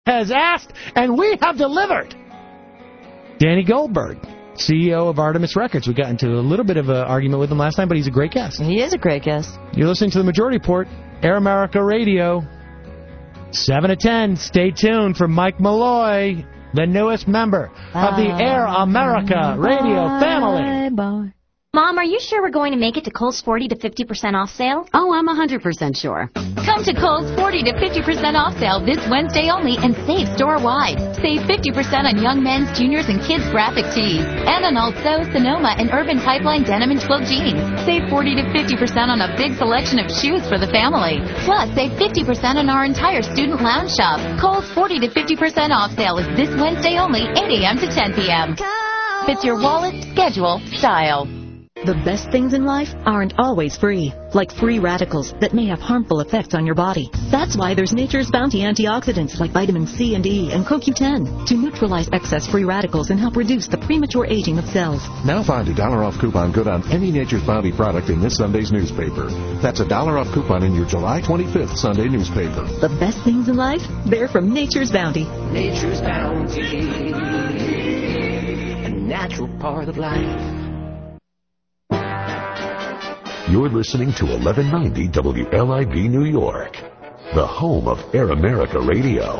has asked, and we have delivered. Danny Goldberg, CEO of Artemis Records. We got into a little bit of an argument with him last time, but he's a great guest. He is a great guest. You're listening to the Majority Report, Air America Radio, 7 to 10. Stay tuned for Mike Malloy, the newest member of the Air America Radio family. Bye. Mom, are you sure we're going to make it to Kohl's 40 to 50% off sale? Oh, I'm 100% sure. Come to Kohl's 40 to 50% off sale this Wednesday only and save store-wide. Save 50% on young men's, juniors, and kids' graphic tees. And on Also, Sonoma, and Urban Pipeline denim and twill jeans. Save 40 to 50% on a big selection of shoes for the family. Plus, save 50% on our entire student lounge shop. Kohl's 40 to 50% off sale is this Wednesday only, 8 a.m. to 10 p.m. Fits your wallet, schedule, style. The best things in life aren't always free, like free radicals that may have harmful effects on your body. That's why there's Nature's Bounty antioxidants like vitamin C and E and CoQ10 to neutralize excess free radicals and help reduce the premature aging of cells. Now find a $1 off coupon good on any Nature's Bounty product in this Sunday's newspaper. That's a $1 off coupon in your July 25th Sunday newspaper. The best things in life? They're from Nature's Bounty. Nature's Bounty, a natural part of life. You're listening to 1190 WLIB New York, the home of Air America Radio.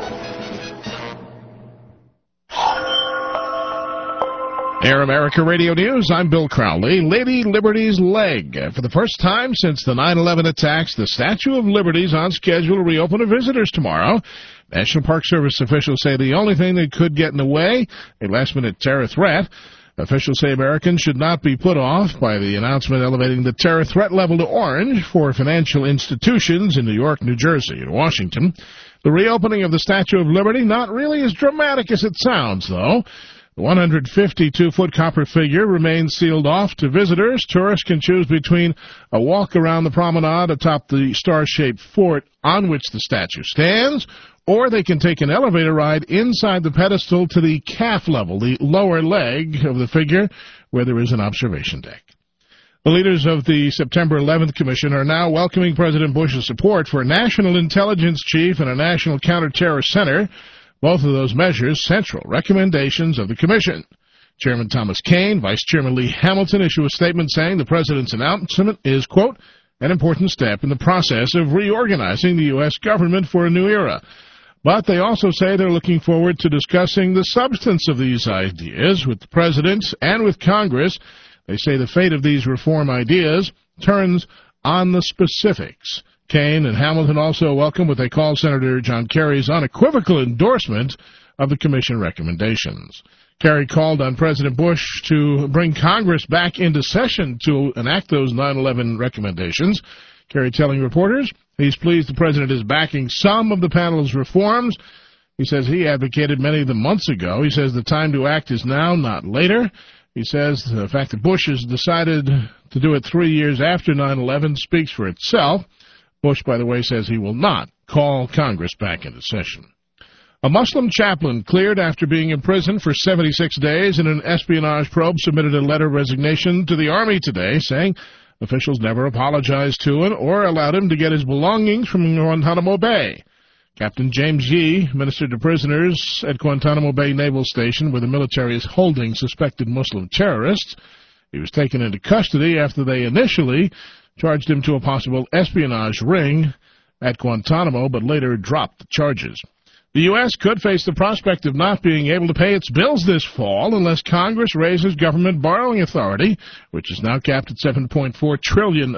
Air America Radio News, I'm Bill Crowley. Lady Liberty's leg. For the first time since the 9/11 attacks, the Statue of Liberty is on schedule to reopen to visitors tomorrow. National Park Service officials say the only thing that could get in the way, a last-minute terror threat. Officials say Americans should not be put off by the announcement elevating the terror threat level to orange for financial institutions in New York, New Jersey, and Washington. The reopening of the Statue of Liberty, not really as dramatic as it sounds, though. The 152-foot copper figure remains sealed off to visitors. Tourists can choose between a walk around the promenade atop the star-shaped fort on which the statue stands, or they can take an elevator ride inside the pedestal to the calf level, the lower leg of the figure, where there is an observation deck. The leaders of the September 11th Commission are now welcoming President Bush's support for a national intelligence chief and a national counterterror center, both of those measures central recommendations of the Commission. Chairman Thomas Kean, Vice Chairman Lee Hamilton issue a statement saying the President's announcement is, quote, an important step in the process of reorganizing the U.S. government for a new era. But they also say they're looking forward to discussing the substance of these ideas with the President and with Congress. They say the fate of these reform ideas turns on the specifics. Kean and Hamilton also welcome what they call Senator John Kerry's unequivocal endorsement of the Commission recommendations. Kerry called on President Bush to bring Congress back into session to enact those 9/11 recommendations. Kerry telling reporters he's pleased the President is backing some of the panel's reforms. He says he advocated many of them months ago. He says the time to act is now, not later. He says the fact that Bush has decided to do it 3 years after 9/11 speaks for itself. Bush, by the way, says he will not call Congress back into session. A Muslim chaplain cleared after being imprisoned for 76 days in an espionage probe submitted a letter of resignation to the Army today, saying officials never apologized to him or allowed him to get his belongings from Guantanamo Bay. Captain James Yee ministered to prisoners at Guantanamo Bay Naval Station, where the military is holding suspected Muslim terrorists. He was taken into custody after they initially charged him to a possible espionage ring at Guantanamo, but later dropped the charges. The U.S. could face the prospect of not being able to pay its bills this fall unless Congress raises government borrowing authority, which is now capped at $7.4 trillion.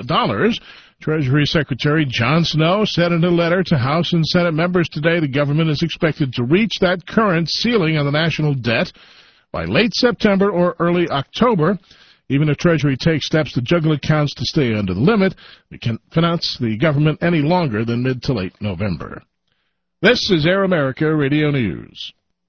Treasury Secretary John Snow said in a letter to House and Senate members today the government is expected to reach that current ceiling on the national debt by late September or early October. Even if Treasury takes steps to juggle accounts to stay under the limit, it can't finance the government any longer than mid to late November. This is Air America Radio News.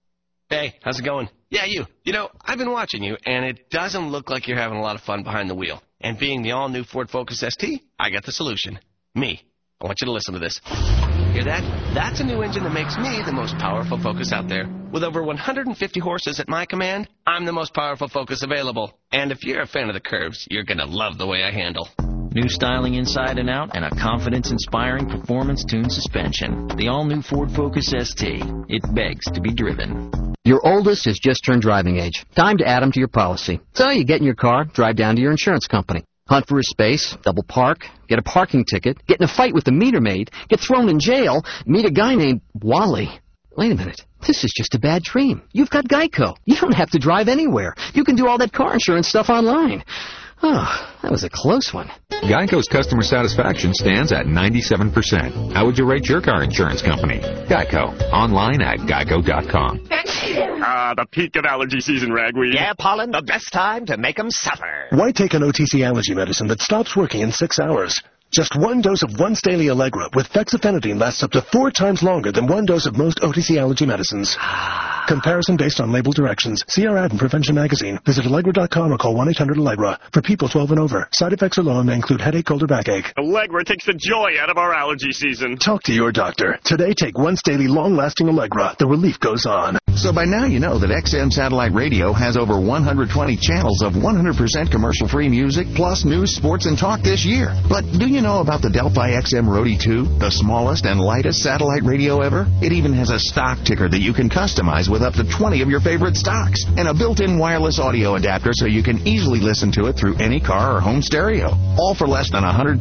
Hey, how's it going? Yeah, you. You know, I've been watching you, and it doesn't look like you're having a lot of fun behind the wheel. And being the all-new Ford Focus ST, I got the solution. Me. I want you to listen to this. Hear that? That's a new engine that makes me the most powerful Focus out there. With over 150 horses at my command, I'm the most powerful Focus available. And if you're a fan of the curves, you're going to love the way I handle. new styling inside and out, and a confidence-inspiring performance-tuned suspension. The all-new Ford Focus ST. It begs to be driven. Your oldest has just turned driving age. Time to add him to your policy. So you get in your car, drive down to your insurance company. Hunt for a space, double park, get a parking ticket, get in a fight with the meter maid, get thrown in jail, meet a guy named Wally. Wait a minute. This is just a bad dream. You've got Geico. You don't have to drive anywhere. You can do all that car insurance stuff online. Oh, that was a close one. Geico's customer satisfaction stands at 97%. How would you rate your car insurance company? Geico. Online at geico.com. The peak of allergy season, Ragweed. Yeah, pollen, the best time to make them suffer. Why take an OTC allergy medicine that stops working in 6 hours? Just one dose of once daily Allegra with fexofenadine lasts up to 4 times longer than one dose of most OTC allergy medicines. Comparison based on label directions. See our ad in Prevention Magazine. Visit Allegra.com or call 1-800-ALLEGRA. For people 12 and over. Side effects alone may include headache, cold, or backache. Allegra takes the joy out of our allergy season. Talk to your doctor. Today, take once daily long-lasting Allegra. The relief goes on. So by now you know that XM Satellite Radio has over 120 channels of 100% commercial-free music, plus news, sports, and talk this year. But do you know about the Delphi XM Roadie 2, the smallest and lightest satellite radio ever? It even has a stock ticker that you can customize with up to 20 of your favorite stocks, and a built-in wireless audio adapter so you can easily listen to it through any car or home stereo. All for less than $130.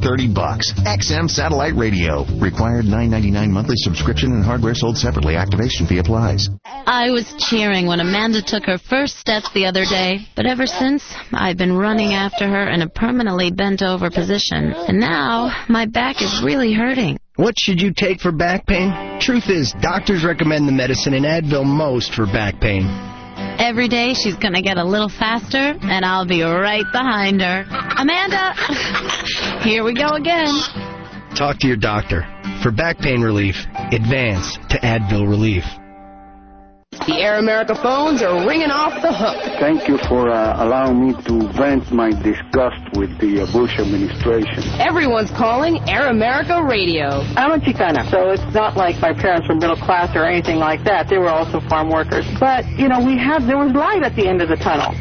XM Satellite Radio. Required $9.99 monthly subscription and hardware sold separately. Activation fee applies. I was cheering when Amanda took her first steps the other day, but ever since, I've been running after her in a permanently bent-over position, and now my back is really hurting. What should you take for back pain? Truth is, doctors recommend the medicine in Advil most for back pain. Every day she's going to get a little faster, and I'll be right behind her. Amanda! Here we go again. Talk to your doctor. For back pain relief, advance to Advil Relief. The Air America phones are ringing off the hook. Thank you for allowing me to vent my disgust with the Bush administration. Everyone's calling Air America Radio. I'm a Chicana, so it's not like my parents were middle class or anything like that. They were also farm workers. But, you know, there was light at the end of the tunnel.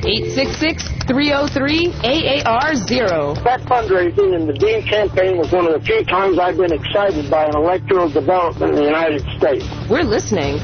866-303-AAR0. That fundraising and the Dean campaign was one of the few times I've been excited by an electoral development in the United States. We're listening.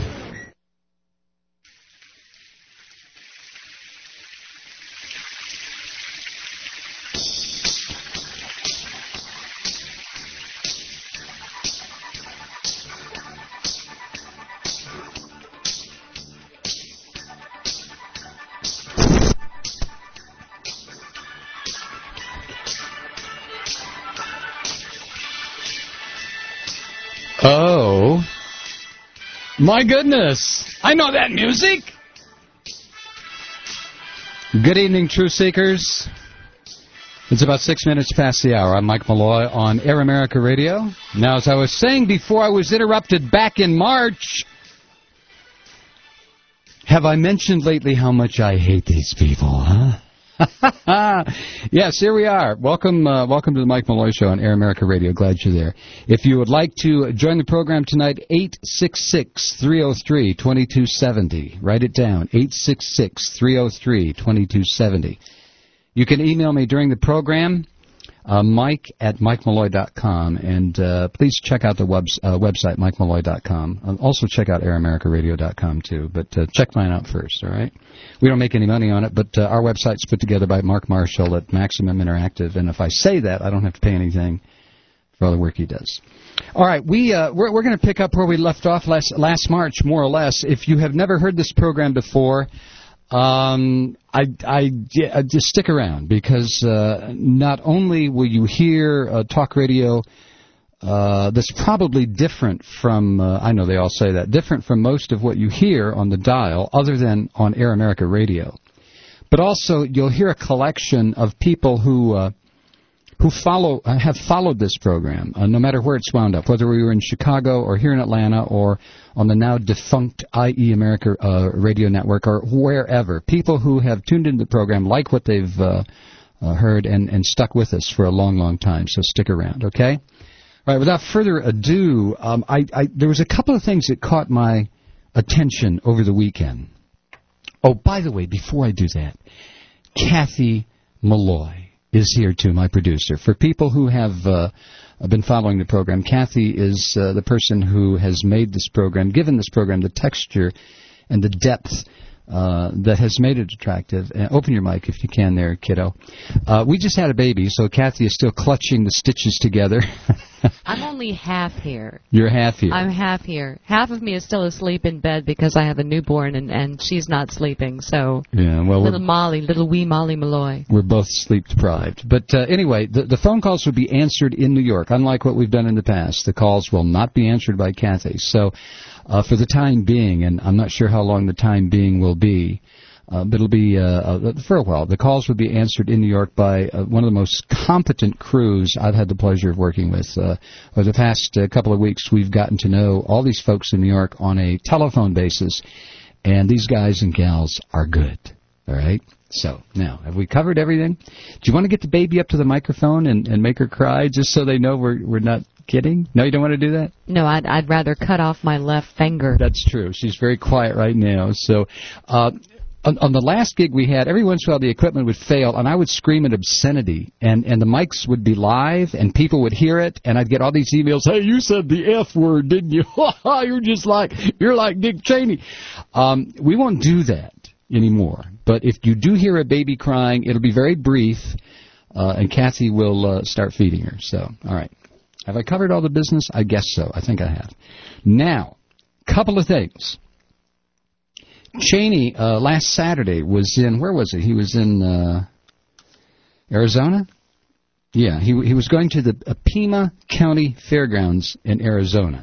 Oh, my goodness. I know that music. Good evening, Truth Seekers. It's about 6 minutes past the hour. I'm Mike Malloy on Air America Radio. Now, as I was saying before I was interrupted back in March, have I mentioned lately how much I hate these people, huh? Yes, here we are. Welcome to the Mike Malloy Show on Air America Radio. Glad you're there. If you would like to join the program tonight, 866-303-2270. Write it down, 866-303-2270. You can email me during the program, mike@mikemalloy.com, and please check out the website, mikemalloy.com. Also check out airamerica.radio.com, too, but check mine out first, all right? We don't make any money on it, but our website's put together by Mark Marshall at Maximum Interactive, and if I say that, I don't have to pay anything for all the work he does. All right, we're going to pick up where we left off last March, more or less. If you have never heard this program before, I just stick around, because not only will you hear talk radio that's probably different from, I know they all say that, different from most of what you hear on the dial, other than on Air America Radio, but also you'll hear a collection of people who have followed this program, no matter where it's wound up, whether we were in Chicago or here in Atlanta or on the now defunct IE America radio network or wherever. People who have tuned into the program, like what they've heard, and stuck with us for a long, long time. So stick around, okay? All right, without further ado, there was a couple of things that caught my attention over the weekend. Oh, by the way, before I do that, Kathy Malloy. is here, too, my producer. For people who have been following the program, Kathy is the person who has made this program, given this program the texture and the depth that has made it attractive. Open your mic if you can there, kiddo. We just had a baby, so Kathy is still clutching the stitches together. I'm only half here. You're half here. I'm half here. Half of me is still asleep in bed because I have a newborn and she's not sleeping. So yeah, well, little wee Molly Malloy. We're both sleep deprived. But anyway, the phone calls will be answered in New York, unlike what we've done in the past. The calls will not be answered by Kathy. So for the time being, and I'm not sure how long the time being will be, but it'll be for a while. The calls will be answered in New York by one of the most competent crews I've had the pleasure of working with. Over the past couple of weeks, we've gotten to know all these folks in New York on a telephone basis, and these guys and gals are good. All right? So, now, have we covered everything? Do you want to get the baby up to the microphone and make her cry just so they know we're not kidding? No, you don't want to do that? No, I'd rather cut off my left finger. That's true. She's very quiet right now. So, on the last gig we had, every once in a while the equipment would fail, and I would scream an obscenity, and the mics would be live, and people would hear it, and I'd get all these emails, hey, you said the F word, didn't you? You're like Dick Cheney. We won't do that anymore. But if you do hear a baby crying, it'll be very brief, and Kathy will start feeding her. So, all right. Have I covered all the business? I guess so. I think I have. Now, couple of things. Cheney, last Saturday, was in, where was he? He was in Arizona? Yeah, he was going to the Pima County Fairgrounds in Arizona.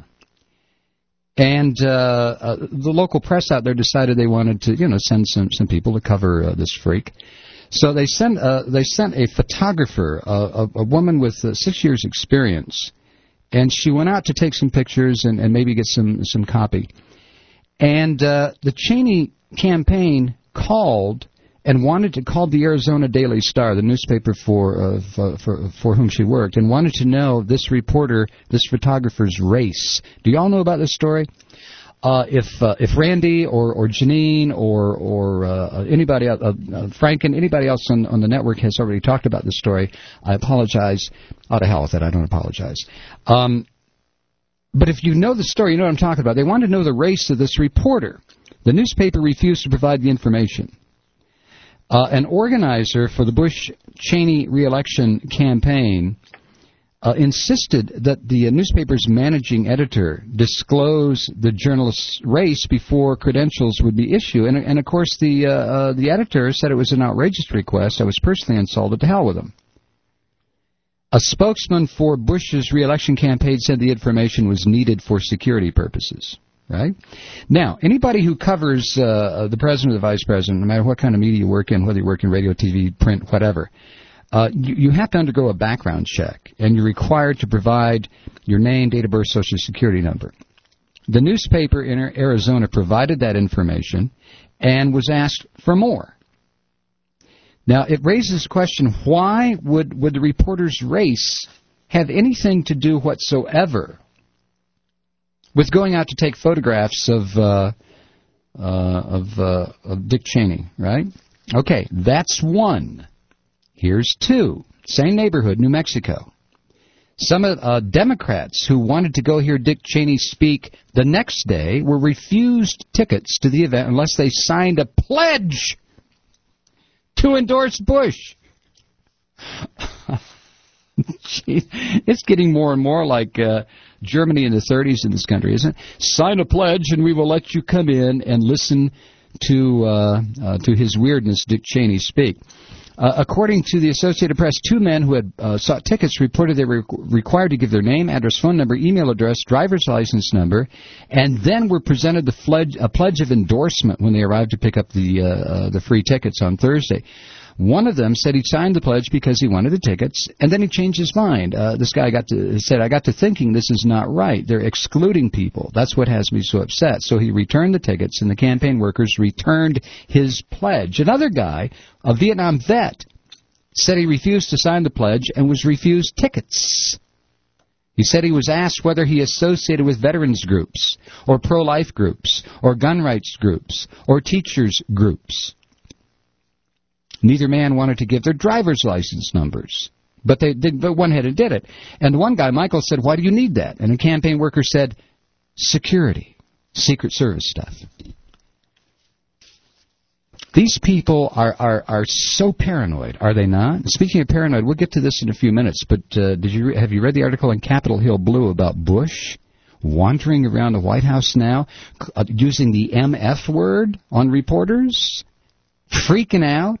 And the local press out there decided they wanted to, send some people to cover this freak. So they sent a photographer, a woman with 6 years' experience, and she went out to take some pictures and maybe get some copy. And the Cheney campaign called and wanted to call the Arizona Daily Star, the newspaper for whom she worked, and wanted to know this photographer's race. Do you all know about this story? If Randy or Janine or anybody else, Frank and anybody else on the network has already talked about this story, I apologize. Oh, to hell with it, I don't apologize. But if you know the story, you know what I'm talking about. They wanted to know the race of this reporter. The newspaper refused to provide the information. An organizer for the Bush-Cheney re-election campaign insisted that the newspaper's managing editor disclose the journalist's race before credentials would be issued. And of course, the editor said it was an outrageous request. I was personally insulted. To hell with him. A spokesman for Bush's re-election campaign said the information was needed for security purposes. Right? Now, anybody who covers the president or the vice president, no matter what kind of media you work in, whether you work in radio, TV, print, whatever, you have to undergo a background check, and you're required to provide your name, date of birth, social security number. The newspaper in Arizona provided that information and was asked for more. Now, it raises the question, why would the reporter's race have anything to do whatsoever with going out to take photographs of Dick Cheney, right? Okay, that's one. Here's two. Same neighborhood, New Mexico. Some Democrats who wanted to go hear Dick Cheney speak the next day were refused tickets to the event unless they signed a pledge to endorse Bush. It's getting more and more like Germany in the 30s in this country, isn't it? Sign a pledge and we will let you come in and listen to his weirdness, Dick Cheney, speak. According to the Associated Press, two men who had sought tickets reported they were required to give their name, address, phone number, email address, driver's license number, and then were presented a pledge of endorsement when they arrived to pick up the free tickets on Thursday. One of them said he signed the pledge because he wanted the tickets, and then he changed his mind. This guy said, I got to thinking this is not right. They're excluding people. That's what has me so upset. So he returned the tickets, and the campaign workers returned his pledge. Another guy, a Vietnam vet, said he refused to sign the pledge and was refused tickets. He said he was asked whether he associated with veterans groups, or pro-life groups, or gun rights groups, or teachers groups. Neither man wanted to give their driver's license numbers. But they went ahead and did it. And one guy, Michael, said, why do you need that? And a campaign worker said, security, Secret Service stuff. These people are so paranoid, are they not? Speaking of paranoid, we'll get to this in a few minutes, but have you read the article in Capitol Hill Blue about Bush wandering around the White House now, using the MF word on reporters, freaking out?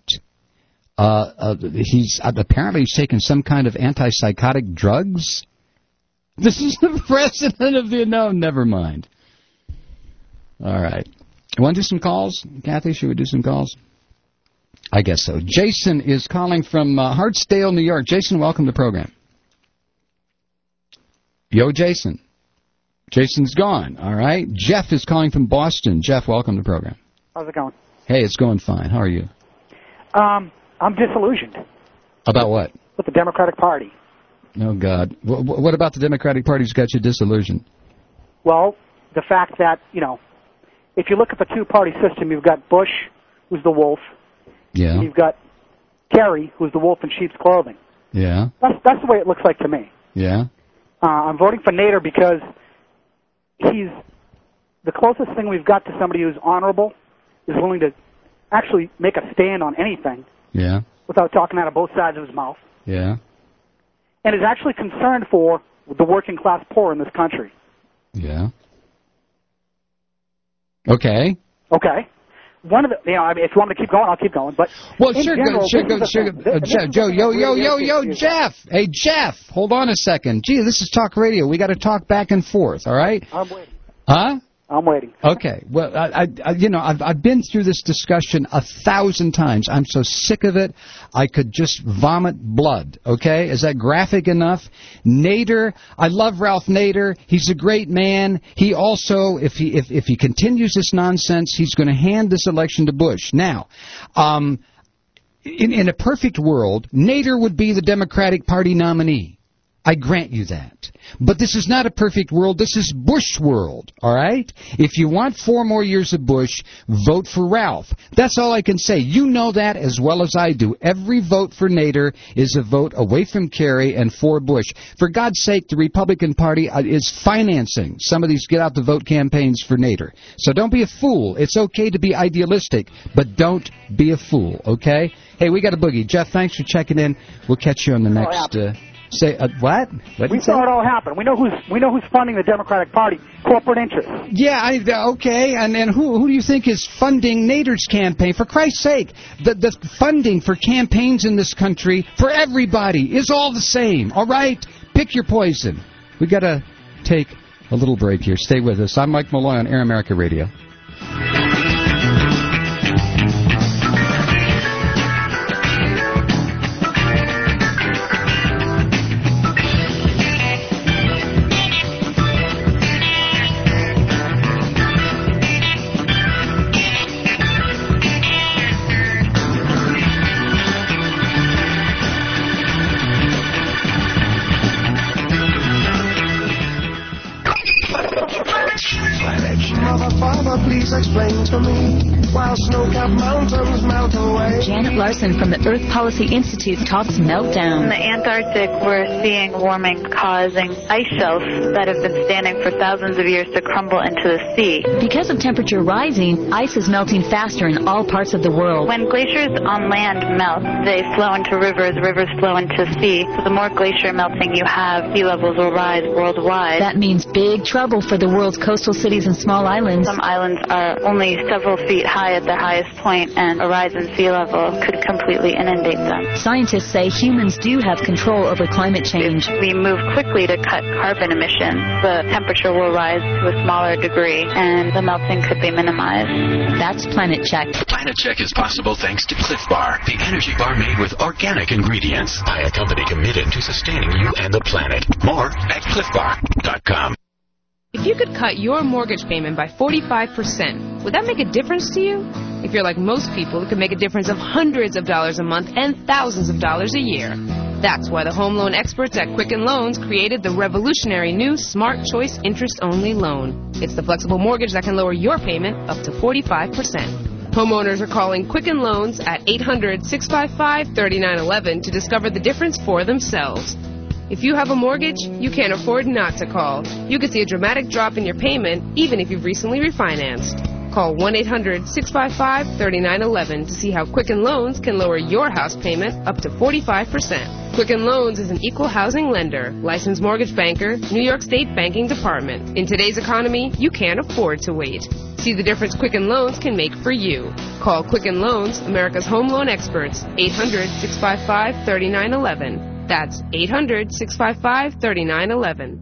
He's taken some kind of antipsychotic drugs. This is the president of the... No, never mind. All right. You want to do some calls? Kathy, should we do some calls? I guess so. Jason is calling from Hartsdale, New York. Jason, welcome to the program. Yo, Jason. Jason's gone. All right. Jeff is calling from Boston. Jeff, welcome to the program. How's it going? Hey, it's going fine. How are you? I'm disillusioned. About what? With the Democratic Party. Oh, God. What about the Democratic Party's got you disillusioned? Well, the fact that, if you look at the two-party system, you've got Bush, who's the wolf. Yeah. And you've got Kerry, who's the wolf in sheep's clothing. Yeah. That's the way it looks like to me. Yeah. I'm voting for Nader because he's the closest thing we've got to somebody who's honorable, is willing to actually make a stand on anything. Yeah. Without talking out of both sides of his mouth. Yeah. And is actually concerned for the working class poor in this country. Yeah. Okay. Okay. One of the, if you want me to keep going, I'll keep going. But well, sure, Joe, yo, Jeff. Hey, Jeff, hold on a second. Gee, this is talk radio. We got to talk back and forth. All right. I'm waiting. Huh? I'm waiting. Okay. Well, I've been through this discussion 1,000 times. I'm so sick of it. I could just vomit blood. Okay? Is that graphic enough? Nader, I love Ralph Nader. He's a great man. He also, if he continues this nonsense, he's going to hand this election to Bush. Now, in a perfect world, Nader would be the Democratic Party nominee. I grant you that. But this is not a perfect world. This is Bush world, all right? If you want 4 more years of Bush, vote for Ralph. That's all I can say. You know that as well as I do. Every vote for Nader is a vote away from Kerry and for Bush. For God's sake, the Republican Party is financing some of these get-out-the-vote campaigns for Nader. So don't be a fool. It's okay to be idealistic, but don't be a fool, okay? Hey, we got a boogie. Jeff, thanks for checking in. We'll catch you on the next... Say what? We saw it all happen. We know who's funding the Democratic Party. Corporate interests. Yeah, okay. And then who do you think is funding Nader's campaign? For Christ's sake, the funding for campaigns in this country for everybody is all the same. All right, pick your poison. We got to take a little break here. Stay with us. I'm Mike Malloy on Air America Radio. Please explain to me while snow-capped mountains melt away. Janet Larson from the Earth Policy Institute talks Meltdown. In the Antarctic, we're seeing warming causing ice shelves that have been standing for thousands of years to crumble into the sea. Because of temperature rising, ice is melting faster in all parts of the world. When glaciers on land melt, they flow into rivers, rivers flow into sea. So the more glacier melting you have, sea levels will rise worldwide. That means big trouble for the world's coastal cities and small islands. Some islands are only several feet high at their highest point, and a rise in sea level could completely inundate them. Scientists say humans do have control over climate change. If we move quickly to cut carbon emissions, the temperature will rise to a smaller degree, and the melting could be minimized. That's Planet Check. Planet Check is possible thanks to Cliff Bar, the energy bar made with organic ingredients by a company committed to sustaining you and the planet. More at cliffbar.com. If you could cut your mortgage payment by 45%, would that make a difference to you? If you're like most people, it could make a difference of hundreds of dollars a month and thousands of dollars a year. That's why the home loan experts at Quicken Loans created the revolutionary new Smart Choice interest-only loan. It's the flexible mortgage that can lower your payment up to 45%. Homeowners are calling Quicken Loans at 800-655-3911 to discover the difference for themselves. If you have a mortgage, you can't afford not to call. You could see a dramatic drop in your payment, even if you've recently refinanced. Call 1-800-655-3911 to see how Quicken Loans can lower your house payment up to 45%. Quicken Loans is an equal housing lender, licensed mortgage banker, New York State Banking Department. In today's economy, you can't afford to wait. See the difference Quicken Loans can make for you. Call Quicken Loans, America's home loan experts, 800-655-3911. That's 800-655-3911.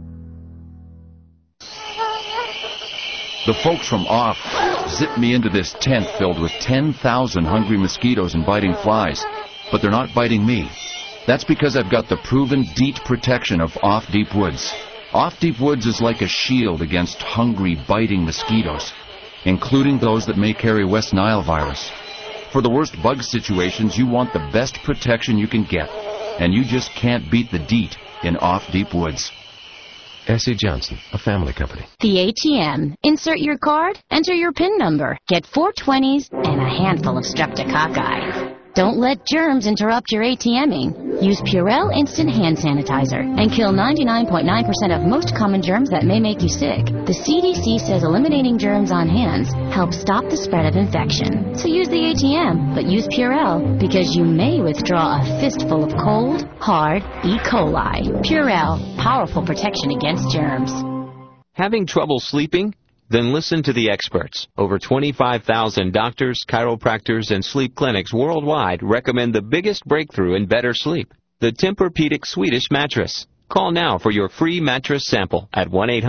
The folks from Off zipped me into this tent filled with 10,000 hungry mosquitoes and biting flies, but they're not biting me. That's because I've got the proven DEET protection of Off Deep Woods. Off Deep Woods is like a shield against hungry, biting mosquitoes, including those that may carry West Nile virus. For the worst bug situations, you want the best protection you can get, and you just can't beat the DEET in Off Deep Woods. S.C. Johnson, a family company. The ATM. Insert your card, enter your PIN number, get 4 20s and a handful of streptococci. Don't let germs interrupt your ATMing. Use Purell Instant Hand Sanitizer and kill 99.9% of most common germs that may make you sick. The CDC says eliminating germs on hands helps stop the spread of infection. So use the ATM, but use Purell because you may withdraw a fistful of cold, hard E. coli. Purell, powerful protection against germs. Having trouble sleeping? Then listen to the experts. Over 25,000 doctors, chiropractors, and sleep clinics worldwide recommend the biggest breakthrough in better sleep, the Tempur-Pedic Swedish mattress. Call now for your free mattress sample at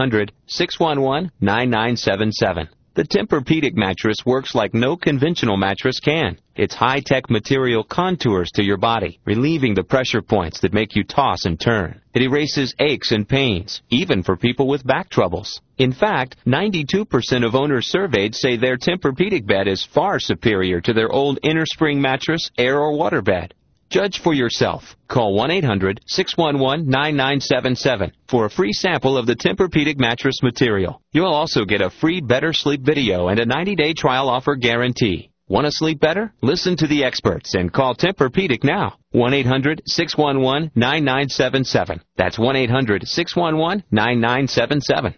1-800-611-9977. The Tempur-Pedic mattress works like no conventional mattress can. Its high-tech material contours to your body, relieving the pressure points that make you toss and turn. It erases aches and pains, even for people with back troubles. In fact, 92% of owners surveyed say their Tempur-Pedic bed is far superior to their old innerspring mattress, air, or water bed. Judge for yourself. Call 1-800-611-9977 for a free sample of the Tempur-Pedic mattress material. You'll also get a free Better Sleep video and a 90-day trial offer guarantee. Want to sleep better? Listen to the experts and call Tempur-Pedic now. 1-800-611-9977. That's 1-800-611-9977.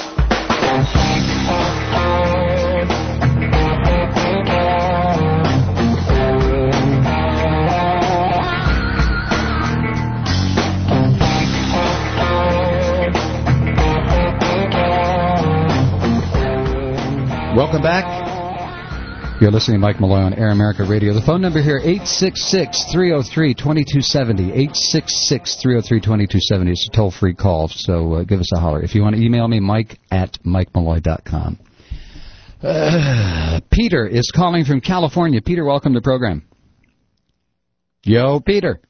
Welcome back. You're listening to Mike Malloy on Air America Radio. The phone number here, 866-303-2270. 866-303-2270. It's a toll-free call, so give us a holler. If you want to email me, mike@mikemalloy.com. Peter is calling from California. Peter, welcome to the program. Yo, Peter.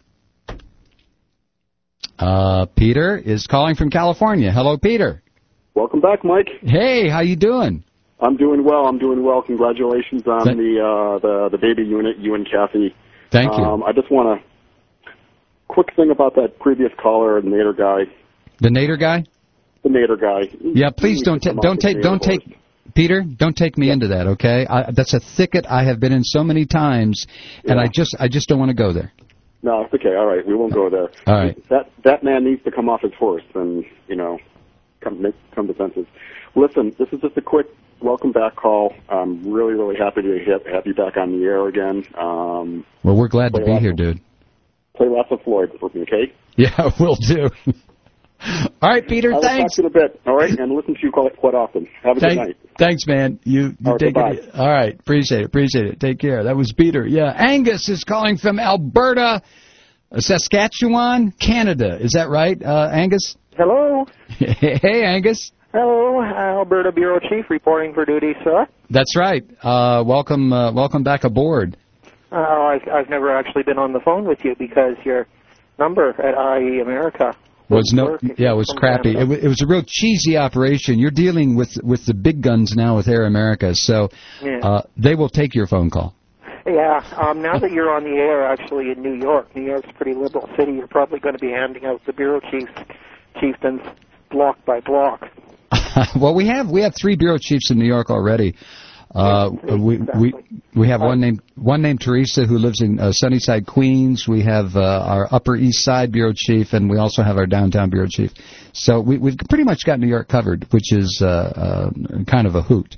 Peter is calling from California. Hello, Peter. Welcome back, Mike. Hey, how you doing? I'm doing well. Congratulations on the baby unit, you and Kathy. Thank you. I just want a quick thing about that previous caller, the Nader guy. The Nader guy? The Nader guy. Yeah, please don't take Peter, don't take me into that, okay? That's a thicket I have been in so many times, and I just don't want to go there. No, it's okay. All right, we won't go there. All right. That man needs to come off his horse and come to senses. Listen, this is just a quick welcome back call. I'm really, really happy to have you back on the air again. Well, we're glad to be here, dude. Play lots of Floyd for me, okay? Yeah, we'll do. All right, Peter, I'll thanks. talk to you in a bit, all right? And listen to you quite often. Have a good night. Thanks, man. You take it. All right, appreciate it. Take care. That was Peter. Yeah, Angus is calling from Alberta, Saskatchewan, Canada. Is that right, Angus? Hello. Hey, Angus. Hello, Alberta Bureau Chief reporting for duty, sir. That's right. Welcome back aboard. I've never actually been on the phone with you because your number at IE America it was crappy. It was a real cheesy operation. You're dealing with the big guns now with Air America, so they will take your phone call. Yeah. Now that you're on the air, actually in New York's a pretty liberal city. You're probably going to be handing out the bureau chieftains block by block. Well, we have 3 bureau chiefs in New York already. We have one named Teresa who lives in Sunnyside, Queens. We have our Upper East Side bureau chief, and we also have our downtown bureau chief. So we've pretty much got New York covered, which is kind of a hoot.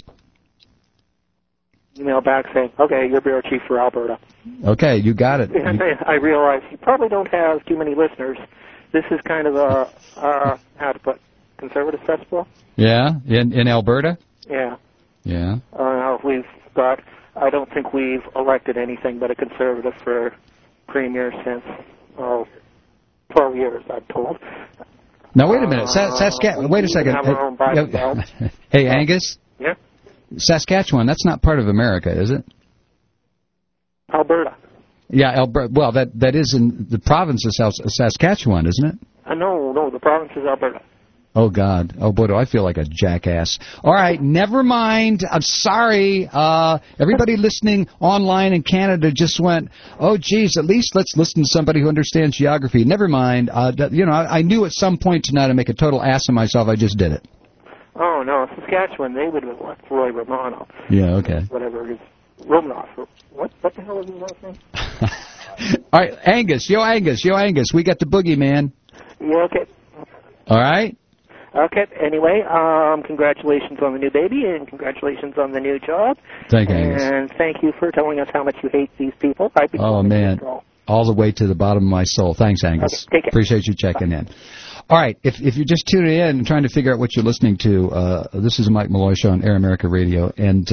Email back saying, okay, you're bureau chief for Alberta. Okay, you got it. I realize you probably don't have too many listeners. This is kind of a how to put, conservative festival. Yeah, in Alberta. Yeah. Yeah. We've got. I don't think we've elected anything but a conservative for premier since 12 years, I'm told. Now wait a minute, wait a second. Have our own Bible Belt. Hey, Angus. Yeah. Saskatchewan. That's not part of America, is it? Alberta. Yeah, Alberta. Well, that is in the province of Saskatchewan, isn't it? No, the province is Alberta. Oh, God. Oh, boy, do I feel like a jackass. All right, never mind. I'm sorry. Everybody listening online in Canada just went, oh, geez, at least let's listen to somebody who understands geography. Never mind. I knew at some point tonight I'd make a total ass of myself. I just did it. Oh, no, Saskatchewan, they would have left Roy Romano. Yeah, okay. Whatever his Romanoff. What the hell is his last name? All right, Angus, we got the boogeyman. Yeah, okay. All right. Okay, anyway, congratulations on the new baby, and congratulations on the new job. Thank you, Angus. And thank you for telling us how much you hate these people. Oh, man, all the way to the bottom of my soul. Thanks, Angus. Okay, take care. Appreciate you checking in. All right, if you're just tuning in and trying to figure out what you're listening to, this is Mike Malloy Show on Air America Radio, and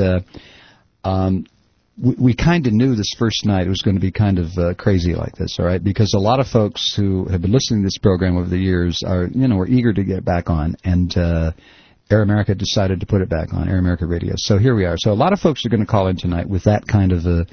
we kind of knew this first night it was going to be kind of crazy like this, all right? Because a lot of folks who have been listening to this program over the years are eager to get back on, and Air America decided to put it back on Air America Radio. So here we are. So a lot of folks are going to call in tonight with that kind of a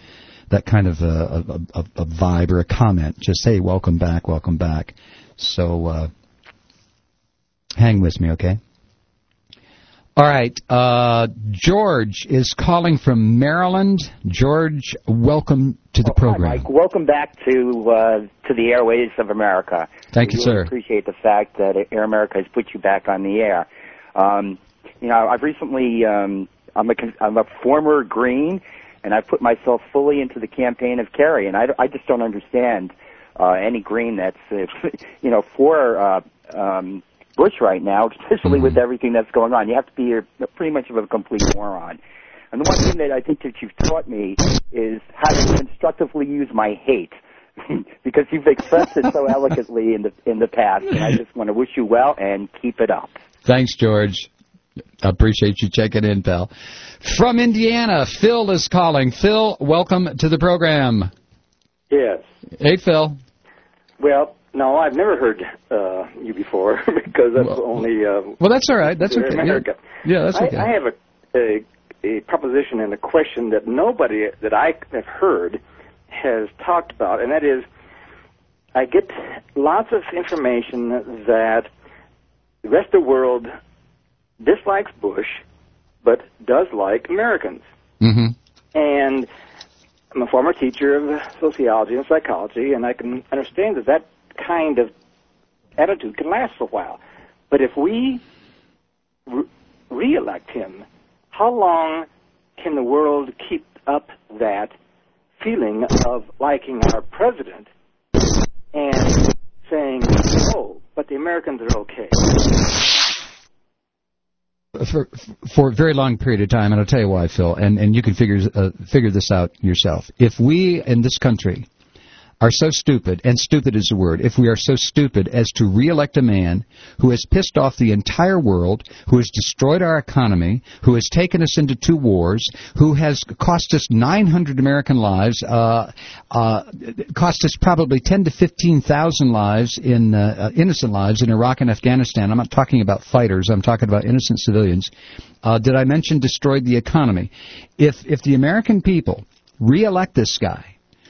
vibe or a comment. Just hey, welcome back. So hang with me, okay? All right, George is calling from Maryland. George, welcome to the program. Hi, Mike. Welcome back to the airways of America. Thank you, sir. I appreciate the fact that Air America has put you back on the air. I've recently I'm a former Green, and I've put myself fully into the campaign of Kerry, and I just don't understand any Green that's for Bush right now, especially with everything that's going on. You have to be pretty much of a complete moron. And the one thing that I think that you've taught me is how to constructively use my hate, because you've expressed it so elegantly in the past. And I just want to wish you well and keep it up. Thanks, George. I appreciate you checking in, pal. From Indiana, Phil is calling. Phil, welcome to the program. Yes. Hey, Phil. Well, no, I've never heard you before because that's only. Well, that's all right. That's okay. America. Yeah, that's okay. I have a proposition and a question that nobody that I have heard has talked about, and that is, I get lots of information that the rest of the world dislikes Bush, but does like Americans. Mm-hmm. And I'm a former teacher of sociology and psychology, and I can understand that kind of attitude can last for a while. But if we re-elect him, how long can the world keep up that feeling of liking our president and saying, oh, but the Americans are okay? For a very long period of time, and I'll tell you why, Phil, and you can figure this out yourself. If we in this country are so stupid, and stupid is the word, if we are so stupid as to re-elect a man who has pissed off the entire world, who has destroyed our economy, who has taken us into 2 wars, who has cost us 900 American lives, cost us probably 10 to 15,000 lives in innocent lives in Iraq and Afghanistan. I'm not talking about fighters. I'm talking about innocent civilians. Did I mention destroyed the economy? If the American people re-elect this guy,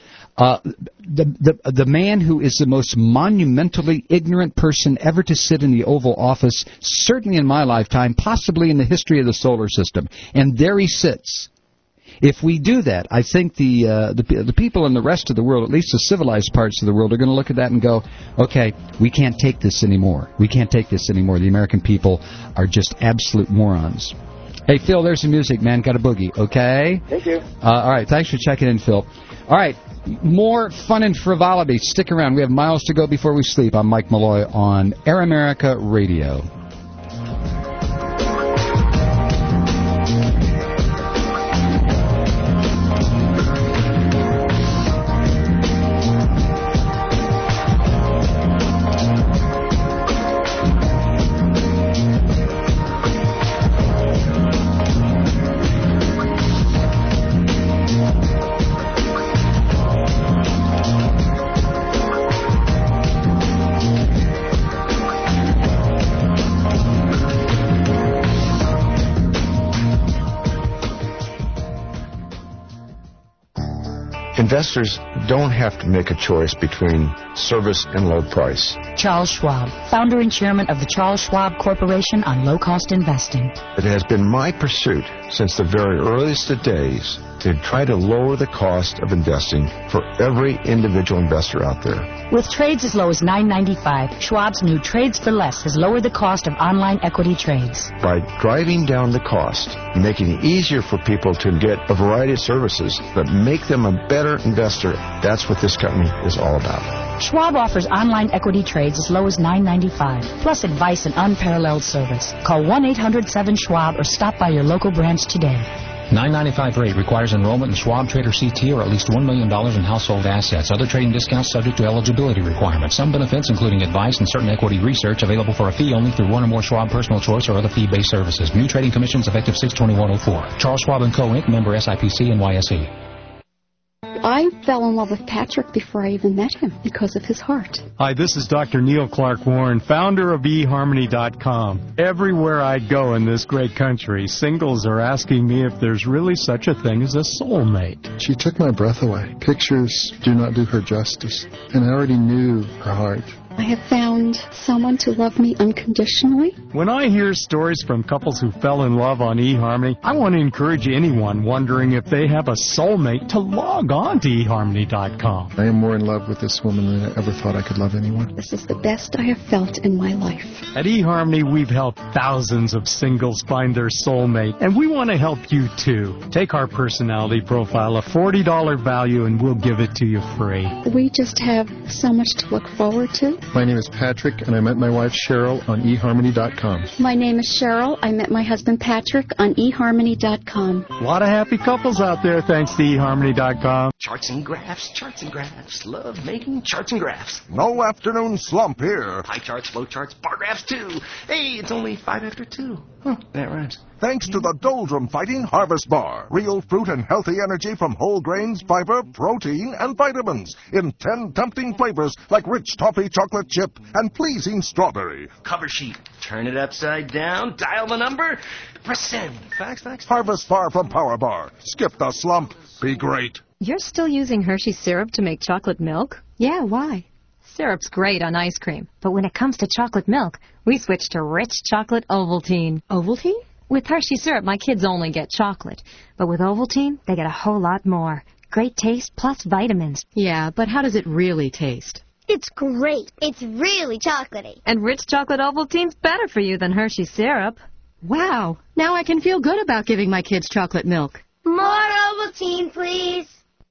the man who is the most monumentally ignorant person ever to sit in the Oval Office, certainly in my lifetime, possibly in the history of the solar system, and there he sits. If we do that, I think the people in the rest of the world, at least the civilized parts of the world, are going to look at that and go, okay, we can't take this anymore. We can't take this anymore. The American people are just absolute morons. Hey, Phil, there's some music, man. Got a boogie, okay? Thank you. All right, thanks for checking in, Phil. All right, more fun and frivolity. Stick around. We have miles to go before we sleep. I'm Mike Malloy on Air America Radio. Investors don't have to make a choice between service and low price. Charles Schwab, founder and chairman of the Charles Schwab Corporation on low-cost investing. It has been my pursuit since the very earliest of days to try to lower the cost of investing for every individual investor out there. With trades as low as $9.95, Schwab's new Trades for Less has lowered the cost of online equity trades. By driving down the cost, making it easier for people to get a variety of services that make them a better investor, that's what this company is all about. Schwab offers online equity trades as low as $9.95, plus advice and unparalleled service. Call 1-800-7-SCHWAB or stop by your local branch today. $9.95 rate requires enrollment in Schwab Trader CT or at least $1 million in household assets. Other trading discounts subject to eligibility requirements. Some benefits, including advice and certain equity research, available for a fee only through one or more Schwab Personal Choice or other fee-based services. New trading commissions effective 6/21/04. Charles Schwab & Co. Inc., member SIPC NYSE. I fell in love with Patrick before I even met him because of his heart. Hi, this is Dr. Neil Clark Warren, founder of eHarmony.com. Everywhere I go in this great country, singles are asking me if there's really such a thing as a soulmate. She took my breath away. Pictures do not do her justice, and I already knew her heart. I have found someone to love me unconditionally. When I hear stories from couples who fell in love on eHarmony, I want to encourage anyone wondering if they have a soulmate to log on to eHarmony.com. I am more in love with this woman than I ever thought I could love anyone. This is the best I have felt in my life. At eHarmony, we've helped thousands of singles find their soulmate, and we want to help you too. Take our personality profile, a $40 value, and we'll give it to you free. We just have so much to look forward to. My name is Patrick, and I met my wife Cheryl on eHarmony.com. My name is Cheryl. I met my husband Patrick on eHarmony.com. A lot of happy couples out there thanks to eHarmony.com. Charts and graphs. Love making charts and graphs. No afternoon slump here. Pie charts, flow charts, bar graphs too. Hey, it's only 5 after 2. Huh, that rhymes. Thanks to the doldrum-fighting Harvest Bar. Real fruit and healthy energy from whole grains, fiber, protein, and vitamins. In 10 tempting flavors like rich toffee chocolate chip and pleasing strawberry. Cover sheet. Turn it upside down. Dial the number. Press send. Facts. Harvest Bar from Power Bar. Skip the slump. Be great. You're still using Hershey syrup to make chocolate milk? Yeah, why? Syrup's great on ice cream, but when it comes to chocolate milk, we switch to rich chocolate Ovaltine. Ovaltine? With Hershey syrup, my kids only get chocolate, but with Ovaltine, they get a whole lot more. Great taste plus vitamins. Yeah, but how does it really taste? It's great. It's really chocolatey. And rich chocolate Ovaltine's better for you than Hershey syrup. Wow, now I can feel good about giving my kids chocolate milk. More Ovaltine, please.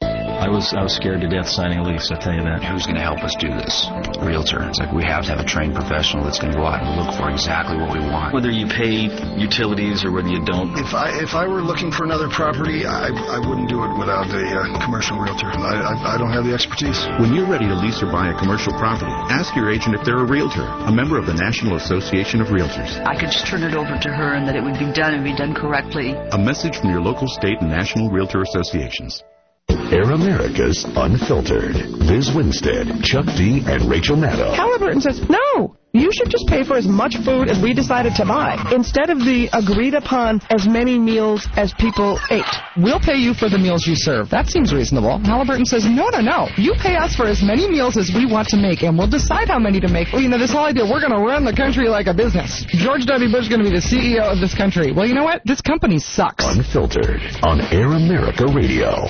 I was scared to death signing a lease, I'll tell you that. Who's going to help us do this? A realtor. It's like we have to have a trained professional that's going to go out and look for exactly what we want. Whether you pay utilities or whether you don't. If I were looking for another property, I wouldn't do it without a commercial realtor. I don't have the expertise. When you're ready to lease or buy a commercial property, ask your agent if they're a realtor, a member of the National Association of Realtors. I could just turn it over to her and that it would be done and be done correctly. A message from your local, state, and national realtor associations. Air America's Unfiltered. Viz Winstead, Chuck D, and Rachel Maddow. Halliburton says, no, you should just pay for as much food as we decided to buy, instead of the agreed-upon as many meals as people ate. We'll pay you for the meals you serve. That seems reasonable. Halliburton says, no. You pay us for as many meals as we want to make, and we'll decide how many to make. Well, this whole idea, we're going to run the country like a business. George W. Bush is going to be the CEO of this country. Well, you know what? This company sucks. Unfiltered on Air America Radio.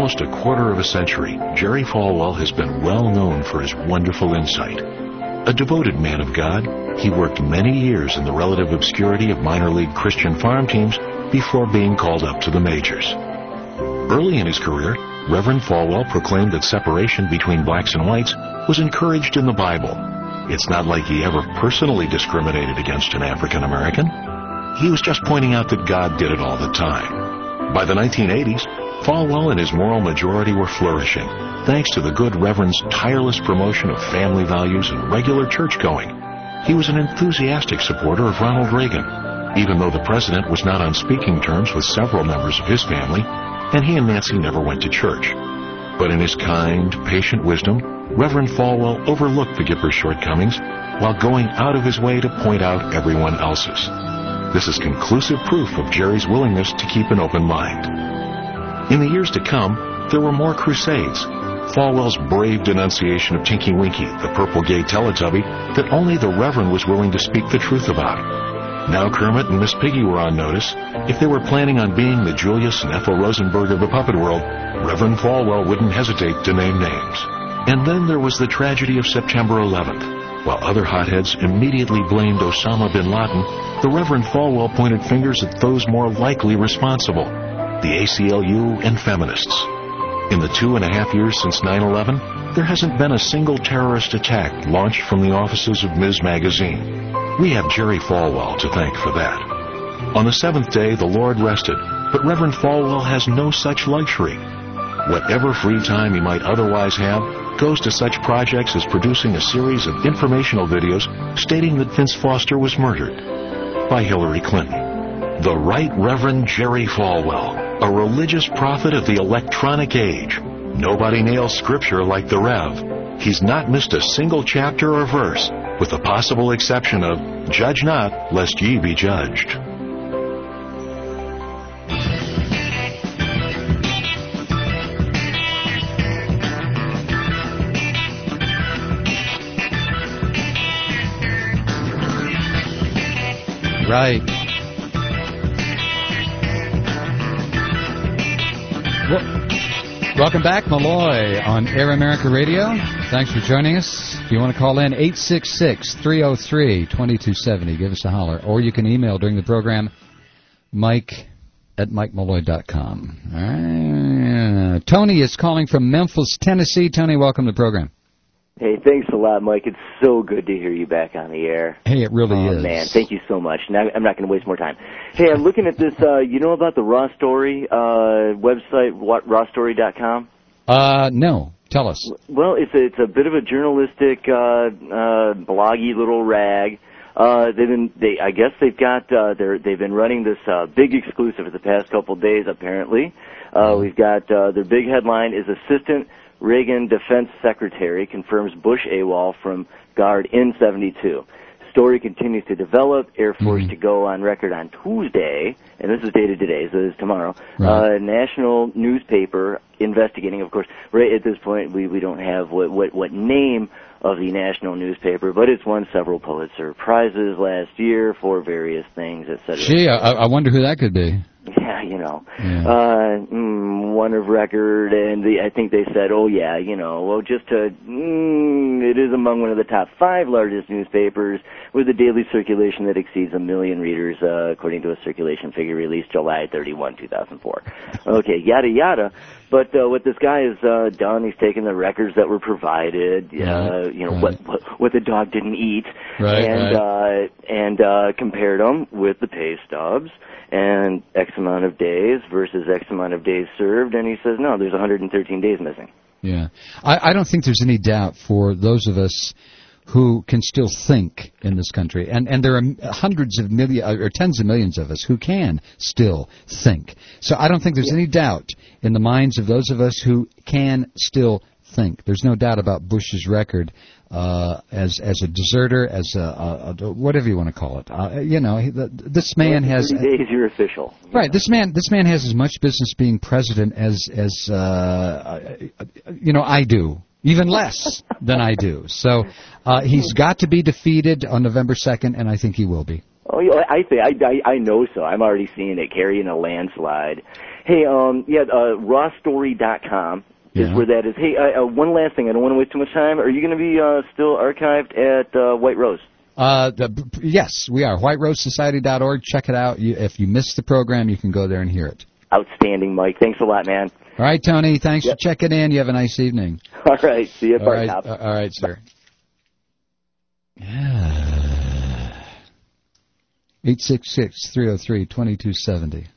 almost a quarter of a century, Jerry Falwell has been well known for his wonderful insight. A devoted man of God, he worked many years in the relative obscurity of minor league Christian farm teams before being called up to the majors. Early in his career, Reverend Falwell proclaimed that separation between blacks and whites was encouraged in the Bible. It's not like he ever personally discriminated against an African American. He was just pointing out that God did it all the time. By the 1980s, Falwell and his moral majority were flourishing, thanks to the good Reverend's tireless promotion of family values and regular church-going. He was an enthusiastic supporter of Ronald Reagan, even though the president was not on speaking terms with several members of his family, and he and Nancy never went to church. But in his kind, patient wisdom, Reverend Falwell overlooked the Gippers' shortcomings while going out of his way to point out everyone else's. This is conclusive proof of Jerry's willingness to keep an open mind. In the years to come, there were more crusades. Falwell's brave denunciation of Tinky Winky, the purple gay Teletubby, that only the Reverend was willing to speak the truth about. Now Kermit and Miss Piggy were on notice. If they were planning on being the Julius and Ethel Rosenberg of the puppet world, Reverend Falwell wouldn't hesitate to name names. And then there was the tragedy of September 11th. While other hotheads immediately blamed Osama bin Laden, the Reverend Falwell pointed fingers at those more likely responsible, the ACLU and feminists. In the 2.5 years since 9/11, there hasn't been a single terrorist attack launched from the offices of Ms. Magazine. We have Jerry Falwell to thank for that. On the seventh day, the Lord rested, but Reverend Falwell has no such luxury. Whatever free time he might otherwise have goes to such projects as producing a series of informational videos stating that Vince Foster was murdered by Hillary Clinton. The Right Reverend Jerry Falwell, a religious prophet of the electronic age. Nobody nails scripture like the Rev. He's not missed a single chapter or verse, with the possible exception of, "Judge not, lest ye be judged." Right. Welcome back, Malloy, on Air America Radio. Thanks for joining us. If you want to call in, 866-303-2270. Give us a holler. Or you can email during the program, mike@mikemalloy.com. All right. Tony is calling from Memphis, Tennessee. Tony, welcome to the program. Hey, thanks a lot, Mike. It's so good to hear you back on the air. Hey, it really is. Man, thank you so much. Now, I'm not going to waste more time. Hey, I'm looking at this, you know about the Raw Story website, rawstory.com? No. Tell us. Well, it's a bit of a journalistic, bloggy little rag. I guess they've got, they've been running this, big exclusive for the past couple of days, apparently. We've got, their big headline is Assistant Reagan Defense Secretary confirms Bush AWOL from Guard in 72. Story continues to develop. Air Force to go on record on Tuesday, and this is dated today, so this is tomorrow. Right. National newspaper investigating. Of course, right at this point, we don't have what name of the national newspaper, but it's won several Pulitzer Prizes last year for various things, etc. Gee, I wonder who that could be. Yeah, you know, one of record, and I think they said, it is among one of the top 5 largest newspapers with a daily circulation that exceeds 1 million readers, according to a circulation figure released July 31, 2004. Okay, yada yada. But what this guy has done, he's taken the records that were provided, what the dog didn't eat, and compared them with the pay stubs and X amount of days versus X amount of days served, and he says, no, there's 113 days missing. Yeah. I don't think there's any doubt for those of us who can still think in this country, and there are hundreds of millions or tens of millions of us who can still think. So I don't think there's any doubt in the minds of those of us who can still think. There's no doubt about Bush's record as a deserter, as a whatever you want to call it. This man has 3 days you're official. Right. This man has as much business being president as I do. Even less than I do. So he's got to be defeated on November 2nd, and I think he will be. Oh, I know so. I'm already seeing it carrying a landslide. Hey, rawstory.com is where that is. Hey, one last thing. I don't want to waste too much time. Are you going to be still archived at White Rose? Yes, we are. WhiteRoseSociety.org. Check it out. If you missed the program, you can go there and hear it. Outstanding, Mike. Thanks a lot, man. All right, Tony. Thanks for checking in. You have a nice evening. All right. See you at Bar Top. All right, sir. 866-303-2270.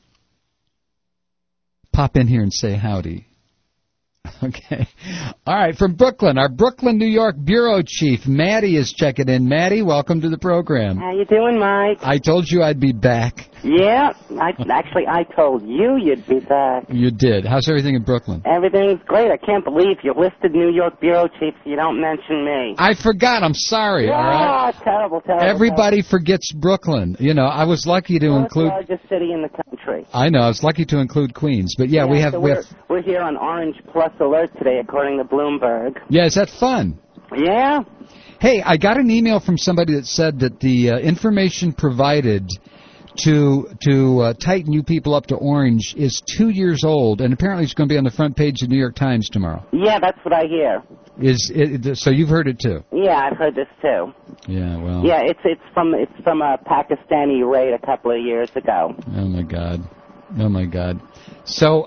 Pop in here and say howdy. Okay. All right, from Brooklyn, our Brooklyn, New York bureau chief, Maddie, is checking in. Maddie, welcome to the program. How you doing, Mike? I told you I'd be back. Yeah, I told you you'd be back. You did. How's everything in Brooklyn? Everything's great. I can't believe you listed New York bureau chief so you don't mention me. I forgot. I'm sorry, yeah, all right? Terrible. Everybody forgets Brooklyn. You know, I was lucky to include... the largest city in the country. I know. I was lucky to include Queens. But, yeah, we have... We're here on Orange Plus Alert today, according to Bloomberg. Yeah, is that fun? Yeah. Hey, I got an email from somebody that said that the information provided to tighten you people up to Orange is 2 years old, and apparently it's going to be on the front page of the New York Times tomorrow. Yeah, that's what I hear. So you've heard it too? Yeah, I've heard this too. Yeah, well. Yeah, it's from a Pakistani raid a couple of years ago. Oh my God. So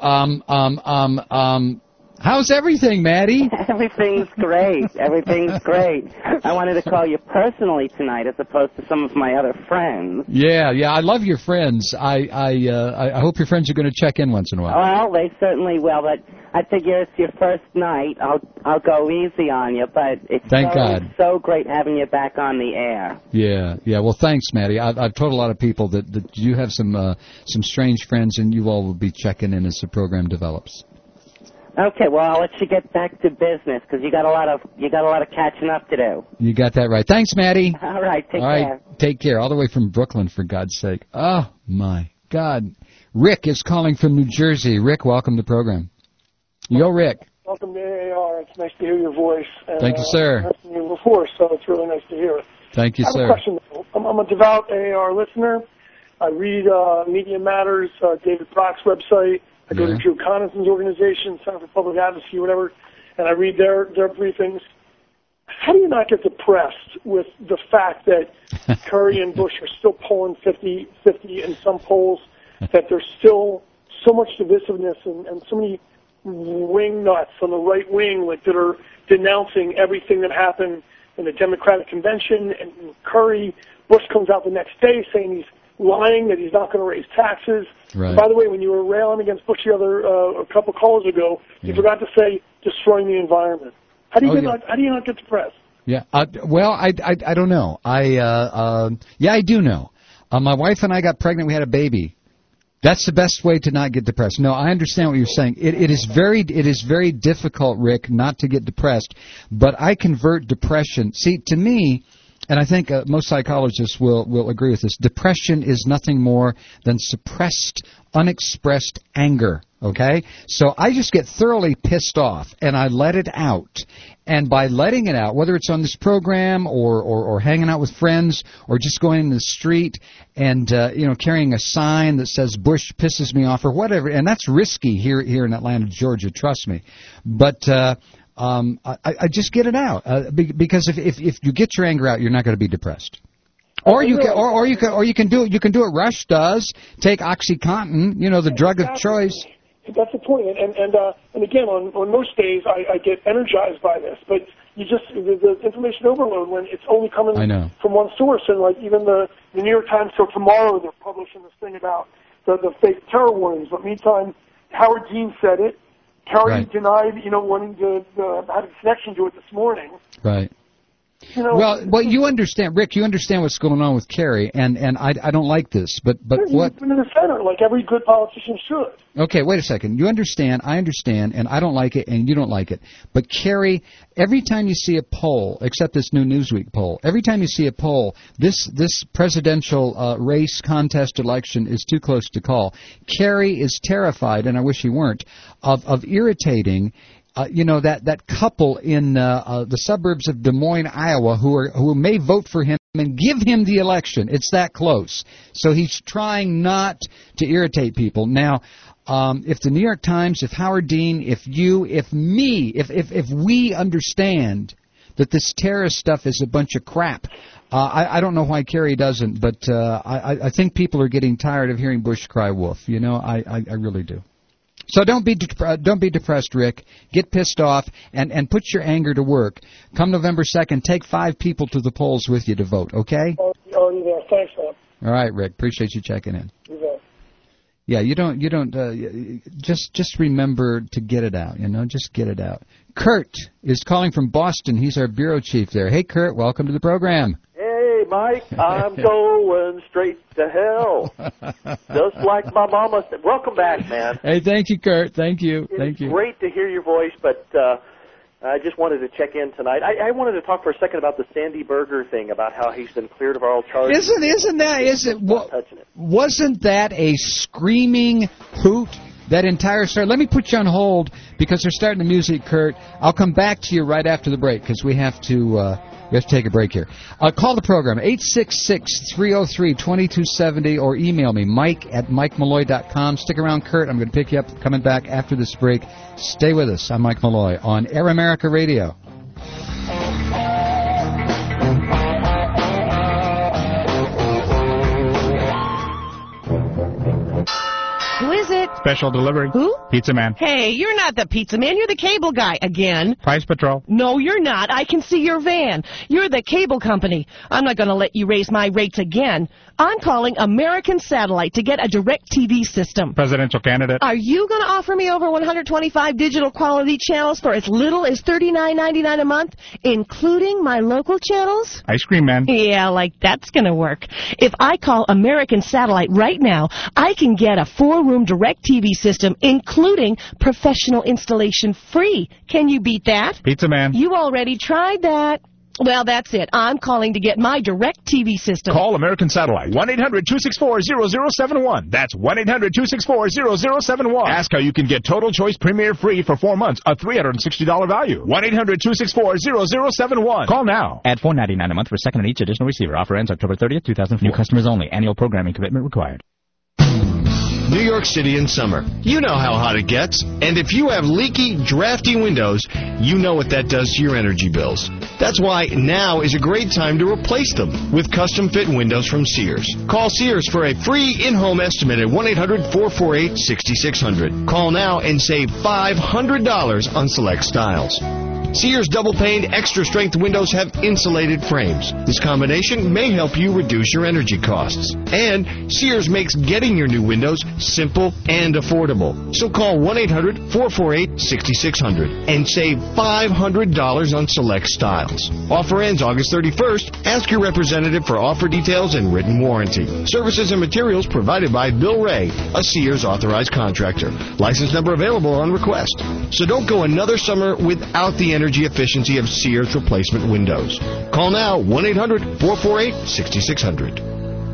how's everything, Maddie? Everything's great. Everything's great. I wanted to call you personally tonight as opposed to some of my other friends. Yeah, I love your friends. I hope your friends are going to check in once in a while. Well, they certainly will, but I figure it's your first night. I'll go easy on you, but it's so great having you back on the air. Yeah. Well, thanks, Maddie. I've told a lot of people that you have some strange friends, and you all will be checking in as the program develops. Okay, well, I'll let you get back to business because you got a lot of catching up to do. You got that right. Thanks, Maddie. All right, take care. Take care. All the way from Brooklyn, for God's sake. Oh my God. Rick is calling from New Jersey. Rick, welcome to the program. Yo, Rick. Welcome to AAR. It's nice to hear your voice. And, thank you, sir. I've heard you before, so it's really nice to hear it. Thank you, sir. I have a question. I'm a devout AAR listener. I read Media Matters, David Brock's website. I go to Drew Connaughton's organization, Center for Public Advocacy, whatever, and I read their briefings. How do you not get depressed with the fact that Curry and Bush are still polling 50-50 in some polls, that there's still so much divisiveness and so many wing nuts on the right wing that are denouncing everything that happened in the Democratic convention, and Bush comes out the next day saying he's lying, that he's not going to raise taxes. Right. By the way, when you were railing against Bush a couple callers ago, you forgot to say destroying the environment. How do you not get depressed? Yeah. Well, I don't know. I do know. My wife and I got pregnant. We had a baby. That's the best way to not get depressed. No, I understand what you're saying. It is very difficult, Rick, not to get depressed. But I convert depression. See, to me, and I think most psychologists will agree with this, depression is nothing more than suppressed, unexpressed anger, okay? So I just get thoroughly pissed off, and I let it out. And by letting it out, whether it's on this program or hanging out with friends or just going in the street and carrying a sign that says Bush pisses me off or whatever, and that's risky here in Atlanta, Georgia, trust me. But I just get it out because if you get your anger out, you're not going to be depressed. Or you can do it. Rush does. Take OxyContin, the drug of choice. That's the point. And again, on most days, I get energized by this. But the information overload when it's only coming from one source. And like even the New York Times, so tomorrow they're publishing this thing about the fake terror warnings. But meantime, Howard Dean said it. Kerry denied, wanting to have a connection to it this morning. Right. Well, you understand, Rick. You understand what's going on with Kerry, and I don't like this. But what? He's been in the center, like every good politician should. Okay, wait a second. You understand, I understand, and I don't like it, and you don't like it. But Kerry, every time you see a poll, except this new Newsweek poll, every time you see a poll, this presidential race contest election is too close to call. Kerry is terrified, and I wish he weren't, of irritating. That couple in the suburbs of Des Moines, Iowa, who may vote for him and give him the election. It's that close. So he's trying not to irritate people. Now, if the New York Times, if Howard Dean, if you, if me, if we understand that this terrorist stuff is a bunch of crap, I don't know why Kerry doesn't, but I think people are getting tired of hearing Bush cry wolf. You know, I really do. So don't be depressed, Rick. Get pissed off and put your anger to work. Come November 2nd, take 5 people to the polls with you to vote, okay? Already there. Thanks, man. All right, Rick. Appreciate you checking in. You bet. Yeah, you don't. Just remember to get it out. You know, just get it out. Kurt is calling from Boston. He's our bureau chief there. Hey, Kurt. Welcome to the program. Hey, Mike. I'm going straight to hell, just like my mama said. Welcome back, man. Hey, thank you, Kurt. Thank you. Thank you. It's great to hear your voice, but I just wanted to check in tonight. I wanted to talk for a second about the Sandy Berger thing, about how he's been cleared of all charges. Wasn't that a screaming hoot? That entire story. Let me put you on hold because they're starting the music, Kurt. I'll come back to you right after the break because we have to take a break here. Call the program, 866-303-2270, or email me, mike@mikemalloy.com. Stick around, Kurt. I'm going to pick you up coming back after this break. Stay with us. I'm Mike Malloy on Air America Radio. Who is it? Special delivery. Who? Pizza Man. Hey, you're not the pizza man. You're the cable guy again. Price Patrol. No, you're not. I can see your van. You're the cable company. I'm not going to let you raise my rates again. I'm calling American Satellite to get a DirecTV system. Presidential candidate. Are you going to offer me over 125 digital quality channels for as little as $39.99 a month, including my local channels? Ice Cream Man. Yeah, like that's going to work. If I call American Satellite right now, I can get a 4-room DirecTV system, including professional installation free. Can you beat that? Pizza Man. You already tried that. Well, that's it. I'm calling to get my DirecTV system. Call American Satellite. 1-800-264-0071. That's 1-800-264-0071. Ask how you can get Total Choice Premier free for 4 months, a $360 value. 1-800-264-0071. Call now. Add $4.99 a month for a second on each additional receiver. Offer ends October 30th, 2004. New customers only. Annual programming commitment required. New York City in summer. You know how hot it gets. And if you have leaky, drafty windows, you know what that does to your energy bills. That's why now is a great time to replace them with custom-fit windows from Sears. Call Sears for a free in-home estimate at 1-800-448-6600. Call now and save $500 on select styles. Sears double-paned, extra-strength windows have insulated frames. This combination may help you reduce your energy costs. And Sears makes getting your new windows simple and affordable. So call 1-800-448-6600 and save $500 on select styles. Offer ends August 31st. Ask your representative for offer details and written warranty. Services and materials provided by Bill Ray, a Sears authorized contractor. License number available on request. So don't go another summer without the energy efficiency of Sears replacement windows. Call now, 1-800-448-6600.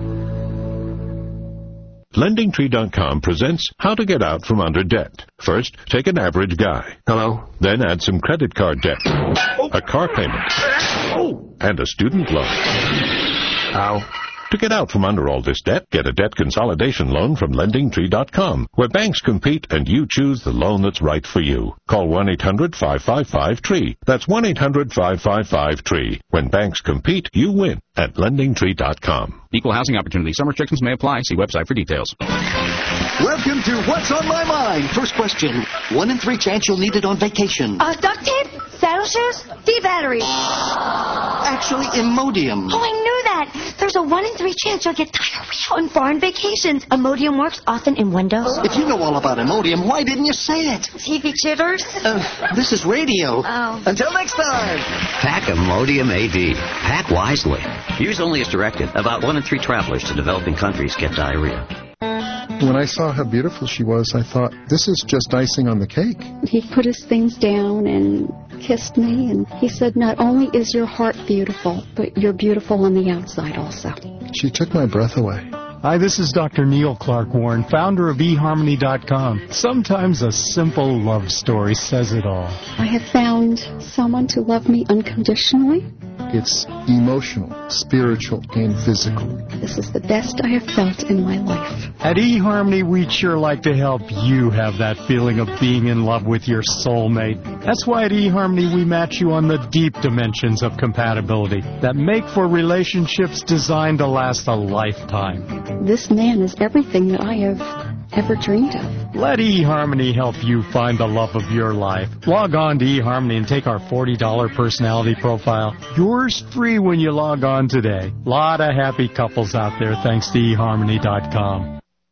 LendingTree.com presents How to Get Out from Under Debt. First, take an average guy. Hello. Then add some credit card debt, a car payment, and a student loan. Ow. To get out from under all this debt, get a debt consolidation loan from LendingTree.com, where banks compete and you choose the loan that's right for you. Call 1-800-555-TREE. That's 1-800-555-TREE. When banks compete, you win at LendingTree.com. Equal housing opportunity. Some restrictions may apply. See website for details. Welcome to What's on My Mind. First question. 1 in 3 chance you'll need it on vacation. Duct tape? Saddle shoes? D-batteries. Actually, Imodium. Oh, I knew that. There's a 1 in 3 chance you'll get diarrhea on foreign vacations. Imodium works often in windows. If you know all about Imodium, why didn't you say it? TV jitters? This is radio. Oh. Until next time. Pack Imodium AD. Pack wisely. Use only as directed. About 1 in 3 travelers to developing countries get diarrhea. When I saw how beautiful she was, I thought, this is just icing on the cake. He put his things down and kissed me, and he said, not only is your heart beautiful, but you're beautiful on the outside also. She took my breath away. Hi, this is Dr. Neil Clark Warren, founder of eHarmony.com. Sometimes a simple love story says it all. I have found someone to love me unconditionally, It's emotional, spiritual, and physical. This is the best I have felt in my life. At eHarmony, we'd sure like to help you have that feeling of being in love with your soulmate. That's why at eHarmony we match you on the deep dimensions of compatibility that make for relationships designed to last a lifetime. This man is everything that I have ever dreamed of. Let eHarmony help you find the love of your life. Log on to eHarmony and take our $40 personality profile. Yours free when you log on today. Lot of happy couples out there thanks to eHarmony.com.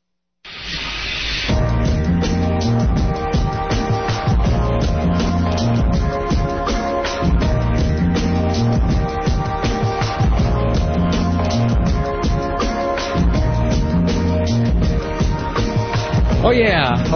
Oh, yeah.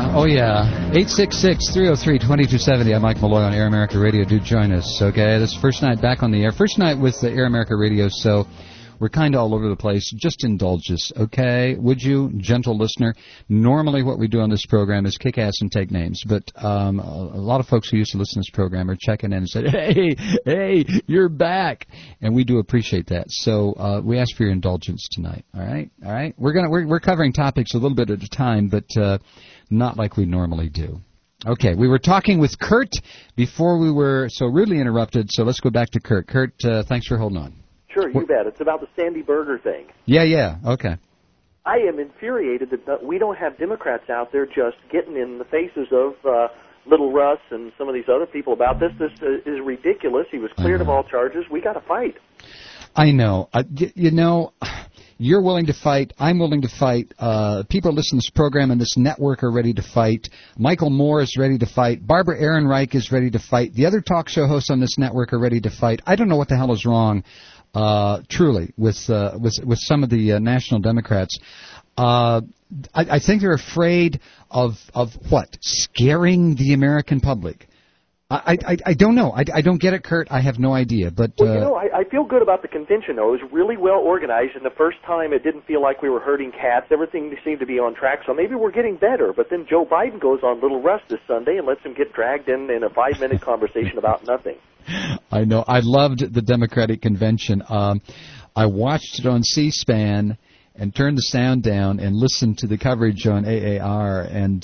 866-303-2270. I'm Mike Malloy on Air America Radio. Do join us, okay? This is first night back on the air. First night with the Air America Radio, so we're kind of all over the place. Just indulge us, okay? Would you, gentle listener? Normally what we do on this program is kick ass and take names, but a lot of folks who used to listen to this program are checking in and said, hey, you're back. And we do appreciate that. So we ask for your indulgence tonight, all right? All right? We're covering topics a little bit at a time, but not like we normally do. Okay, we were talking with Kurt before we were so rudely interrupted, so let's go back to Kurt. Kurt, thanks for holding on. Sure, you bet. It's about the Sandy Berger thing. Yeah, okay. I am infuriated that we don't have Democrats out there just getting in the faces of Little Russ and some of these other people about this. This is ridiculous. He was cleared of all charges. We got to fight. I know. You're willing to fight. I'm willing to fight. People listen to this program and this network are ready to fight. Michael Moore is ready to fight. Barbara Ehrenreich is ready to fight. The other talk show hosts on this network are ready to fight. I don't know what the hell is wrong. Truly, with some of the national Democrats, I think they're afraid of what? Scaring the American public. I don't know. I don't get it, Kurt. I have no idea. But well, I feel good about the convention, though. It was really well organized, and the first time it didn't feel like we were herding cats. Everything seemed to be on track, so maybe we're getting better. But then Joe Biden goes on Little Russ this Sunday and lets him get dragged in a 5-minute conversation about nothing. I know. I loved the Democratic convention. I watched it on C-SPAN and turned the sound down and listened to the coverage on AAR, and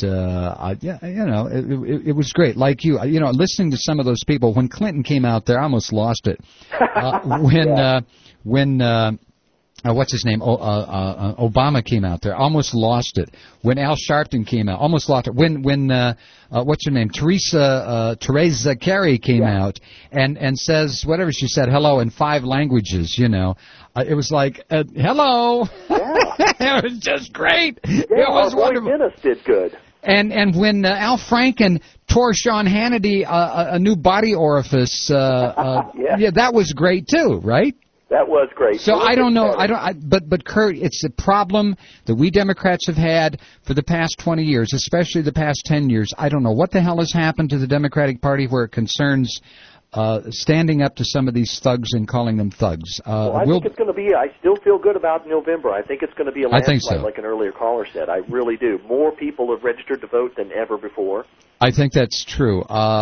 it was great. Like you, listening to some of those people. When Clinton came out there, I almost lost it. What's his name? Obama came out there, almost lost it. When Al Sharpton came out, almost lost it. When what's her name? Teresa Carey came out and says whatever she said, hello in 5 languages. It was like hello. Yeah. It was just great. Yeah, it was wonderful. Dennis did good. And when Al Franken tore Sean Hannity a new body orifice, yeah, that was great too, right? That was great. So I don't know. But Kurt, it's a problem that we Democrats have had for the past 20 years, especially the past 10 years. I don't know what the hell has happened to the Democratic Party where it concerns standing up to some of these thugs and calling them thugs. I think it's going to be. I still feel good about November. I think it's going to be a landslide, like an earlier caller said. I really do. More people have registered to vote than ever before. I think that's true.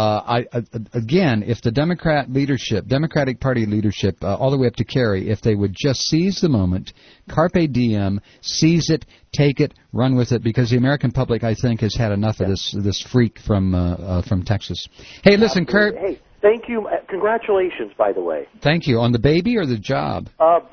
Again, if the Democratic Party leadership, all the way up to Kerry, if they would just seize the moment, carpe diem, seize it, take it, run with it, because the American public, I think, has had enough of this freak from Texas. Hey, listen, Kurt. Hey, thank you. Congratulations, by the way. Thank you. On the baby or the job?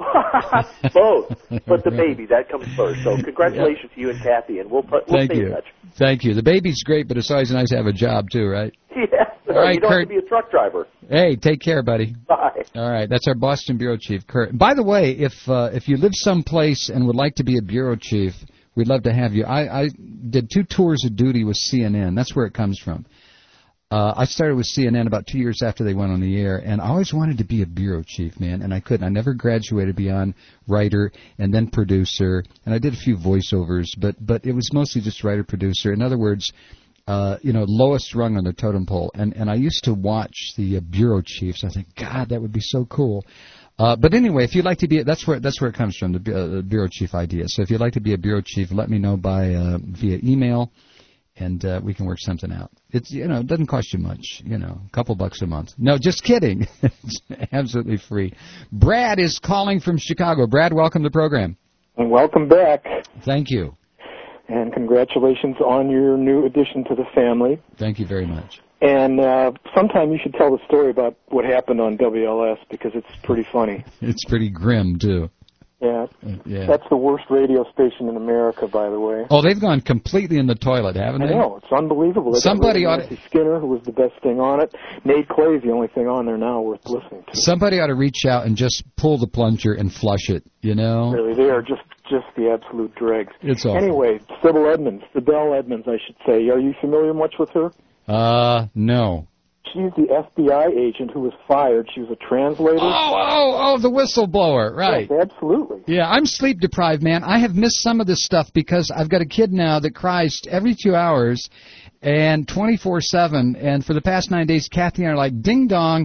Both. But the baby, that comes first. So congratulations to you and Kathy, and we'll stay in touch. Thank you. The baby's great, but it's always nice to have a job, too, right? Yeah. All right, you don't Kurt. have to be a truck driver. Hey, take care, buddy. Bye. All right, that's our Boston Bureau Chief, Kurt. By the way, if you live someplace and would like to be a Bureau Chief, we'd love to have you. I did 2 tours of duty with CNN. That's where it comes from. I started with CNN about 2 years after they went on the air, and I always wanted to be a bureau chief, man, and I couldn't. I never graduated beyond writer and then producer, and I did a few voiceovers, but it was mostly just writer-producer. In other words, lowest rung on the totem pole. And I used to watch the bureau chiefs. I think, God, that would be so cool. But anyway, if you'd like to be, that's where it comes from, the bureau chief idea. So if you'd like to be a bureau chief, let me know via email. and we can work something out. It's it doesn't cost you much, a couple bucks a month. No, just kidding. It's absolutely free. Brad is calling from Chicago. Brad, welcome to the program. And welcome back. Thank you. And congratulations on your new addition to the family. Thank you very much. And sometime you should tell the story about what happened on WLS because it's pretty funny. It's pretty grim, too. Yeah. That's the worst radio station in America, by the way. Oh, they've gone completely in the toilet, haven't they? I know. It's unbelievable. Somebody ought to... Skinner, who was the best thing on it. Nate Clay's the only thing on there now worth listening to. Somebody ought to reach out and just pull the plunger and flush it, Really, they are just the absolute dregs. It's awful. Anyway, Sybil Edmonds, I should say. Are you familiar much with her? No. She's the FBI agent who was fired. She was a translator. Oh, the whistleblower, right. Yes, absolutely. Yeah, I'm sleep deprived, man. I have missed some of this stuff because I've got a kid now that cries every 2 hours and 24/7, and for the past 9 days, Kathy and I are like, ding-dong,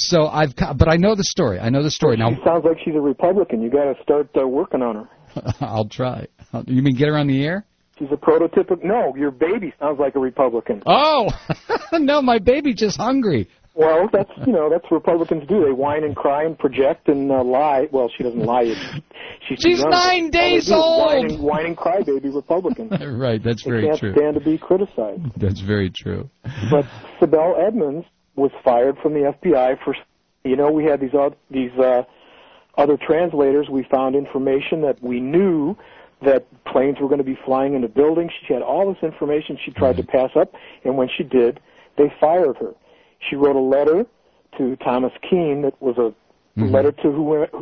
but I know the story. Now, she sounds like she's a Republican. You got to start working on her. I'll try. You mean get her on the air? She's a prototypical... No, your baby sounds like a Republican. Oh! No, my baby's just hungry. Well, that's what Republicans do. They whine and cry and project and lie. Well, she doesn't lie. She's 9 days old! Whine and cry baby Republican. Right, that's very true. They can't stand to be criticized. That's very true. But Sybil Edmonds was fired from the FBI for... we had these other translators. We found information that we knew that planes were going to be flying into buildings. She had all this information she tried to pass up, and when she did, they fired her. She wrote a letter to Thomas Keane that was a letter to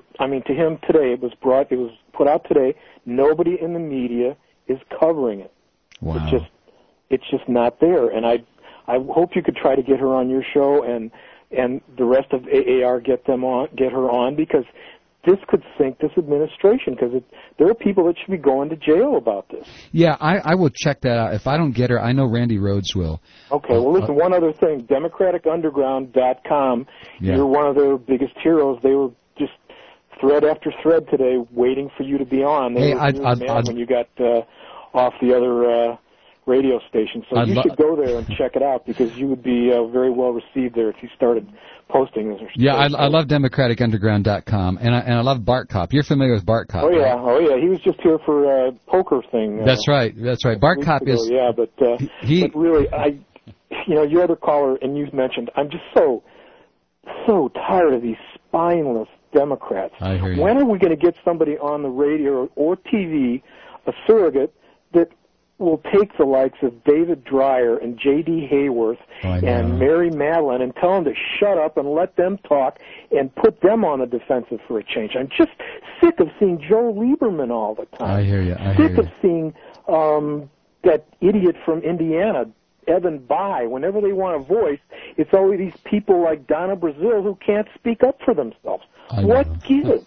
him today. It was put out today. Nobody in the media is covering it. Wow. It's just not there. And I hope you could try to get her on your show and the rest of AAR get her on, because this could sink this administration, because there are people that should be going to jail about this. Yeah, I will check that out. If I don't get her, I know Randy Rhodes will. Okay, well, listen, one other thing, DemocraticUnderground.com, you're one of their biggest heroes. They were just thread after thread today waiting for you to be on. They were mad when you got off the other radio station. So you should go there and check it out, because you would be very well received there if you started posting this. Yeah, I love DemocraticUnderground.com, and I love Bart Kopp. You're familiar with Bart Kopp? Oh yeah, right? He was just here for a poker thing. That's right. Bart Kopp is. Yeah, but really, your other caller, and you've mentioned, I'm just so tired of these spineless Democrats. I hear you. When are we going to get somebody on the radio or TV, a surrogate, that will take the likes of David Dreyer and J.D. Hayworth and Mary Madeline and tell them to shut up and let them talk and put them on the defensive for a change? I'm just sick of seeing Joe Lieberman all the time. I hear you. Sick of seeing that idiot from Indiana, Evan Bayh. Whenever they want a voice, it's always these people like Donna Brazile who can't speak up for themselves. What gives?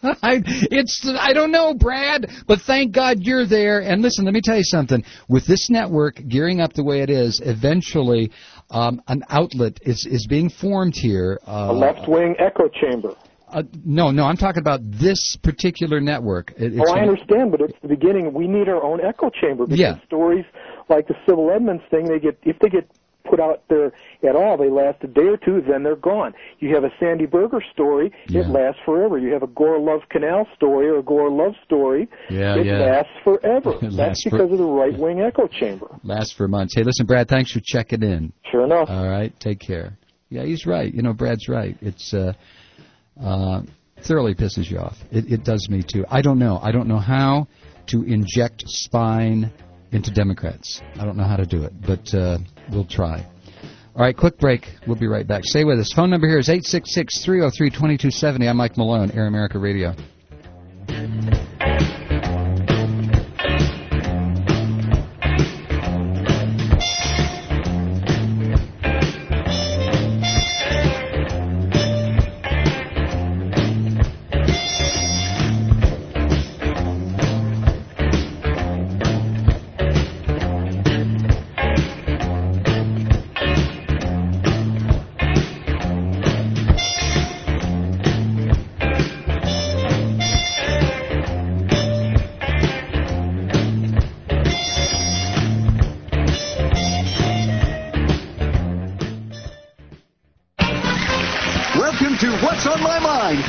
I don't know, Brad, but thank God you're there. And listen, let me tell you something. With this network gearing up the way it is, eventually an outlet is being formed here. A left-wing echo chamber. No, I'm talking about this particular network. I understand, but it's the beginning. We need our own echo chamber, because stories like the Sybil Edmonds thing, if they get put out there at all, they last a day or two, then they're gone. You have a Sandy Berger story, it lasts forever. You have a Gore Love Canal story or a Gore Love story, it lasts forever. That's because of the right-wing echo chamber. Lasts for months. Hey, listen, Brad, thanks for checking in. Sure enough. All right, take care. Yeah, he's right. Brad's right. It's thoroughly pisses you off. It does me, too. I don't know how to inject spine into Democrats. I don't know how to do it, but we'll try. All right, quick break. We'll be right back. Stay with us. Phone number here is 866-303-2270. I'm Mike Malone, Air America Radio.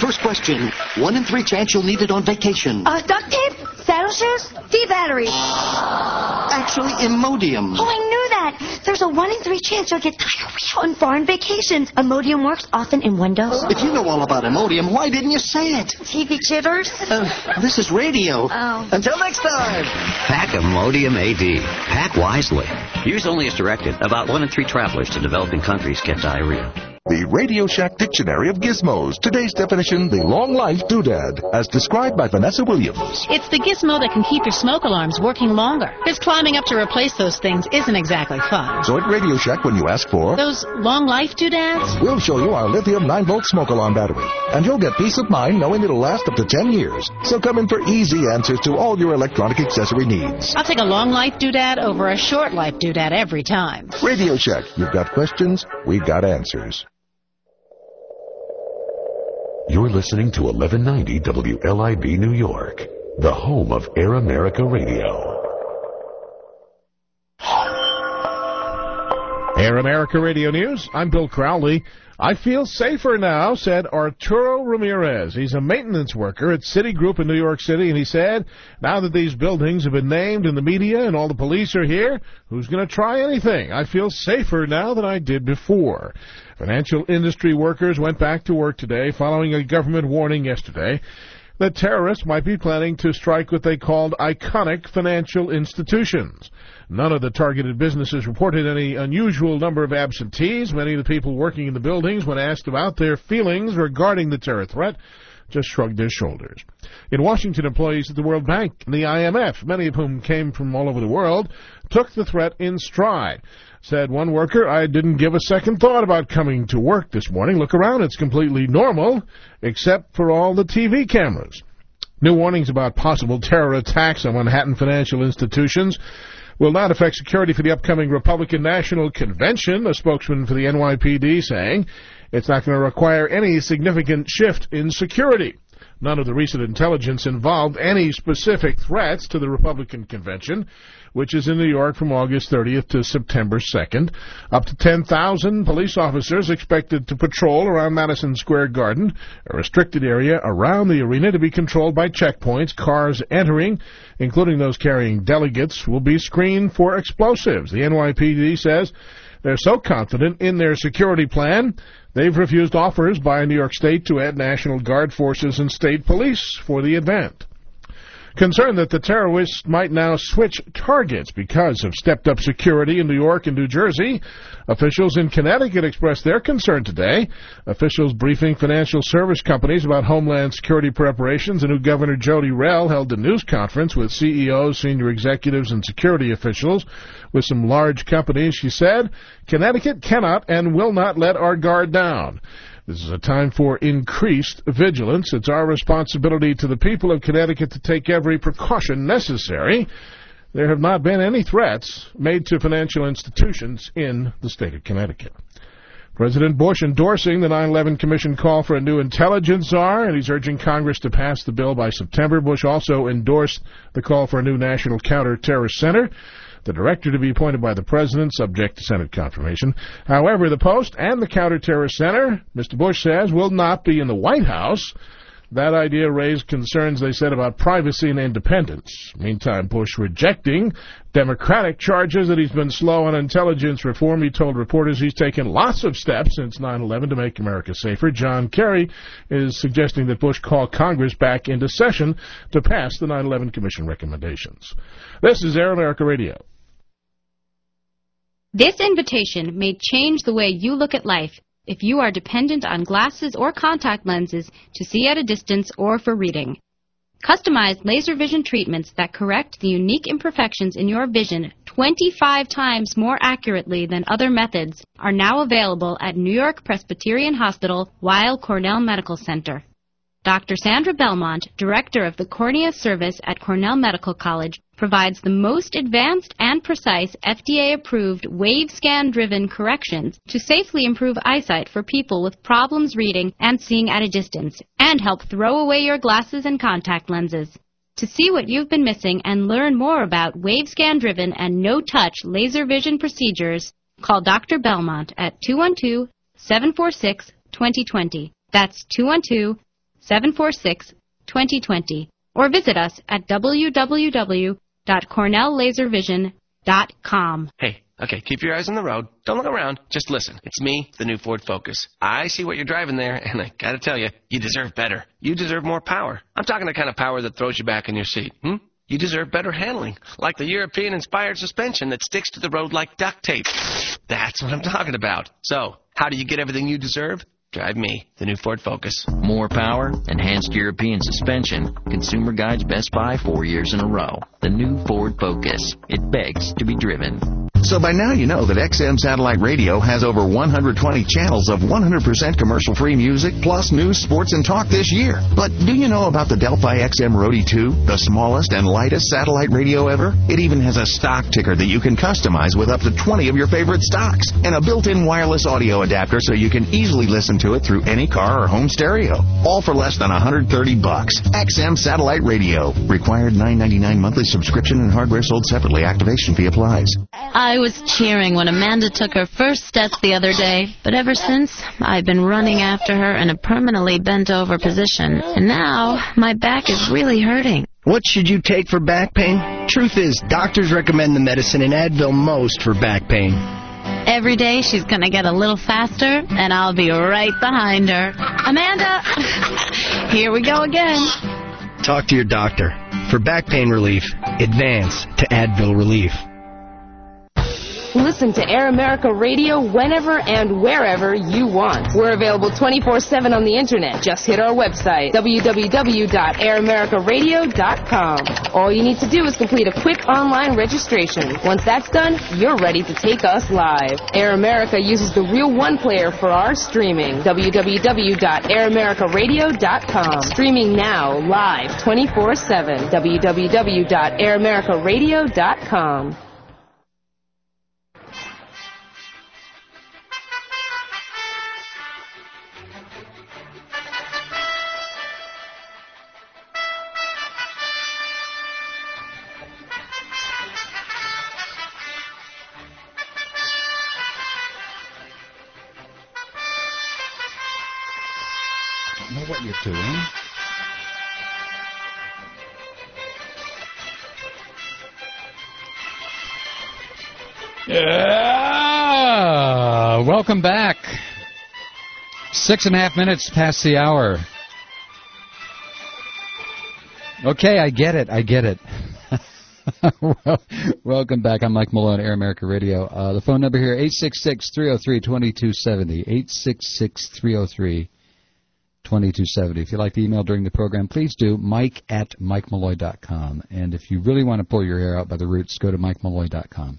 First question. 1 in 3 chance you'll need it on vacation. Duct tape? Saddle shoes? D-battery. Actually, Imodium. Oh, I knew that. There's a 1 in 3 chance you'll get diarrhea on foreign vacations. Imodium works often in one dose. If you know all about Imodium, why didn't you say it? TV jitters? This is radio. Oh. Until next time. Pack Imodium AD. Pack wisely. Use only as directed. About 1 in 3 travelers to developing countries get diarrhea. The Radio Shack Dictionary of Gizmos. Today's definition, the long-life doodad, as described by Vanessa Williams. It's the gizmo that can keep your smoke alarms working longer. Because climbing up to replace those things isn't exactly fun. So at Radio Shack, when you ask for those long-life doodads, we'll show you our lithium 9-volt smoke alarm battery. And you'll get peace of mind knowing it'll last up to 10 years. So come in for easy answers to all your electronic accessory needs. I'll take a long-life doodad over a short-life doodad every time. Radio Shack. You've got questions, we've got answers. You're listening to 1190 WLIB New York, the home of Air America Radio. Air America Radio News, I'm Bill Crowley. I feel safer now, said Arturo Ramirez. He's a maintenance worker at Citigroup in New York City, and he said, now that these buildings have been named in the media and all the police are here, who's going to try anything? I feel safer now than I did before. Financial industry workers went back to work today following a government warning yesterday that terrorists might be planning to strike what they called iconic financial institutions. None of the targeted businesses reported any unusual number of absentees. Many of the people working in the buildings, when asked about their feelings regarding the terror threat, just shrugged their shoulders. In Washington, employees at the World Bank and the IMF, many of whom came from all over the world, took the threat in stride. Said one worker, I didn't give a second thought about coming to work this morning. Look around, it's completely normal, except for all the TV cameras. New warnings about possible terror attacks on Manhattan financial institutions will not affect security for the upcoming Republican National Convention, a spokesman for the NYPD saying it's not going to require any significant shift in security. None of the recent intelligence involved any specific threats to the Republican Convention, which is in New York from August 30th to September 2nd. Up to 10,000 police officers expected to patrol around Madison Square Garden, a restricted area around the arena to be controlled by checkpoints. Cars entering, including those carrying delegates, will be screened for explosives. The NYPD says they're so confident in their security plan, they've refused offers by New York State to add National Guard forces and state police for the event. Concerned that the terrorists might now switch targets because of stepped-up security in New York and New Jersey, officials in Connecticut expressed their concern today. Officials briefing financial service companies about Homeland Security preparations, and new Governor Jody Rell held a news conference with CEOs, senior executives, and security officials with some large companies. She said, Connecticut cannot and will not let our guard down. This is a time for increased vigilance. It's our responsibility to the people of Connecticut to take every precaution necessary. There have not been any threats made to financial institutions in the state of Connecticut. President Bush endorsing the 9/11 Commission call for a new intelligence czar, and he's urging Congress to pass the bill by September. Bush also endorsed the call for a new National Counterterrorist Center, the director to be appointed by the president, subject to Senate confirmation. However, the post and the Counterterrorist Center, Mr. Bush says, will not be in the White House. That idea raised concerns, they said, about privacy and independence. Meantime, Bush rejecting Democratic charges that he's been slow on intelligence reform. He told reporters he's taken lots of steps since 9/11 to make America safer. John Kerry is suggesting that Bush call Congress back into session to pass the 9/11 Commission recommendations. This is Air America Radio. This invitation may change the way you look at life if you are dependent on glasses or contact lenses to see at a distance or for reading. Customized laser vision treatments that correct the unique imperfections in your vision 25 times more accurately than other methods are now available at New York Presbyterian Hospital, Weill Cornell Medical Center. Dr. Sandra Belmont, director of the Cornea Service at Cornell Medical College, provides the most advanced and precise FDA-approved wave-scan-driven corrections to safely improve eyesight for people with problems reading and seeing at a distance, and help throw away your glasses and contact lenses. To see what you've been missing and learn more about wave-scan-driven and no-touch laser vision procedures, call Dr. Belmont at 212-746-2020. That's 212 746-2020 or visit us at www.cornelllaservision.com. Hey, okay, keep your eyes on the road. Don't look around. Just listen. It's me, the new Ford Focus. I see what you're driving there, and I gotta tell you, you deserve better. You deserve more power. I'm talking the kind of power that throws you back in your seat. You deserve better handling, like the European-inspired suspension that sticks to the road like duct tape. That's what I'm talking about. So, how do you get everything you deserve? Drive me, the new Ford Focus. More power, enhanced European suspension. Consumer Guide's Best Buy 4 years in a row. The new Ford Focus. It begs to be driven. So by now you know that XM Satellite Radio has over 120 channels of 100% commercial-free music, plus news, sports, and talk this year. But do you know about the Delphi XM Roadie 2, the smallest and lightest satellite radio ever? It even has a stock ticker that you can customize with up to 20 of your favorite stocks, and a built-in wireless audio adapter so you can easily listen to it through any car or home stereo. All for less than $130. XM Satellite Radio. Required $9.99 monthly subscription and hardware sold separately. Activation fee applies. I was cheering when Amanda took her first steps the other day, but ever since, I've been running after her in a permanently bent-over position, and now my back is really hurting. What should you take for back pain? Truth is, doctors recommend the medicine in Advil most for back pain. Every day she's going to get a little faster, and I'll be right behind her. Amanda! Here we go again. Talk to your doctor. For back pain relief, advance to Advil Relief. Listen to Air America Radio whenever and wherever you want. We're available 24/7 on the Internet. Just hit our website, www.airamericaradio.com. All you need to do is complete a quick online registration. Once that's done, you're ready to take us live. Air America uses the Real One player for our streaming, www.airamericaradio.com. Streaming now, live, 24/7, www.airamericaradio.com. Know what you're doing. Yeah. Welcome back. 6.5 minutes past the hour. Okay, I get it. Well, welcome back. I'm Mike Malone, Air America Radio. The phone number here, 866-303-2270. 866-303-2270. If you'd like to email during the program, please do, mike@mikemalloy.com. And if you really want to pull your hair out by the roots, go to mikemalloy.com.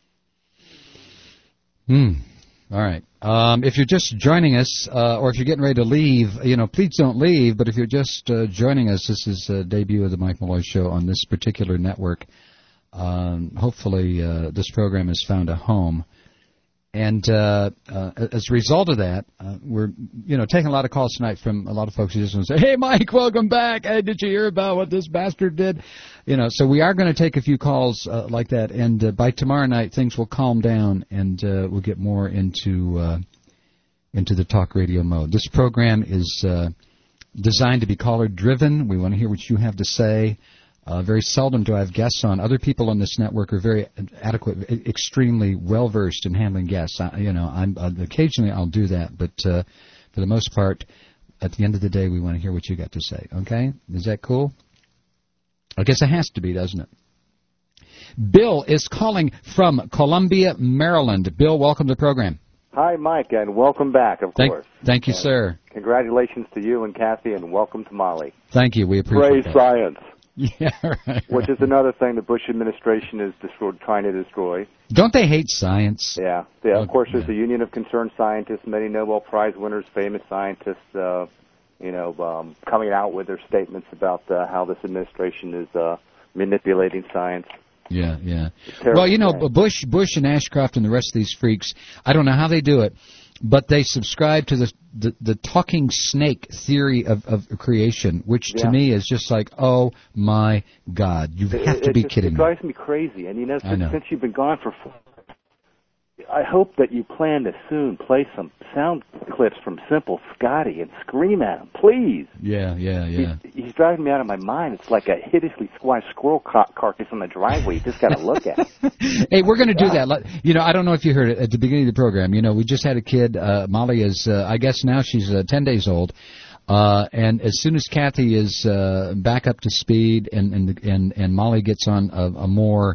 All right. If you're just joining us, or if you're getting ready to leave, please don't leave. But if you're just joining us, this is a debut of the Mike Malloy Show on this particular network. Hopefully, this program has found a home. And as a result of that, we're taking a lot of calls tonight from a lot of folks who just want to say, "Hey, Mike, welcome back. Hey, did you hear about what this bastard did?" So we are going to take a few calls like that, and by tomorrow night things will calm down, and we'll get more into the talk radio mode. This program is designed to be caller-driven. We want to hear what you have to say. Very seldom do I have guests on. Other people on this network are very adequate, extremely well-versed in handling guests. Occasionally I'll do that, but for the most part, at the end of the day, we want to hear what you got to say. Okay? Is that cool? I guess it has to be, doesn't it? Bill is calling from Columbia, Maryland. Bill, welcome to the program. Hi, Mike, and welcome back, of course. Thank you, sir. Congratulations to you and Kathy, and welcome to Molly. Thank you. We appreciate that. Praise science. Yeah, right. Which is another thing the Bush administration is trying to destroy. Don't they hate science? Yeah. Of course, there's the Union of Concerned Scientists, many Nobel Prize winners, famous scientists, coming out with their statements about how this administration is manipulating science. Yeah. Well, Bush and Ashcroft and the rest of these freaks, I don't know how they do it, but they subscribe to the talking snake theory of creation, which to me is just like, oh my God, you have to be kidding me. It drives me crazy. And since you've been gone for I hope that you plan to soon play some sound clips from Simple Scotty and scream at him, please. Yeah. He's driving me out of my mind. It's like a hideously squashed squirrel carcass on the driveway. You just got to look at it. Hey, we're going to do that. You know, I don't know if you heard it at the beginning of the program. You know, we just had a kid. Molly is, I guess now she's 10 days old. And as soon as Kathy is back up to speed and Molly gets on a more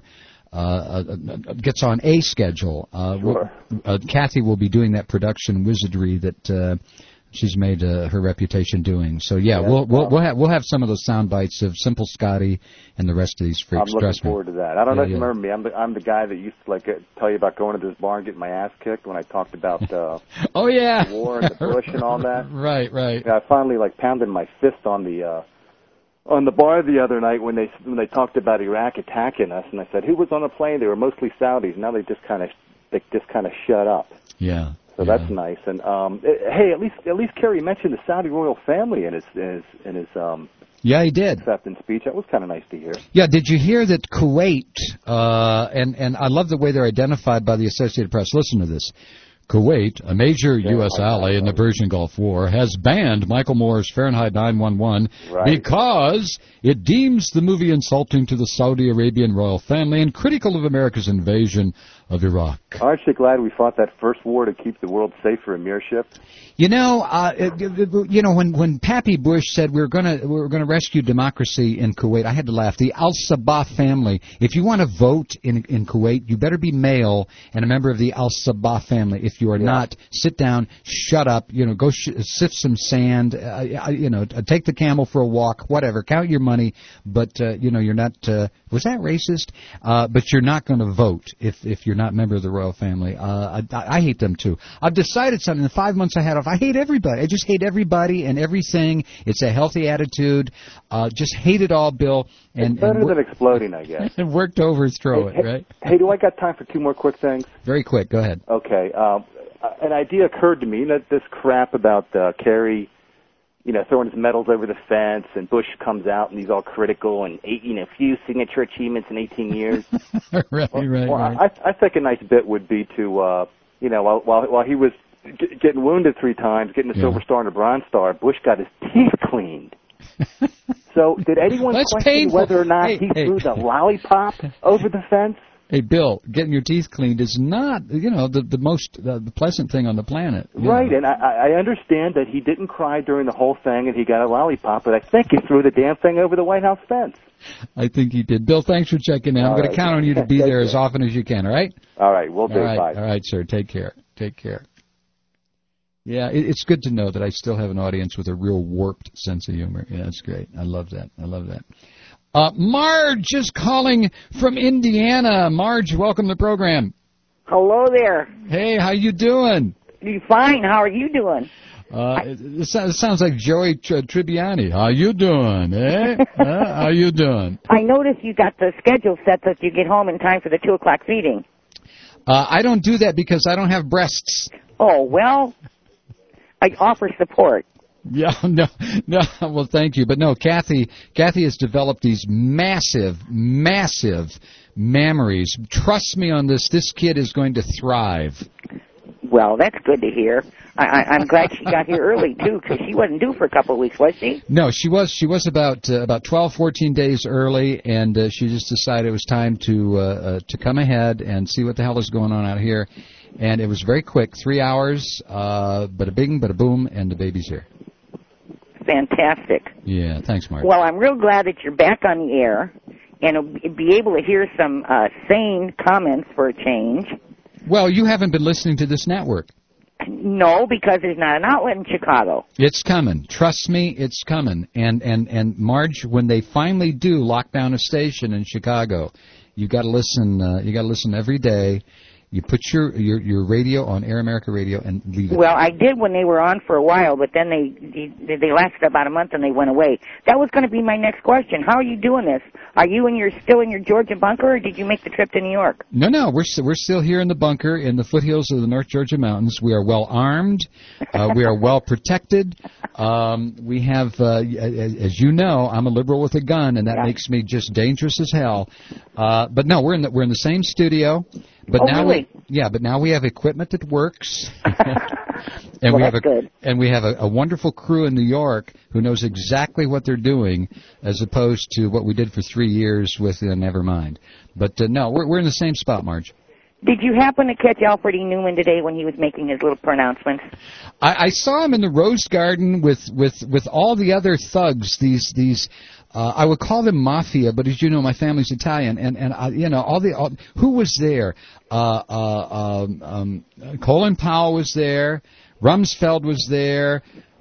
gets on a schedule, Kathy will be doing that production wizardry that she's made her reputation doing. So yeah, we'll have some of those sound bites of Simple Scotty and the rest of these freaks. I'm looking forward to that. I don't know if you remember me. I'm the guy that used to tell you about going to this bar and getting my ass kicked when I talked about the war and the Bush and all that. Right. Yeah, I finally pounded my fist on the bar the other night when they talked about Iraq attacking us, and I said, who was on the plane? They were mostly Saudis. Now they just kind of shut up. Yeah. So that's nice. And hey, at least Kerry mentioned the Saudi royal family in his yeah, he did. acceptance speech. That was kind of nice to hear. Yeah, did you hear that Kuwait and I love the way they're identified by the Associated Press. Listen to this. Kuwait, a major U.S. ally in the Persian Gulf War, has banned Michael Moore's Fahrenheit 9/11 because it deems the movie insulting to the Saudi Arabian royal family and critical of America's invasion of Iraq. Aren't you glad we fought that first war to keep the world safe for emirship? You know, when Pappy Bush said we're gonna rescue democracy in Kuwait, I had to laugh. The Al Sabah family. If you want to vote in Kuwait, you better be male and a member of the Al Sabah family. If you are not, sit down, shut up. You know, go sift some sand. Take the camel for a walk. Whatever. Count your money. But you're not. Was that racist? But you're not going to vote if you're not a member of the royal family. I hate them too. I've decided something. In the 5 months I had off, I hate everybody. I just hate everybody and everything. It's a healthy attitude. Just hate it all, Bill. It's better than exploding, I guess. And work to overthrow it, right? Hey, do I got time for two more quick things? Very quick. Go ahead. Okay. An idea occurred to me. This crap about Kerry, throwing his medals over the fence, and Bush comes out and he's all critical and few signature achievements in 18 years. right. I think a nice bit would be to, while he was getting wounded 3 times, getting a Silver Star and a Bronze Star, Bush got his teeth cleaned. So did anyone question whether or not he threw the lollipop over the fence? Hey, Bill, getting your teeth cleaned is not, the most pleasant thing on the planet. Right, and I understand that he didn't cry during the whole thing and he got a lollipop, but I think he threw the damn thing over the White House fence. I think he did. Bill, thanks for checking in. I'm going to count on you to be there as often as you can, all right? All right, we'll do. Bye. All right, sir. Take care. Yeah, it's good to know that I still have an audience with a real warped sense of humor. Yeah, that's great. I love that. Marge is calling from Indiana. Marge, welcome to the program. Hello there. Hey, how you doing? Fine. How are you doing? It sounds like Joey Tribbiani. How you doing, eh? How you doing? I noticed you got the schedule set that you get home in time for the 2 o'clock feeding. I don't do that because I don't have breasts. Oh, well, I offer support. Yeah, no. Well, thank you, but no. Kathy has developed these massive mammaries. Trust me on this. This kid is going to thrive. Well, that's good to hear. I'm glad she got here early too, because she wasn't due for a couple of weeks, was she? No, she was about 12, 14 days early, and she just decided it was time to come ahead and see what the hell is going on out here. And it was very quick, 3 hours, bada bing, bada boom, and the baby's here. Fantastic. Yeah, thanks, Mark. Well, I'm real glad that you're back on the air and be able to hear some sane comments for a change. Well, you haven't been listening to this network. No, because there's not an outlet in Chicago. It's coming. Trust me, it's coming. And Marge, when they finally do lock down a station in Chicago, you got to listen. You got to listen every day. You put your radio on Air America Radio and leave it. Well, I did when they were on for a while, but then they lasted about a month and they went away. That was going to be my next question. How are you doing this? Are you still in your Georgia bunker, or did you make the trip to New York? No, we're still here in the bunker in the foothills of the North Georgia mountains. We are well armed. We are well protected. We have, as you know, I'm a liberal with a gun, and that makes me just dangerous as hell. But no, we're in the same studio. But now really? Yeah, but now we have equipment that works. And Well, that's good. And we have a wonderful crew in New York who knows exactly what they're doing, as opposed to what we did for 3 years with Nevermind. But no, we're in the same spot, Marge. Did you happen to catch Alfred E. Newman today when he was making his little pronouncements? I saw him in the Rose Garden with all the other thugs. These I would call them mafia, but as you know, my family's Italian, and you know who was there? Colin Powell was there. Rumsfeld was there.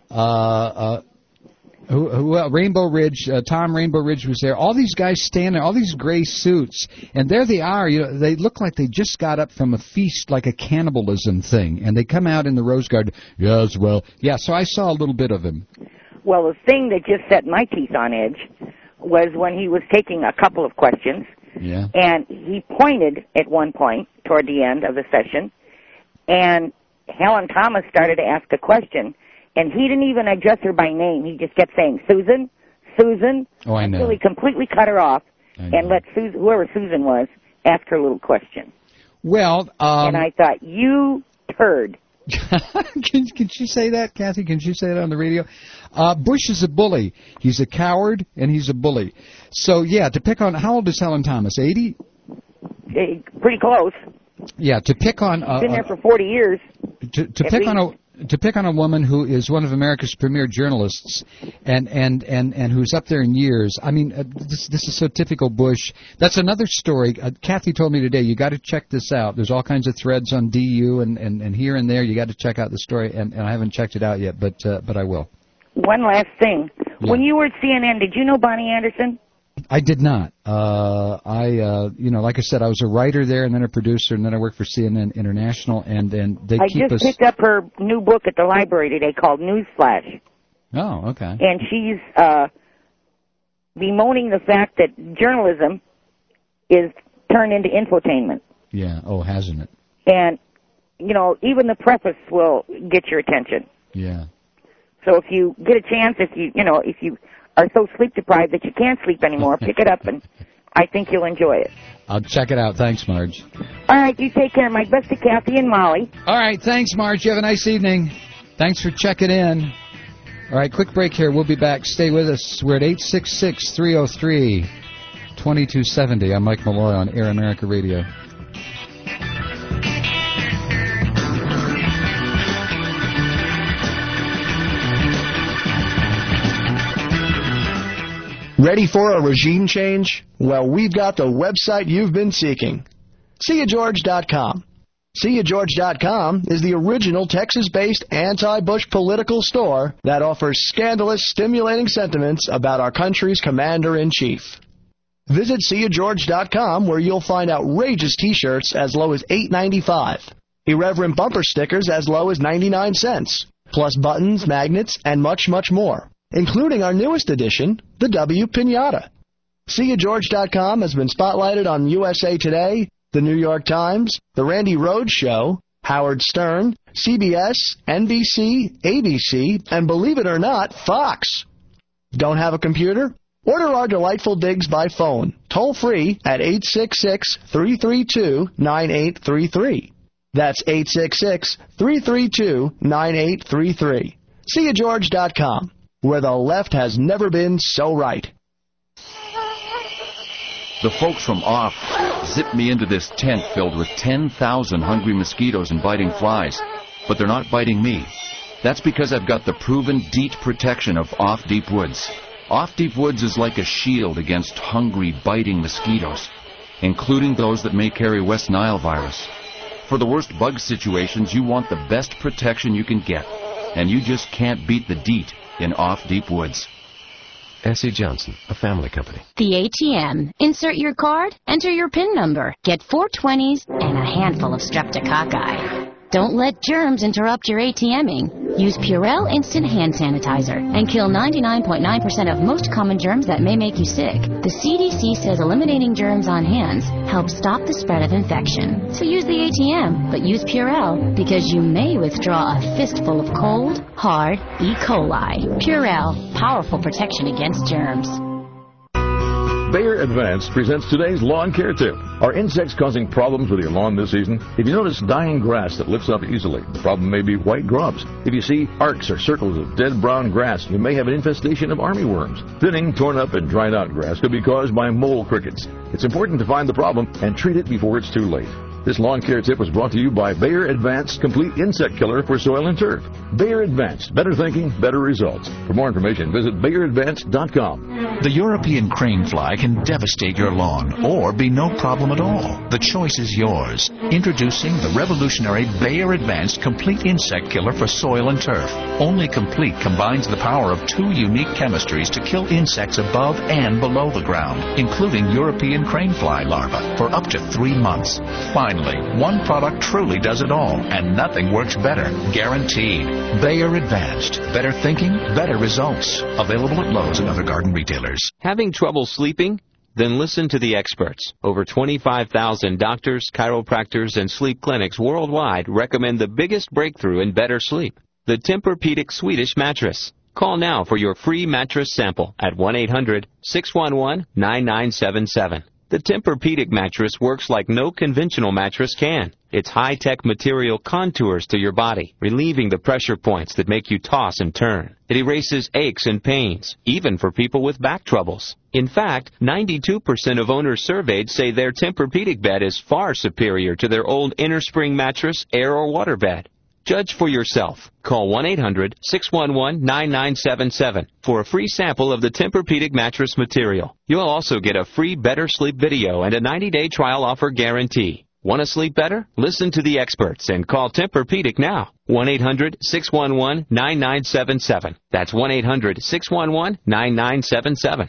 Rainbow Ridge, Tom Rainbow Ridge was there. All these guys standing there, all these gray suits, and there they are. You know, they look like they just got up from a feast, like a cannibalism thing, and they come out in the Rose Garden. Yes, well, yeah. So I saw a little bit of him. Well, the thing that just set my teeth on edge was when he was taking a couple of questions, and he pointed at one point toward the end of the session, and Helen Thomas started to ask a question. And he didn't even address her by name. He just kept saying, Susan, Susan. Oh, I know. Until he completely cut her off and let whoever Susan was ask her little question. Well, and I thought, you turd. Can you say that, Kathy? Can you say that on the radio? Bush is a bully. He's a coward, and he's a bully. So, yeah, to pick on, how old is Helen Thomas, 80? Pretty close. Yeah, to pick on... been there for 40 years. To pick on a woman who is one of America's premier journalists and who's up there in years. I mean, this is so typical Bush. That's another story. Kathy told me today, you got to check this out. There's all kinds of threads on DU and here and there. You got to check out the story, and I haven't checked it out yet, but I will. One last thing. Yeah. When you were at CNN, did you know Bonnie Anderson? I did not. Like I said, I was a writer there and then a producer, and then I worked for CNN International, and they keep us... I just picked up her new book at the library today called Newsflash. Oh, okay. And she's bemoaning the fact that journalism is turned into infotainment. Yeah, hasn't it? And, you know, even the preface will get your attention. Yeah. So if you get a chance, if you are so sleep deprived that you can't sleep anymore, pick it up, and I think you'll enjoy it. I'll check it out. Thanks, Marge. All right, you take care. My best to Kathy and Molly. All right, thanks, Marge. You have a nice evening. Thanks for checking in. All right, quick break here. We'll be back. Stay with us. We're at 866-303-2270. I'm Mike Malloy on Air America Radio. Ready for a regime change? Well, we've got the website you've been seeking. SeeYaGeorge.com. SeeYaGeorge.com is the original Texas-based anti-Bush political store that offers scandalous, stimulating sentiments about our country's commander-in-chief. Visit SeeYaGeorge.com, where you'll find outrageous T-shirts as low as $8.95, irreverent bumper stickers as low as 99 cents, plus buttons, magnets, and much, much more, including our newest edition, the W Piñata. SeeYaGeorge.com has been spotlighted on USA Today, The New York Times, The Randy Rhoads Show, Howard Stern, CBS, NBC, ABC, and believe it or not, Fox. Don't have a computer? Order our delightful digs by phone, toll-free at 866-332-9833. That's 866-332-9833. SeeYaGeorge.com, where the left has never been so right. The folks from Off zipped me into this tent filled with 10,000 hungry mosquitoes and biting flies, but they're not biting me. That's because I've got the proven DEET protection of Off Deep Woods. Off Deep Woods is like a shield against hungry, biting mosquitoes, including those that may carry West Nile virus. For the worst bug situations, you want the best protection you can get, and you just can't beat the DEET in Off Deep Woods. S.E. Johnson, a family company. The ATM. Insert your card, enter your PIN number, get 4 20s and a handful of streptococci. Don't let germs interrupt your ATMing. Use Purell Instant Hand Sanitizer and kill 99.9% of most common germs that may make you sick. The CDC says eliminating germs on hands helps stop the spread of infection. So use the ATM, but use Purell because you may withdraw a fistful of cold, hard E. coli. Purell, powerful protection against germs. Bayer Advanced presents today's lawn care tip. Are insects causing problems with your lawn this season? If you notice dying grass that lifts up easily, the problem may be white grubs. If you see arcs or circles of dead brown grass, you may have an infestation of armyworms. Thinning, torn up, and dried out grass could be caused by mole crickets. It's important to find the problem and treat it before it's too late. This lawn care tip was brought to you by Bayer Advanced Complete Insect Killer for Soil and Turf. Bayer Advanced. Better thinking, better results. For more information, visit BayerAdvanced.com. The European crane fly can devastate your lawn or be no problem at all. The choice is yours. Introducing the revolutionary Bayer Advanced Complete Insect Killer for Soil and Turf. Only Complete combines the power of 2 unique chemistries to kill insects above and below the ground, including European crane fly larvae, for up to 3 months. Finally, one product truly does it all, and nothing works better. Guaranteed. Bayer Advanced. Better thinking, better results. Available at Lowe's and other garden retailers. Having trouble sleeping? Then listen to the experts. Over 25,000 doctors, chiropractors, and sleep clinics worldwide recommend the biggest breakthrough in better sleep, the Tempur-Pedic Swedish mattress. Call now for your free mattress sample at 1-800-611-9977. The Tempur-Pedic mattress works like no conventional mattress can. Its high-tech material contours to your body, relieving the pressure points that make you toss and turn. It erases aches and pains, even for people with back troubles. In fact, 92% of owners surveyed say their Tempur-Pedic bed is far superior to their old innerspring mattress, air, or water bed. Judge for yourself. Call 1-800-611-9977 for a free sample of the Tempur-Pedic mattress material. You'll also get a free Better Sleep video and a 90-day trial offer guarantee. Want to sleep better? Listen to the experts and call Tempur-Pedic now. 1-800-611-9977. That's 1-800-611-9977.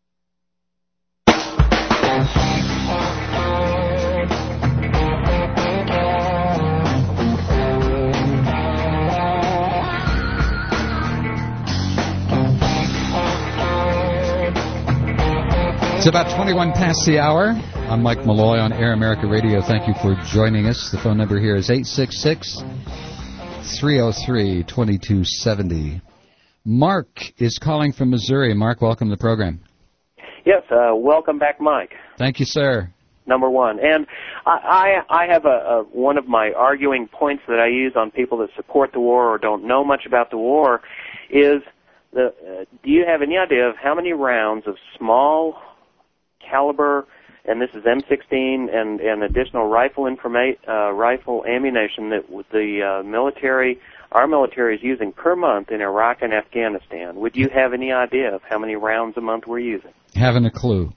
It's about 21 past the hour. I'm Mike Malloy on Air America Radio. Thank you for joining us. The phone number here is 866-303-2270. Mark is calling from Missouri. Mark, welcome to the program. Yes, welcome back, Mike. Thank you, sir. Number one. And I have one of my arguing points that I use on people that support the war or don't know much about the war is, do you have any idea of how many rounds of small caliber, and this is M16 and additional rifle ammunition that our military is using per month in Iraq and Afghanistan? Would you have any idea of how many rounds a month we're using? Haven't a clue.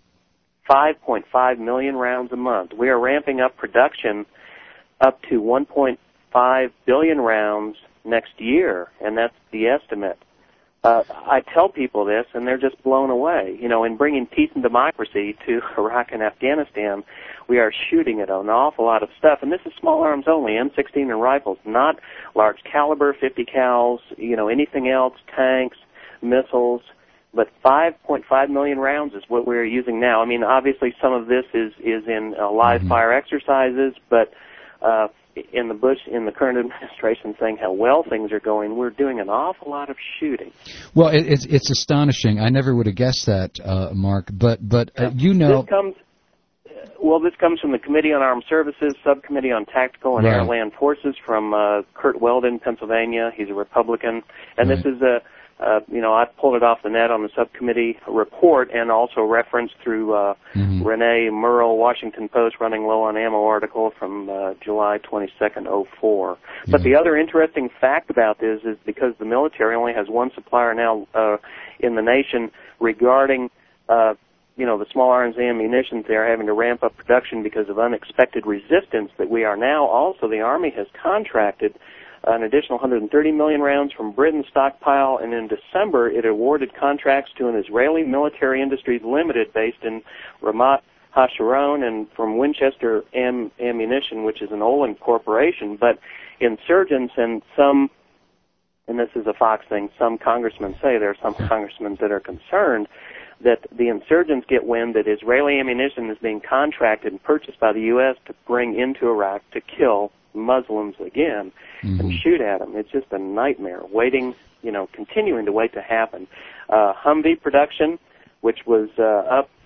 5.5 million rounds a month. We are ramping up production up to 1.5 billion rounds next year, and that's the estimate. I tell people this, and they're just blown away. You know, in bringing peace and democracy to Iraq and Afghanistan, we are shooting at an awful lot of stuff. And this is small arms only, M16 and rifles, not large caliber, 50 cals, anything else, tanks, missiles. But 5.5 million rounds is what we're using now. I mean, obviously some of this is in live fire exercises, but in the current administration saying how well things are going, we're doing an awful lot of shooting. Well, it's astonishing. I never would have guessed that, Mark. But This comes from the Committee on Armed Services, Subcommittee on Tactical and Air Land Forces from Kurt Weldon, Pennsylvania. He's a Republican, and this is I pulled it off the net on the subcommittee report and also referenced through Renee Merle, Washington Post, Running Low on Ammo article from July 22nd, 2004. But the other interesting fact about this is because the military only has one supplier now in the nation regarding the small arms ammunition, they're having to ramp up production because of unexpected resistance that we are now. Also, the Army has contracted an additional 130 million rounds from Britain's stockpile, and in December it awarded contracts to an Israeli Military Industries Limited based in Ramat HaSharon and from Winchester Ammunition, which is an Olin corporation. But insurgents and this is a Fox thing, some congressmen say, there are some congressmen that are concerned that the insurgents get wind that Israeli ammunition is being contracted and purchased by the U.S. to bring into Iraq to kill Muslims again and shoot at them. It's just a nightmare, continuing to wait to happen. Humvee production, which was up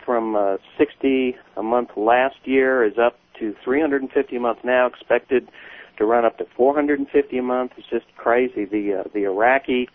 from 60 a month last year, is up to 350 a month now, expected to run up to 450 a month. It's just crazy. The Iraqi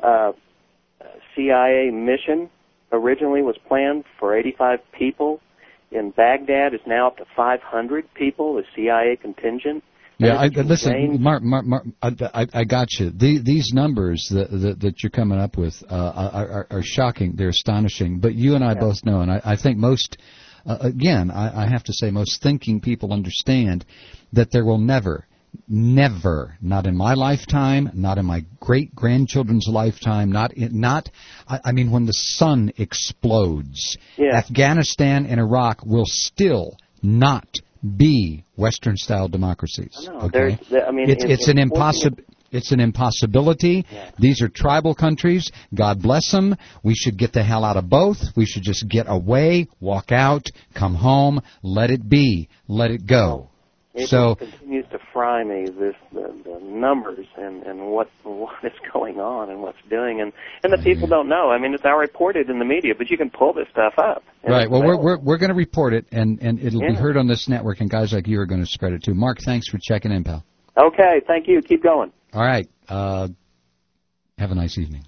CIA mission originally was planned for 85 people. In Baghdad, is now up to 500 people, the CIA contingent. Yeah, listen, Mark, I got you. These numbers that you're coming up with are shocking. They're astonishing. But you and I both know, and I think most, again, I have to say most thinking people understand that there will never, not in my lifetime, not in my great-grandchildren's lifetime, I mean, when the sun explodes, Afghanistan and Iraq will still not be Western-style democracies. Okay? It's an impossibility. Yeah. These are tribal countries. God bless them. We should get the hell out of both. We should just get away, walk out, come home, let it be, let it go. It continues to fry me, the numbers and what is going on and what's doing, and the people don't know. I mean, it's not reported in the media, but you can pull this stuff up. Right. Well, we're going to report it, and it'll be heard on this network, and guys like you are going to spread it too. Mark, thanks for checking in, pal. Okay. Thank you. Keep going. All right. Have a nice evening.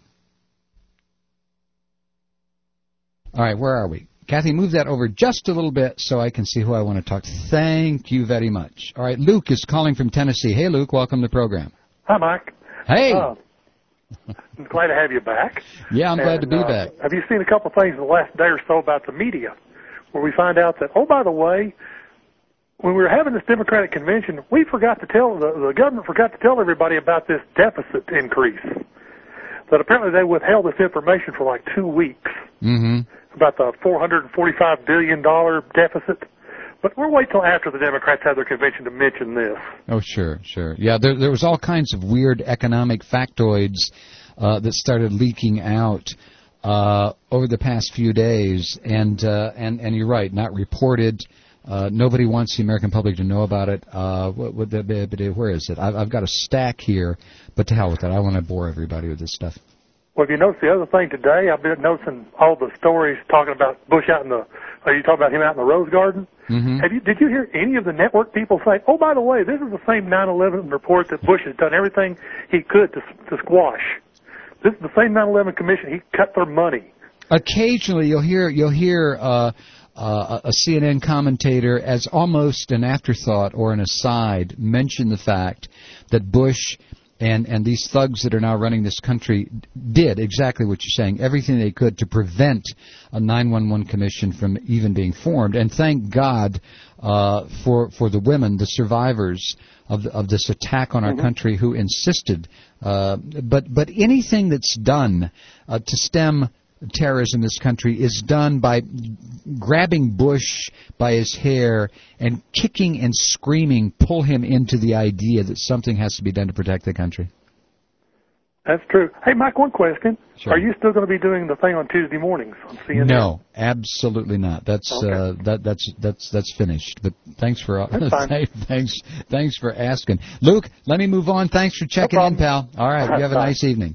All right. Where are we? Kathy, move that over just a little bit so I can see who I want to talk to. Thank you very much. All right, Luke is calling from Tennessee. Hey, Luke, welcome to the program. Hi, Mike. Hey. I'm glad to have you back. Yeah, I'm glad to be back. Have you seen a couple of things in the last day or so about the media where we find out that, oh, by the way, when we were having this Democratic convention, we forgot to tell, the government forgot to tell everybody about this deficit increase. That apparently they withheld this information for like 2 weeks. Mm-hmm. About the $445 billion deficit. But we'll wait till after the Democrats have their convention to mention this. Oh, sure. Yeah, there was all kinds of weird economic factoids that started leaking out over the past few days. And you're right, not reported. Nobody wants the American public to know about it. Where is it? I've got a stack here, but to hell with that. I want to bore everybody with this stuff. Well, if you notice the other thing today, I've been noticing all the stories talking about Bush out in the, you talk about him out in the Rose Garden. Mm-hmm. Did you hear any of the network people say, oh, by the way, this is the same 9/11 report that Bush has done everything he could to squash. This is the same 9/11 commission. He cut their money. Occasionally you'll hear a CNN commentator as almost an afterthought or an aside mention the fact that Bush and these thugs that are now running this country did exactly what you're saying, everything they could to prevent a 9/11 commission from even being formed. And thank God for the women, the survivors of this attack on our country who insisted. But anything that's done to stem terrorism in this country is done by grabbing Bush by his hair and kicking and screaming, pull him into the idea that something has to be done to protect the country. That's true. Hey, Mike, one question. Sure. Are you still going to be doing the thing on Tuesday mornings on CNN? No, absolutely not. That's that's finished. But thanks for thanks for asking. Luke, let me move on. Thanks for checking in, pal. All right, you have a nice evening.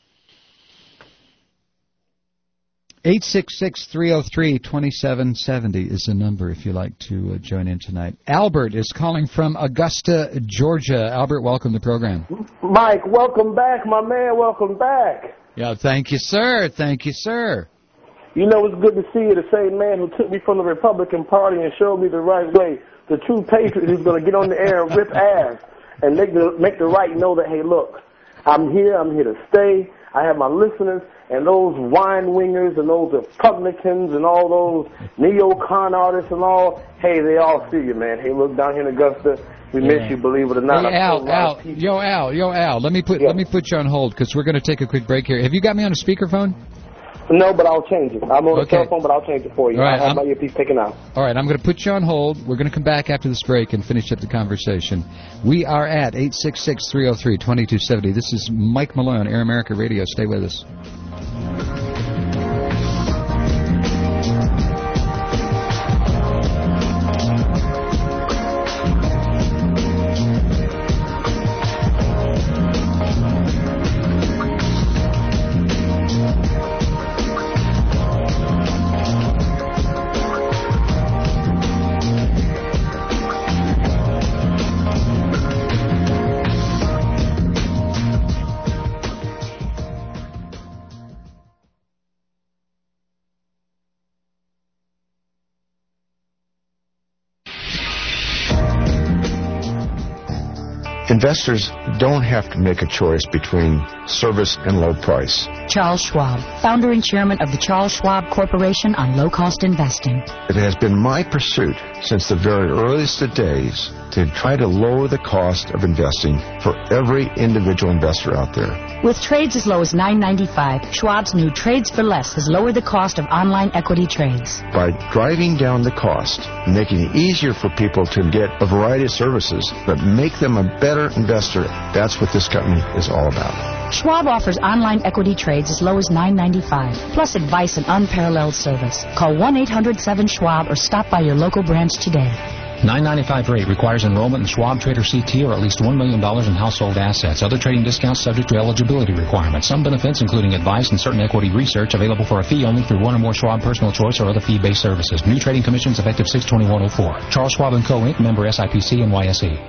866-303-2770 is the number if you'd like to join in tonight. Albert is calling from Augusta, Georgia. Albert, welcome to the program. Mike, welcome back, my man. Welcome back. Yeah, thank you, sir. Thank you, sir. You know, it's good to see you, the same man who took me from the Republican Party and showed me the right way. The true patriot who's going to get on the air and rip ass and make the right know that, hey, look, I'm here to stay. I have my listeners, and those wine-wingers and those Republicans and all those neo-con artists and all, hey, they all see you, man. Hey, look, down here in Augusta, we miss you, believe it or not. Hey, Al, let me put you on hold because we're going to take a quick break here. Have you got me on a speakerphone? No, but I'll change it. I'm on the cell phone, but I'll change it for you. Right, I have my earpiece taken out. All right, I'm going to put you on hold. We're going to come back after this break and finish up the conversation. We are at 866-303-2270. This is Mike Malone, Air America Radio. Stay with us. Investors don't have to make a choice between service and low price. Charles Schwab, founder and chairman of the Charles Schwab Corporation on low-cost investing. It has been my pursuit since the very earliest of days to try to lower the cost of investing for every individual investor out there. With trades as low as $9.95, Schwab's new Trades for Less has lowered the cost of online equity trades. By driving down the cost, making it easier for people to get a variety of services, but make them a better investor, that's what this company is all about. Schwab offers online equity trades as low as $9.95, plus advice and unparalleled service. Call 1-800-7-SCHWAB or stop by your local branch today. $9.95 rate requires enrollment in Schwab Trader CT or at least $1 million in household assets. Other trading discounts subject to eligibility requirements. Some benefits, including advice and certain equity research, available for a fee only through one or more Schwab Personal Choice or other fee-based services. New trading commissions effective 6/21/04. Charles Schwab & Co. Inc., member SIPC and NYSE.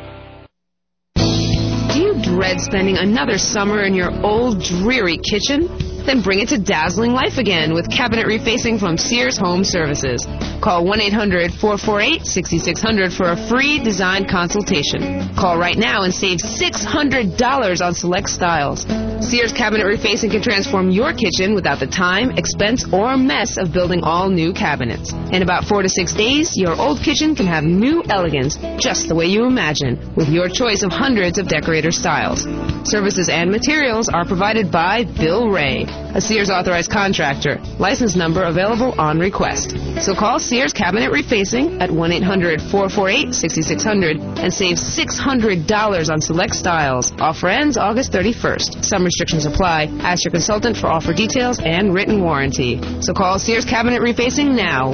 Do you dread spending another summer in your old, dreary kitchen? Then bring it to dazzling life again with cabinet refacing from Sears Home Services. Call 1-800-448-6600 for a free design consultation. Call right now and save $600 on select styles. Sears Cabinet Refacing can transform your kitchen without the time, expense, or mess of building all new cabinets. In about 4 to 6 days, your old kitchen can have new elegance, just the way you imagine, with your choice of hundreds of decorator styles. Services and materials are provided by Bill Ray, a Sears authorized contractor. License number available on request. So call Sears Cabinet Refacing at 1-800-448-6600 and save $600 on select styles. Offer ends August 31st. Some restrictions apply. Ask your consultant for offer details and written warranty. So call Sears Cabinet Refacing now.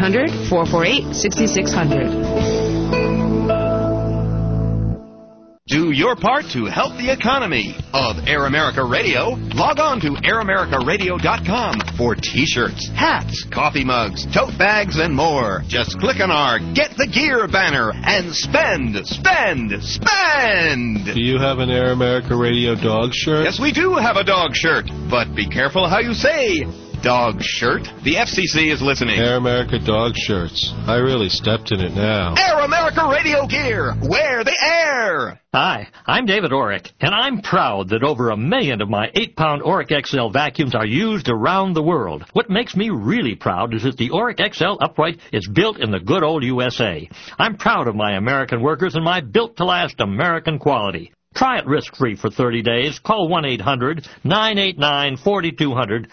1-800-448-6600. Do your part to help the economy of Air America Radio. Log on to AirAmericaRadio.com for T-shirts, hats, coffee mugs, tote bags, and more. Just click on our Get the Gear banner and spend, spend, spend! Do you have an Air America Radio dog shirt? Yes, we do have a dog shirt, but be careful how you say dog shirt. The FCC is listening. Air America dog shirts. I really stepped in it now. Air America Radio gear. Wear the air. Hi, I'm David Orrick, and I'm proud that over 1 million of my 8-pound Orrick XL vacuums are used around the world. What makes me really proud is that the Orrick XL upright is built in the good old USA. I'm proud of my American workers and my built-to-last American quality. Try it risk-free for 30 days. Call 1-800-989-4200,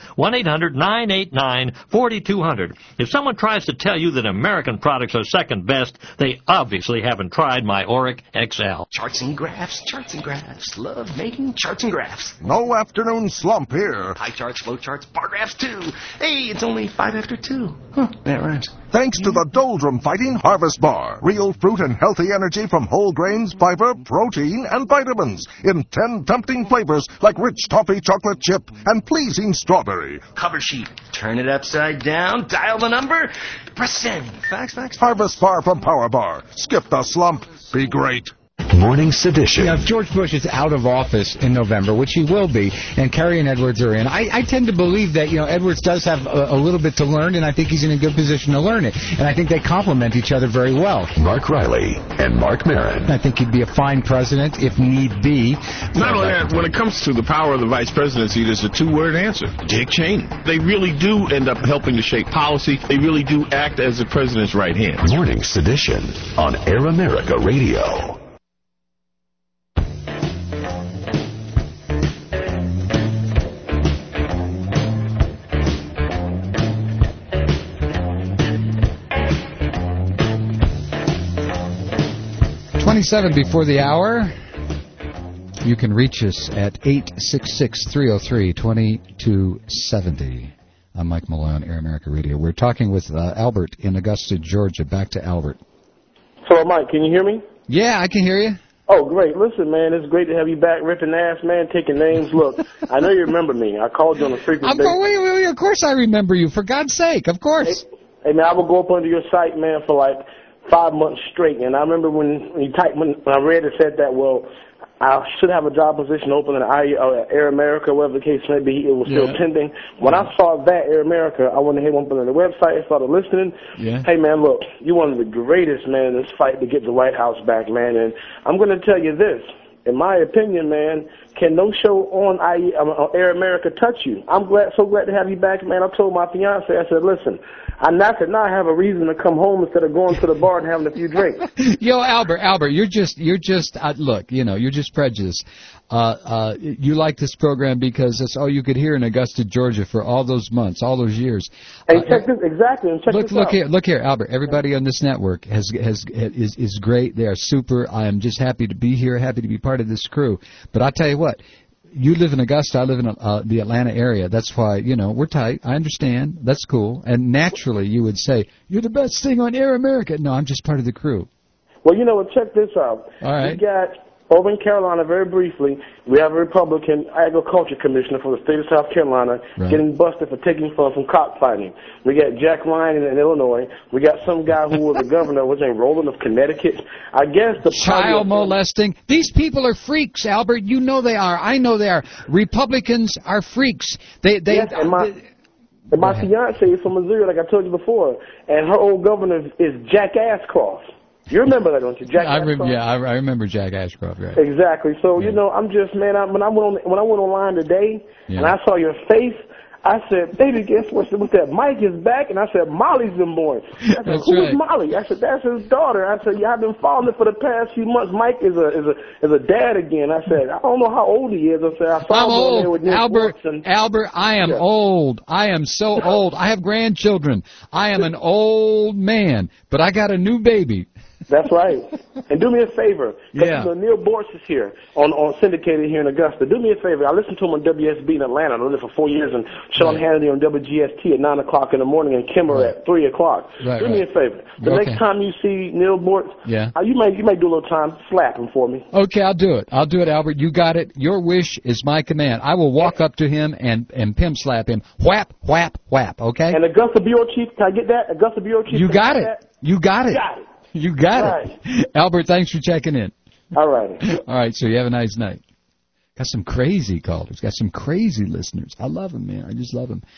1-800-989-4200. If someone tries to tell you that American products are second best, they obviously haven't tried my Orrick XL. Charts and graphs, love making charts and graphs. No afternoon slump here. High charts, low charts, bar graphs too. Hey, it's only 5 after 2. Huh, that rhymes. Thanks to the doldrum-fighting Harvest Bar. Real fruit and healthy energy from whole grains, fiber, protein, and vitamins. In 10 tempting flavors like rich toffee chocolate chip and pleasing strawberry. Cover sheet. Turn it upside down. Dial the number. Press send. Fax. Harvest Bar from Power Bar. Skip the slump. Be great. Morning Sedition. If George Bush is out of office in November, which he will be, and Kerry and Edwards are in, I tend to believe that, Edwards does have a little bit to learn, and I think he's in a good position to learn it. And I think they complement each other very well. Mark Riley and Mark Maron. I think he'd be a fine president if need be. Not only that, when it comes to the power of the vice presidency, there's a 2-word answer. Dick Cheney. They really do end up helping to shape policy. They really do act as the president's right hand. Morning Sedition on Air America Radio. Before the hour. You can reach us at 866-303-2270. I'm Mike Malone, Air America Radio. We're talking with Albert in Augusta, Georgia. Back to Albert. So, Mike, can you hear me? Yeah, I can hear you. Oh, great. Listen, man, it's great to have you back ripping ass, man, taking names. Look, I know you remember me. I called you on a frequent basis. Wait, of course I remember you. For God's sake, of course. Hey, man, I will go up under your site, man, for like 5 months straight. And I remember when I read it, said that, well, I should have a job position open at Air America, whatever the case may be. It was still pending. When I saw that, Air America, I went ahead and went on the website and started listening. Yeah. Hey, man, look, you're one of the greatest, man, in this fight to get the White House back, man. And I'm going to tell you this. in my opinion, man, can no show on Air America touch you? I'm so glad to have you back, man. I told my fiance, I said, listen, I now have a reason to come home instead of going to the bar and having a few drinks. Yo, Albert, you're just look, you're just prejudiced. You like this program because that's all you could hear in Augusta, Georgia for all those months, all those years. Hey, check this exactly. And check this out. Look here, Albert. Everybody on this network is great. They are super. I am just happy to be here, happy to be part of this crew. But I tell you what. You live in Augusta, I live in the Atlanta area. That's why, we're tight. I understand. That's cool. And naturally, you would say, you're the best thing on Air America. No, I'm just part of the crew. Well, check this out. All right. We got, over in Carolina, very briefly, we have a Republican agriculture commissioner for the state of South Carolina getting busted for taking funds from cockfighting. We got Jack Ryan in Illinois. We got some guy who was a governor, was named Roland of Connecticut. I guess the child molesting. These people are freaks, Albert. You know they are. I know they are. Republicans are freaks. Yes, and my fiance is from Missouri, like I told you before, and her old governor is Jack Ashcroft. You remember that, don't you, Jack Ashcroft? Yeah, I remember Jack Ashcroft, right. Exactly. So, I'm just, man, when I went online today and I saw your face, I said, baby, guess what that? Mike is back. And I said, Molly's been born. I said, who's Molly? I said, that's his daughter. I said, yeah, I've been following it for the past few months. Mike is a dad again. I said, I don't know how old he is. I said, I saw him on there with Nick Albert, I am old. I am so old. I have grandchildren. I am an old man, but I got a new baby. That's right. And do me a favor. Neil Bortz is here on syndicated here in Augusta. Do me a favor. I listened to him on WSB in Atlanta. I lived for 4 years, and Sean Hannity on WGST at 9 o'clock in the morning and Kimmer at 3 o'clock. Do me a favor. The next time you see Neil Bortz, you may do a little time. Slap him for me. Okay, I'll do it. Albert. You got it. Your wish is my command. I will walk up to him and pimp slap him. Whap, whap, whap, okay? And Augusta Bureau Chief, can I get that? Augusta Bureau Chief, You got it. You got it. You got it. Albert, thanks for checking in. All right. All right, so you have a nice night. Got some crazy callers. Got some crazy listeners. I love them, man. I just love them.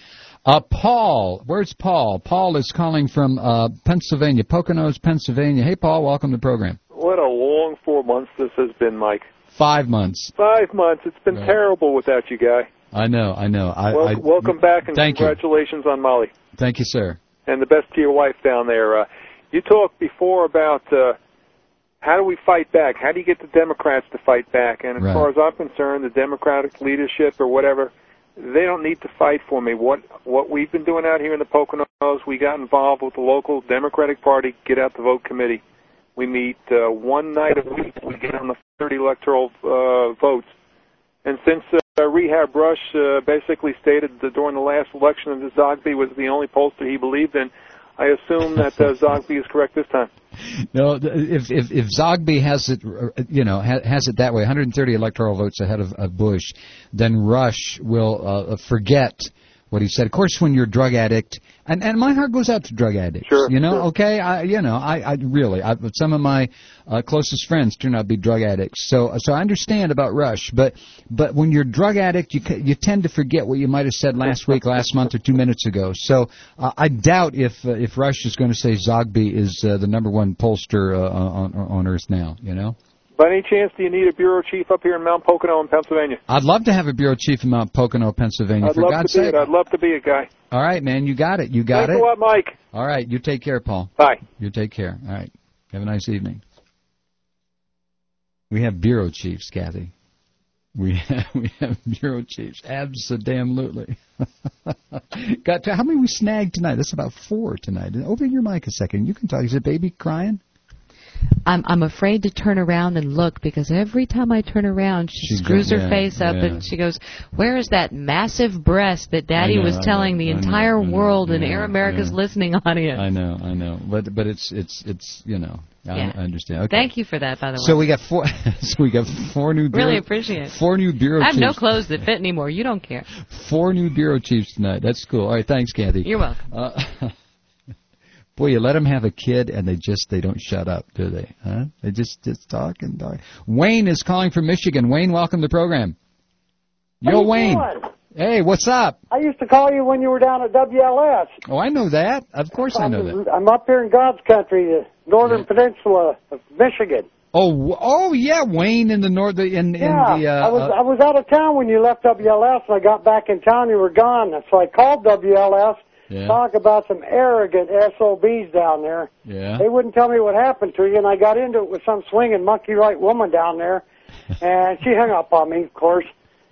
Paul. Where's Paul? Paul is calling from Pennsylvania, Poconos, Pennsylvania. Hey, Paul, welcome to the program. What a long 4 months this has been, Mike. 5 months. 5 months. It's been terrible without you, guy. I know. Welcome back, and congratulations on Molly. Thank you, sir. And the best to your wife down there. You talked before about how do we fight back? How do you get the Democrats to fight back? And as far as I'm concerned, the Democratic leadership or whatever, they don't need to fight for me. What we've been doing out here in the Poconos, we got involved with the local Democratic Party Get Out the Vote Committee. We meet one night a week. We get on the 30 electoral votes. And since Rehab Rush basically stated that during the last election that Zogby was the only pollster he believed in, I assume that Zogby is correct this time. No, if Zogby has it, has it that way, 130 electoral votes ahead of Bush, then Rush will forget what he said. Of course, when you're a drug addict, and my heart goes out to drug addicts. Sure. Okay, I really, some of my closest friends turn out to be drug addicts. So I understand about Rush, but when you're a drug addict, you tend to forget what you might have said last week, last month, or 2 minutes ago. So I doubt if Rush is going to say Zogby is the number one pollster on Earth now. By any chance, do you need a bureau chief up here in Mount Pocono in Pennsylvania? I'd love to have a bureau chief in Mount Pocono, Pennsylvania. I'd love to be it, guy. All right, man, you got it. Thanks a lot, Mike. All right, you take care, Paul. Bye. You take care. All right, have a nice evening. We have bureau chiefs, Kathy. We have bureau chiefs. Absolutely. How many we snagged tonight? That's about 4 tonight. Open your mic a second. You can talk. Is the baby crying? I'm afraid to turn around and look because every time I turn around, she screws her face up and she goes, "Where is that massive breast that Daddy was telling the entire world and Air America's listening audience?" I know, but it's I understand. Okay. Thank you for that, by the way. So we got 4. So we got 4 new. Really appreciate it. 4 new bureau chiefs. I have no clothes that fit anymore. You don't care. 4 new bureau chiefs tonight. That's cool. All right, thanks, Kathy. You're welcome. Boy, you let them have a kid, and they don't shut up, do they? Huh? They just talk and talk. Wayne is calling from Michigan. Wayne, welcome to the program. Yo, Wayne. Hey, what's up? I used to call you when you were down at WLS. Oh, I know that. Of course I know that. I'm up here in God's country, Northern Peninsula of Michigan. Oh, yeah, Wayne in the north. I was out of town when you left WLS, and I got back in town. You were gone, so I called WLS. Yeah. Talk about some arrogant SOBs down there. Yeah. They wouldn't tell me what happened to you, and I got into it with some swinging monkey right woman down there, and she hung up on me, of course.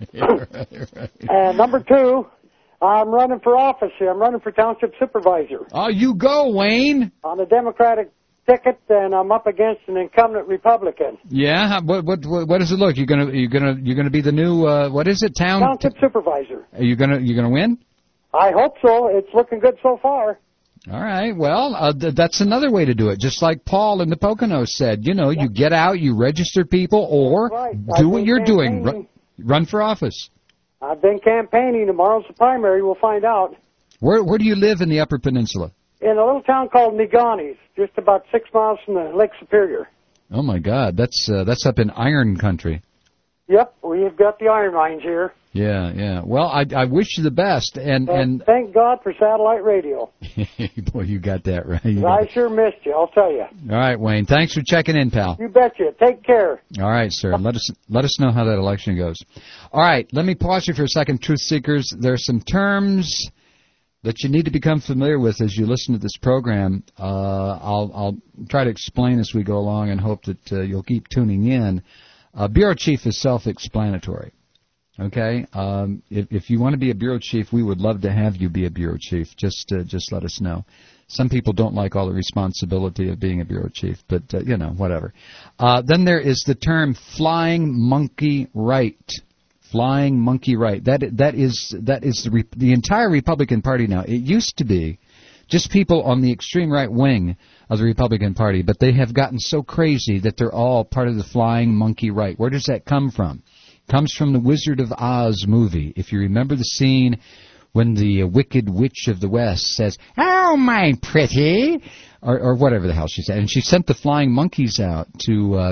Right. And number 2, I'm running for office here. I'm running for township supervisor. Oh, you go, Wayne. On the Democratic ticket, and I'm up against an incumbent Republican. Yeah. What does it look? You're gonna be the new what is it? Township supervisor. Are you gonna win? I hope so. It's looking good so far. All right. Well, that's another way to do it. Just like Paul in the Poconos said, you get out, you register people, or do what you're doing. Run for office. I've been campaigning. Tomorrow's the primary. We'll find out. Where do you live in the Upper Peninsula? In a little town called Negaunee, just about 6 miles from the Lake Superior. Oh my God, that's up in iron country. Yep, we've got the iron mines here. Yeah. Well, I wish you the best, and thank God for satellite radio. Boy, you got that right. I sure missed you, I'll tell you. All right, Wayne. Thanks for checking in, pal. You betcha. Take care. All right, sir. Let us know how that election goes. All right, let me pause you for a second, Truth Seekers. There are some terms that you need to become familiar with as you listen to this program. I'll try to explain as we go along and hope that you'll keep tuning in. Bureau chief is self-explanatory. Okay? If you want to be a bureau chief, we would love to have you be a bureau chief. Just let us know. Some people don't like all the responsibility of being a bureau chief, but, whatever. Then there is the term flying monkey right. Flying monkey right. That is the entire Republican Party now. It used to be just people on the extreme right wing of the Republican Party, but they have gotten so crazy that they're all part of the flying monkey right. Where does that come from? It comes from the Wizard of Oz movie. If you remember the scene when the Wicked Witch of the West says, "Oh, my pretty," or whatever the hell she said, and she sent the flying monkeys out to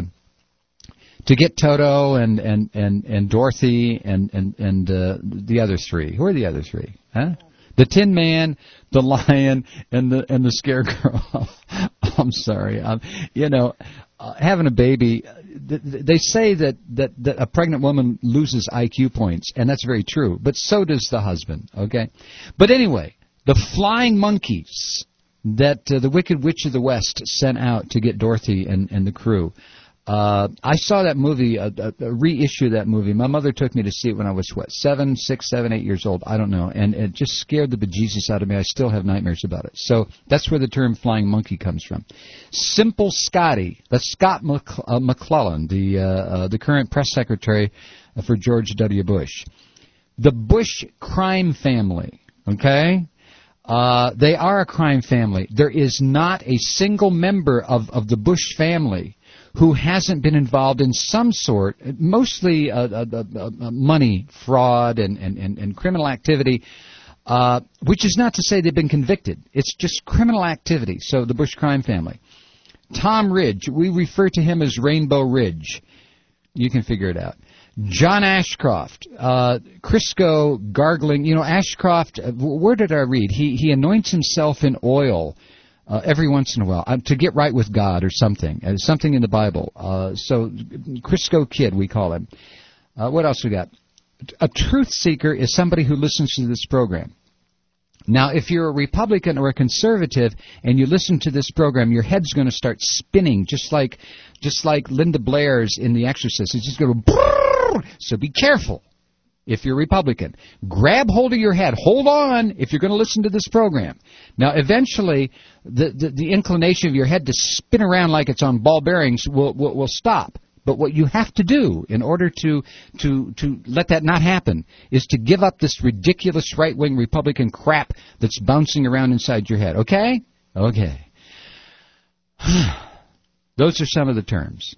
get Toto and Dorothy and the other three. Who are the other three? Huh? The Tin Man, the Lion, and the Scarecrow. I'm sorry. Having a baby, they say that a pregnant woman loses IQ points, and that's very true. But so does the husband. Okay. But anyway, the flying monkeys that the Wicked Witch of the West sent out to get Dorothy and the crew. I saw that movie, a reissue of that movie. My mother took me to see it when I was, 7, 6, 7, 8 years old? I don't know. And it just scared the bejesus out of me. I still have nightmares about it. So that's where the term flying monkey comes from. Simple Scotty, that's Scott McClellan, the current press secretary for George W. Bush. The Bush crime family, okay? They are a crime family. There is not a single member of the Bush family who hasn't been involved in some sort, mostly money fraud and criminal activity, which is not to say they've been convicted. It's just criminal activity. So the Bush crime family. Tom Ridge, we refer to him as Rainbow Ridge. You can figure it out. John Ashcroft, Crisco gargling. Ashcroft, where did I read? He anoints himself in oil every once in a while to get right with God or something. Something in the Bible. So Crisco Kid, we call him. What else we got? A truth seeker is somebody who listens to this program. Now, if you're a Republican or a conservative and you listen to this program, your head's going to start spinning, just like Linda Blair's in The Exorcist. It's just going to. So be careful. If you're Republican, grab hold of your head. Hold on if you're going to listen to this program. Now, eventually, the inclination of your head to spin around like it's on ball bearings will stop. But what you have to do in order to let that not happen is to give up this ridiculous right-wing Republican crap that's bouncing around inside your head. Okay? Okay. Those are some of the terms.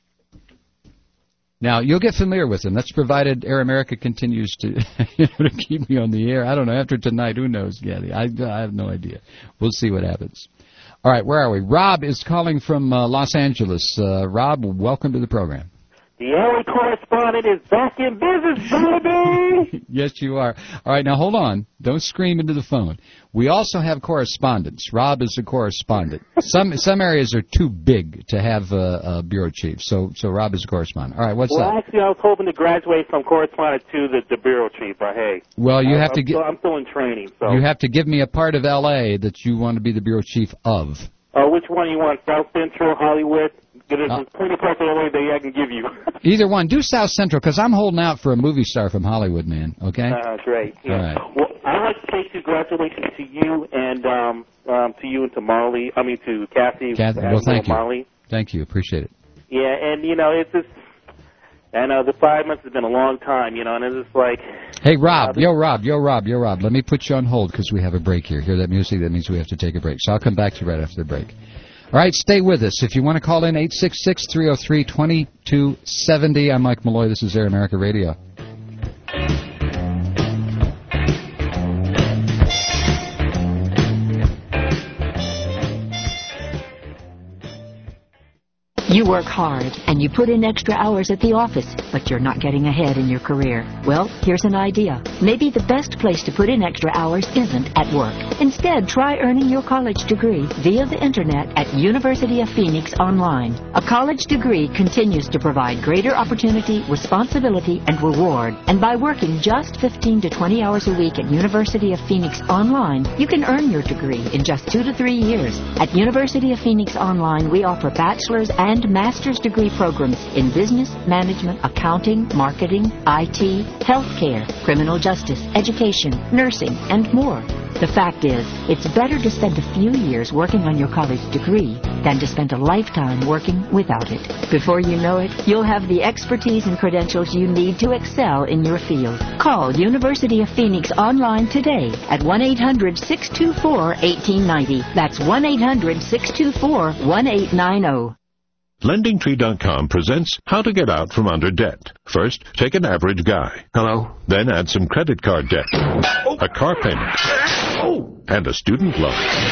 Now, you'll get familiar with them. That's provided Air America continues to keep me on the air. I don't know. After tonight, who knows, Gaddy? I have no idea. We'll see what happens. All right, where are we? Rob is calling from Los Angeles. Rob, welcome to the program. The LA correspondent is back in business, baby! Yes, you are. All right, now hold on. Don't scream into the phone. We also have correspondents. Rob is a correspondent. Some areas are too big to have a bureau chief, so Rob is a correspondent. All right, what's up? Well, actually, I was hoping to graduate from correspondent to the bureau chief, but hey. Well, you have to get... I'm still in training, so... You have to give me a part of L.A. that you want to be the bureau chief of. Which one you want, South Central, Hollywood? There's plenty of parts of LA that I can give you. Either one. Do South Central, because I'm holding out for a movie star from Hollywood, man, okay? Great. Yeah. All right. Well, I'd like to say congratulations to you and to Marley. I mean, to Kathy. Well, thank you. Marley. Thank you. Appreciate it. Yeah, and, it's just... And the 5 months has been a long time, and it's just like... Hey, Rob. Yo, Rob. Let me put you on hold because we have a break here. Hear that music? That means we have to take a break. So I'll come back to you right after the break. All right, stay with us. If you want to call in, 866-303-2270. I'm Mike Malloy. This is Air America Radio. You work hard, and you put in extra hours at the office, but you're not getting ahead in your career. Well, here's an idea. Maybe the best place to put in extra hours isn't at work. Instead, try earning your college degree via the Internet at University of Phoenix Online. A college degree continues to provide greater opportunity, responsibility, and reward. And by working just 15 to 20 hours a week at University of Phoenix Online, you can earn your degree in just 2 to 3 years. At University of Phoenix Online, we offer bachelor's and master's degree programs in business, management, accounting, marketing, IT, healthcare, criminal justice, education, nursing, and more. The fact is, it's better to spend a few years working on your college degree than to spend a lifetime working without it. Before you know it, you'll have the expertise and credentials you need to excel in your field. Call University of Phoenix Online today at 1-800-624-1890. That's 1-800-624-1890. LendingTree.com presents How to Get Out from Under Debt. First, take an average guy. Hello? Then add some credit card debt, a car payment, and a student loan.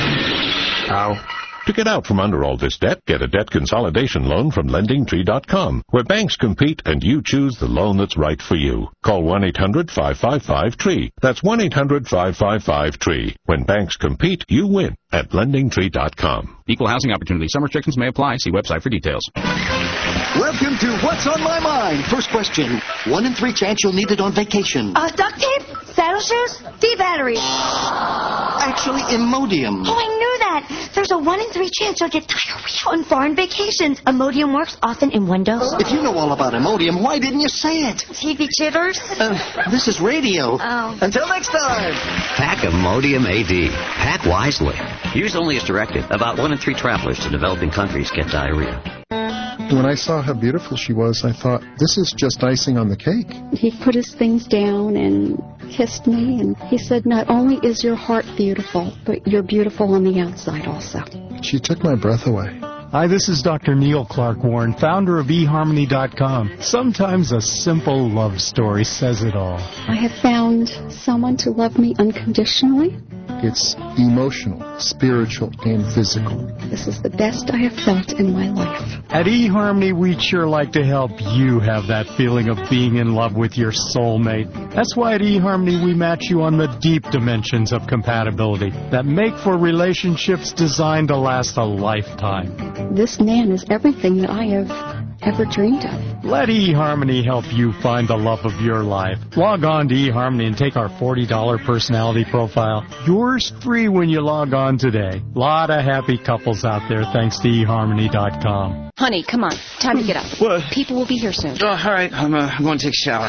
Ow. To get out from under all this debt, get a debt consolidation loan from LendingTree.com, where banks compete and you choose the loan that's right for you. Call 1-800-555-TREE. That's 1-800-555-TREE. When banks compete, you win at LendingTree.com. Equal housing opportunity. Some restrictions may apply. See website for details. Welcome to What's on My Mind. First question. 1 in 3 chance you'll need it on vacation. Duct tape? Saddle shoes? D-batteries? Actually, Imodium. Oh, I knew that. There's a 1 in 3 chance you'll get diarrhea on foreign vacations. Imodium works often in windows. If you know all about Imodium, why didn't you say it? TV jitters? This is radio. Oh. Until next time. Pack Imodium AD. Pack wisely. Use only as directed. About 1 in 3 travelers to developing countries get diarrhea. When I saw how beautiful she was, I thought, this is just icing on the cake. He put his things down and kissed me, and he said, not only is your heart beautiful, but you're beautiful on the outside also. She took my breath away. Hi, this is Dr. Neil Clark Warren, founder of eHarmony.com. Sometimes a simple love story says it all. I have found someone to love me unconditionally. It's emotional, spiritual, and physical. This is the best I have felt in my life. At eHarmony, we'd sure like to help you have that feeling of being in love with your soulmate. That's why at eHarmony we match you on the deep dimensions of compatibility that make for relationships designed to last a lifetime. This man is everything that I have ever dreamed of. Let eHarmony help you find the love of your life. Log on to eHarmony and take our $40 personality profile. Yours free when you log on today. Lot of happy couples out there thanks to eHarmony.com. Honey, come on. Time to get up. What? People will be here soon. Oh, all right. I'm going to take a shower.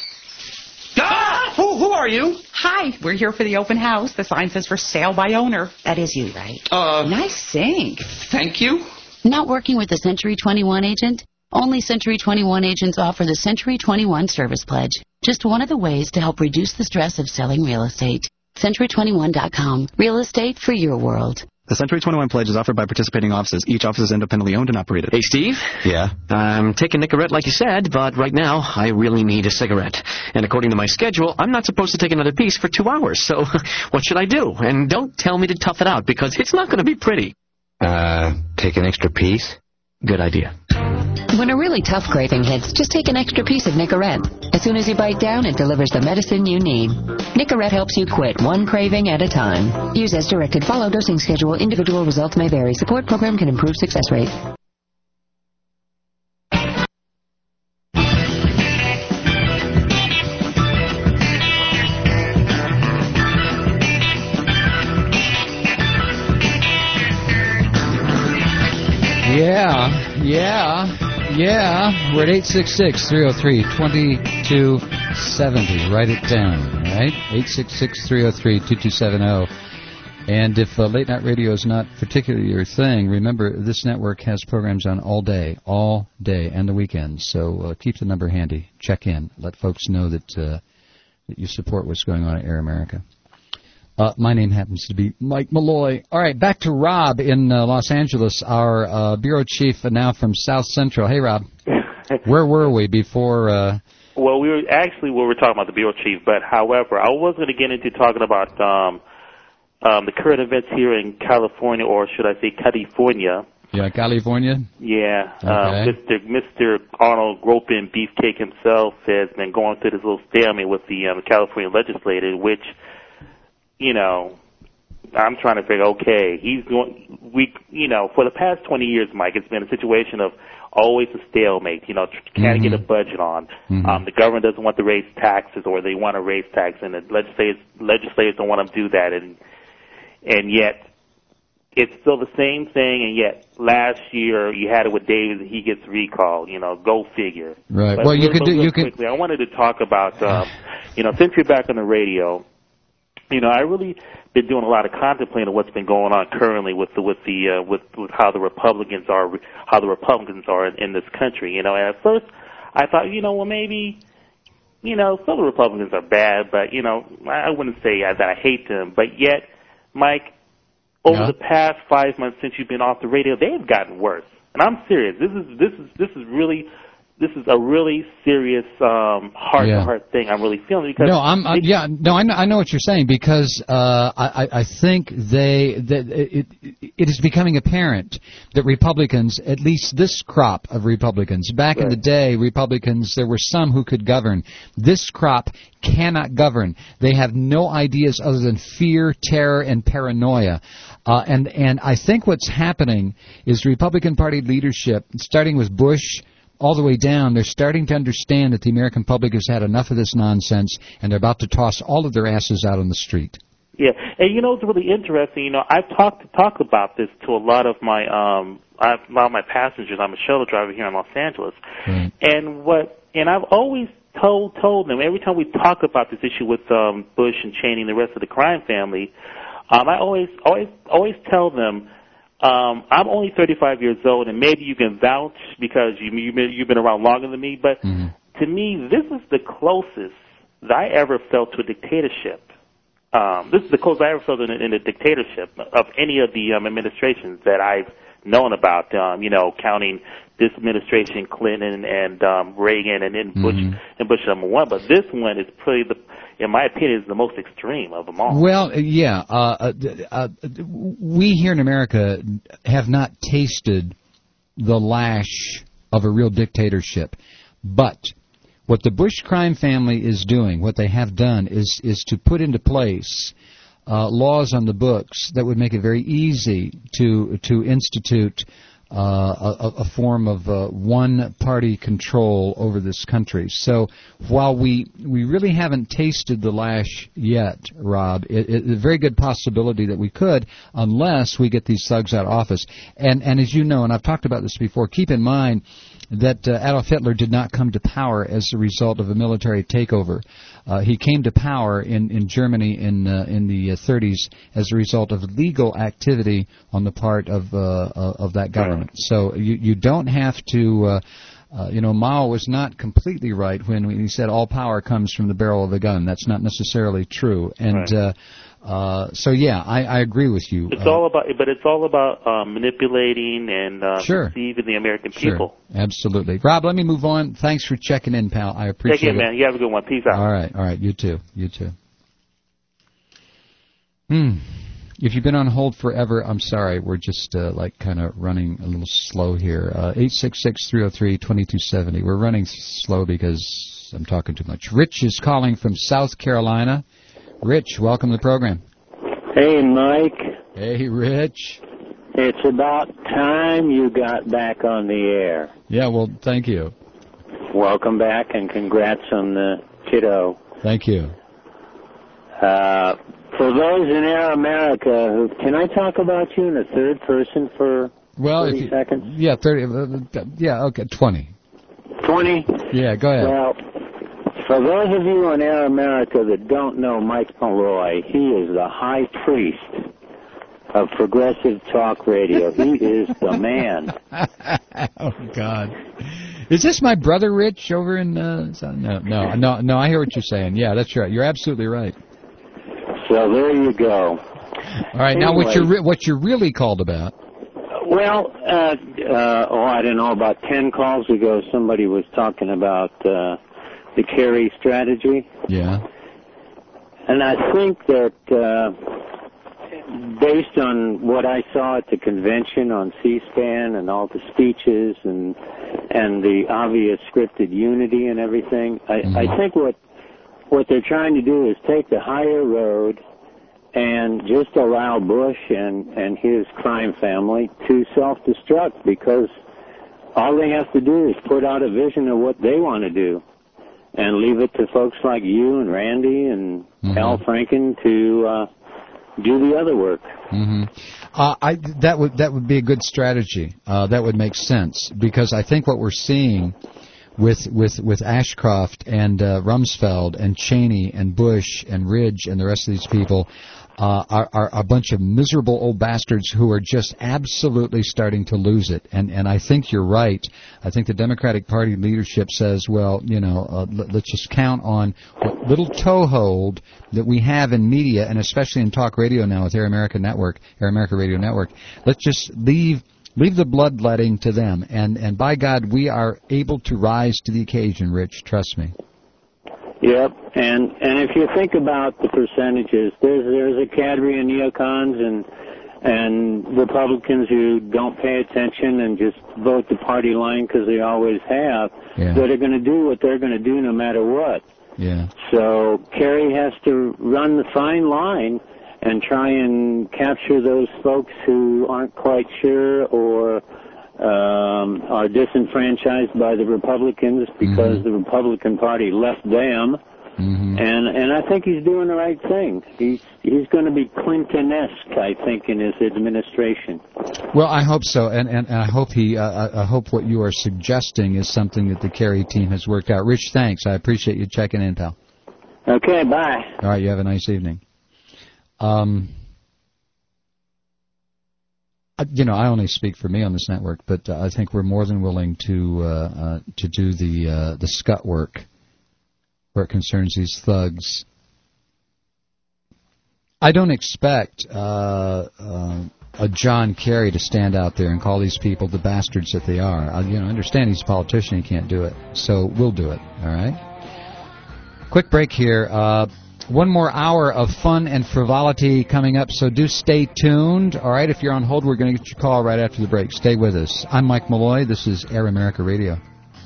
Ah! Who are you? Hi, we're here for the open house. The sign says for sale by owner. That is you, right? Nice sink. Thank you. Not working with a Century 21 agent? Only Century 21 agents offer the Century 21 Service Pledge. Just one of the ways to help reduce the stress of selling real estate. Century21.com. Real estate for your world. The Century 21 Pledge is offered by participating offices. Each office is independently owned and operated. Hey, Steve? Yeah? I'm taking Nicorette like you said, but right now I really need a cigarette. And according to my schedule, I'm not supposed to take another piece for 2 hours. So what should I do? And don't tell me to tough it out, because it's not going to be pretty. Take an extra piece? Good idea. When a really tough craving hits, just take an extra piece of Nicorette. As soon as you bite down, it delivers the medicine you need. Nicorette helps you quit one craving at a time. Use as directed. Follow dosing schedule. Individual results may vary. Support program can improve success rate. Yeah. We're at 866-303-2270. Write it down, all right? 866-303-2270. And if late night radio is not particularly your thing, remember this network has programs on all day, and the weekends. So keep the number handy. Check in. Let folks know that you support what's going on at Air America. My name happens to be Mike Malloy. All right, back to Rob in Los Angeles, our bureau chief now from South Central. Hey, Rob. Where were we before? Well, we were talking about the bureau chief, but however, I was going to get into talking about the current events here in California, or should I say California. Yeah, California? Yeah. Okay. Mr. Arnold Gropin Beefcake himself has been going through this little stalemate with the California legislature, which, you know, I'm trying to figure, okay, for the past 20 years, Mike, it's been a situation of always a stalemate, can't get a budget on. The government doesn't want to raise taxes, or they want to raise taxes, and the legislators don't want to do that, and yet it's still the same thing, and yet last year you had it with Davis, and he gets recalled, go figure. Right. But well, quickly, I wanted to talk about, since you're back on the radio, I really been doing a lot of contemplating of what's been going on currently with how the Republicans are in this country. And at first I thought, maybe, some of the Republicans are bad, but I wouldn't say that I hate them. But yet, Mike, over the past 5 months since you've been off the radio, they've gotten worse. And I'm serious. This is a really serious heart-to-heart thing I'm really feeling. Because I know what you're saying, because I think it is becoming apparent that Republicans, at least this crop of Republicans, back in the day, Republicans, there were some who could govern. This crop cannot govern. They have no ideas other than fear, terror, and paranoia. And I think what's happening is Republican Party leadership, starting with Bush all the way down, they're starting to understand that the American public has had enough of this nonsense, and they're about to toss all of their asses out on the street. Yeah, and it's really interesting. I've talked about this to a lot of my passengers. I'm a shuttle driver here in Los Angeles, right. and I've always told them, every time we talk about this issue with Bush and Cheney and the rest of the crime family, I always tell them, I'm only 35 years old, and maybe you can vouch because you've been around longer than me, but to me, this is the closest that I ever felt to a dictatorship. This is the closest I ever felt in a dictatorship of any of the administrations that I've known about, counting this administration, Clinton and Reagan, and then Bush number one. But this one is probably, in my opinion, is the most extreme of them all. Well, we here in America have not tasted the lash of a real dictatorship. But what the Bush crime family is doing, what they have done, is to put into place laws on the books that would make it very easy to institute a form of one-party control over this country. So while we really haven't tasted the lash yet, Rob, it's a very good possibility that we could, unless we get these thugs out of office. And as you know, and I've talked about this before, keep in mind that Adolf Hitler did not come to power as a result of a military takeover. He came to power in Germany in the 30s as a result of legal activity on the part of that government. So you don't have to. Mao was not completely right when he said all power comes from the barrel of a gun. That's not necessarily true. And I agree with you. It's all about manipulating and deceiving the American people. Sure, absolutely. Rob, let me move on. Thanks for checking in, pal. I appreciate it. Take it, man. You have a good one. Peace out. All right. You too. If you've been on hold forever, I'm sorry. We're just kind of running a little slow here. 866-303-2270. We're running slow because I'm talking too much. Rich is calling from South Carolina. Rich, welcome to the program. Hey, Mike. Hey, Rich. It's about time you got back on the air. Yeah, well, thank you. Welcome back, and congrats on the kiddo. Thank you. For those in Air America, can I talk about you in the third person for 30 seconds? Yeah, 30. Yeah, okay, 20. 20? Yeah, go ahead. Well, for those of you in Air America that don't know Mike Malloy, he is the high priest of progressive talk radio. He is the man. Oh, God. Is this my brother Rich over in... No, I hear what you're saying. Yeah, that's right. You're absolutely right. So there you go. All right, anyway, now what you're really called about? Well, I don't know, about 10 calls ago, somebody was talking about the Kerry strategy. Yeah. And I think that based on what I saw at the convention on C-SPAN and all the speeches and the obvious scripted unity and everything, I think what they're trying to do is take the higher road and just allow Bush and his crime family to self-destruct, because all they have to do is put out a vision of what they want to do and leave it to folks like you and Randy and Al Franken to do the other work. That would be a good strategy. That would make sense, because I think what we're seeing with Ashcroft and Rumsfeld and Cheney and Bush and Ridge and the rest of these people are a bunch of miserable old bastards who are just absolutely starting to lose it. And I think you're right. I think the Democratic Party leadership says, well, let's just count on what little toehold that we have in media, and especially in talk radio now with Air America Radio Network. Let's just leave the bloodletting to them, and by God, we are able to rise to the occasion, Rich, trust me. Yep, and if you think about the percentages, there's a cadre of neocons and Republicans who don't pay attention and just vote the party line because they always have, that are going to do what they're going to do no matter what. Yeah. So Kerry has to run the fine line and try and capture those folks who aren't quite sure or are disenfranchised by the Republicans because the Republican Party left them. And I think he's doing the right thing. He's going to be Clinton-esque, I think, in his administration. Well, I hope so, and I hope I hope what you are suggesting is something that the Kerry team has worked out. Rich, thanks. I appreciate you checking in, pal. Okay, bye. All right, you have a nice evening. I only speak for me on this network, but I think we're more than willing to do the scut work where it concerns these thugs. I don't expect a John Kerry to stand out there and call these people the bastards that they are. I understand he's a politician; he can't do it, so we'll do it. All right. Quick break here. One more hour of fun and frivolity coming up, so do stay tuned. All right, if you're on hold, we're going to get your call right after the break. Stay with us. I'm Mike Malloy. This is Air America Radio.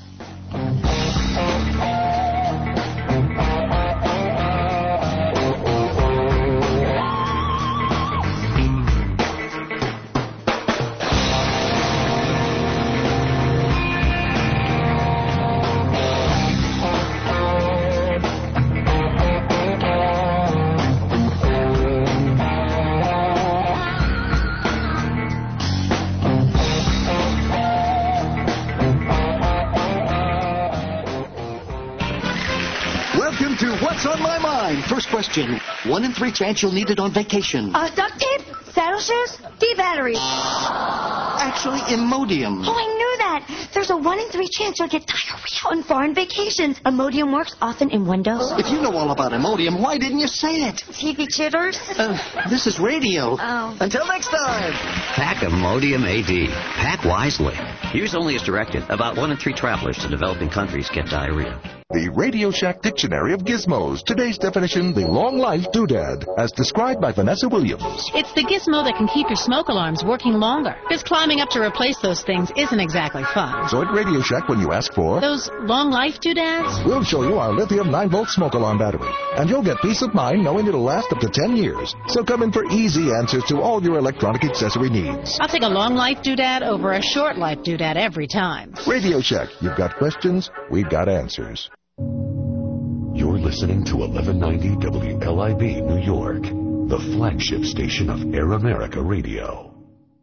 First question. 1 in 3 chance you'll need it on vacation. Duct tape? Saddle shoes? D-batteries. Actually, Imodium. Oh, I knew that. There's a 1 in 3 chance you'll get diarrhea on foreign vacations. Imodium works often in one dose. If you know all about Imodium, why didn't you say it? TV chitters? This is radio. Oh. Until next time. Pack Imodium AD. Pack wisely. Use only as directed. About 1 in 3 travelers to developing countries get diarrhea. The Radio Shack Dictionary of Gizmos. Today's definition, the long-life doodad, as described by Vanessa Williams. It's the gizmo that can keep your smoke alarms working longer, because climbing up to replace those things isn't exactly fun. So at Radio Shack, when you ask for those long-life doodads, we'll show you our lithium 9-volt smoke alarm battery, and you'll get peace of mind knowing it'll last up to 10 years. So come in for easy answers to all your electronic accessory needs. I'll take a long-life doodad over a short-life doodad every time. Radio Shack. You've got questions, we've got answers. You're listening to 1190 WLIB New York, the flagship station of Air America Radio.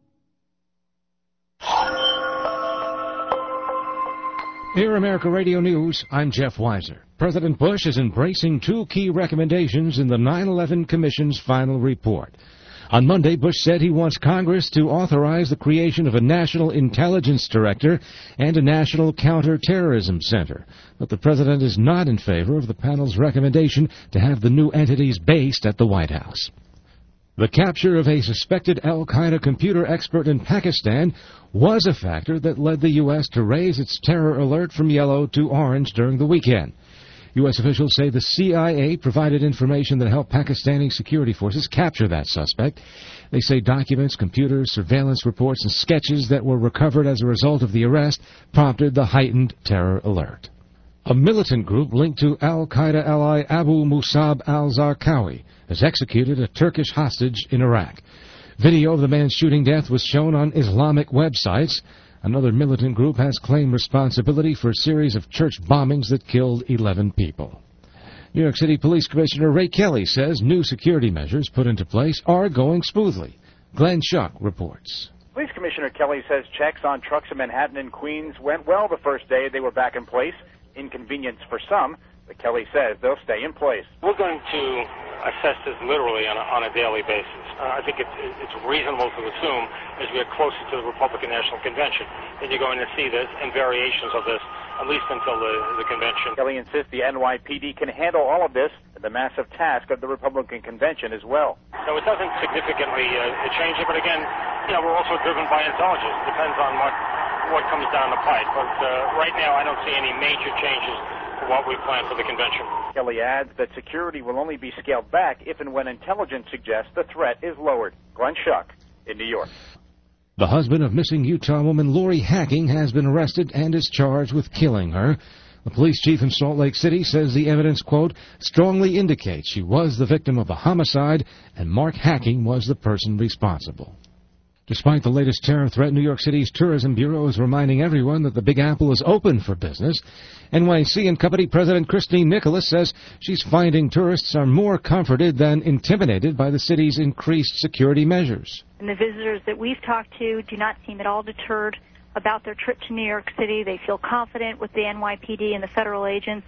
Air America Radio News, I'm Jeff Weiser. President Bush is embracing two key recommendations in the 9/11 Commission's final report. On Monday, Bush said he wants Congress to authorize the creation of a National Intelligence Director and a National Counterterrorism Center. But the president is not in favor of the panel's recommendation to have the new entities based at the White House. The capture of a suspected al-Qaeda computer expert in Pakistan was a factor that led the U.S. to raise its terror alert from yellow to orange during the weekend. U.S. officials say the CIA provided information that helped Pakistani security forces capture that suspect. They say documents, computers, surveillance reports, and sketches that were recovered as a result of the arrest prompted the heightened terror alert. A militant group linked to al-Qaeda ally Abu Musab al-Zarqawi has executed a Turkish hostage in Iraq. Video of the man's shooting death was shown on Islamic websites. Another militant group has claimed responsibility for a series of church bombings that killed 11 people. New York City Police Commissioner Ray Kelly says new security measures put into place are going smoothly. Glenn Schuck reports. Police Commissioner Kelly says checks on trucks in Manhattan and Queens went well the first day they were back in place. Inconvenience for some, but Kelly says they'll stay in place. We're going to assess this literally on a daily basis. I think it's reasonable to assume as we get closer to the Republican National Convention that you're going to see this and variations of this at least until the convention. Kelly insists the NYPD can handle all of this and the massive task of the Republican convention as well. So it doesn't significantly change it, but again, we're also driven by intelligence. Depends on what comes down the pipe. But right now, I don't see any major changes to what we plan for the convention. Kelly adds that security will only be scaled back if and when intelligence suggests the threat is lowered. Glenn Schuck in New York. The husband of missing Utah woman Lori Hacking has been arrested and is charged with killing her. The police chief in Salt Lake City says the evidence, quote, strongly indicates she was the victim of a homicide and Mark Hacking was the person responsible. Despite the latest terror threat, New York City's Tourism Bureau is reminding everyone that the Big Apple is open for business. NYC and Company President Christine Nicholas says she's finding tourists are more comforted than intimidated by the city's increased security measures. And the visitors that we've talked to do not seem at all deterred about their trip to New York City. They feel confident with the NYPD and the federal agents.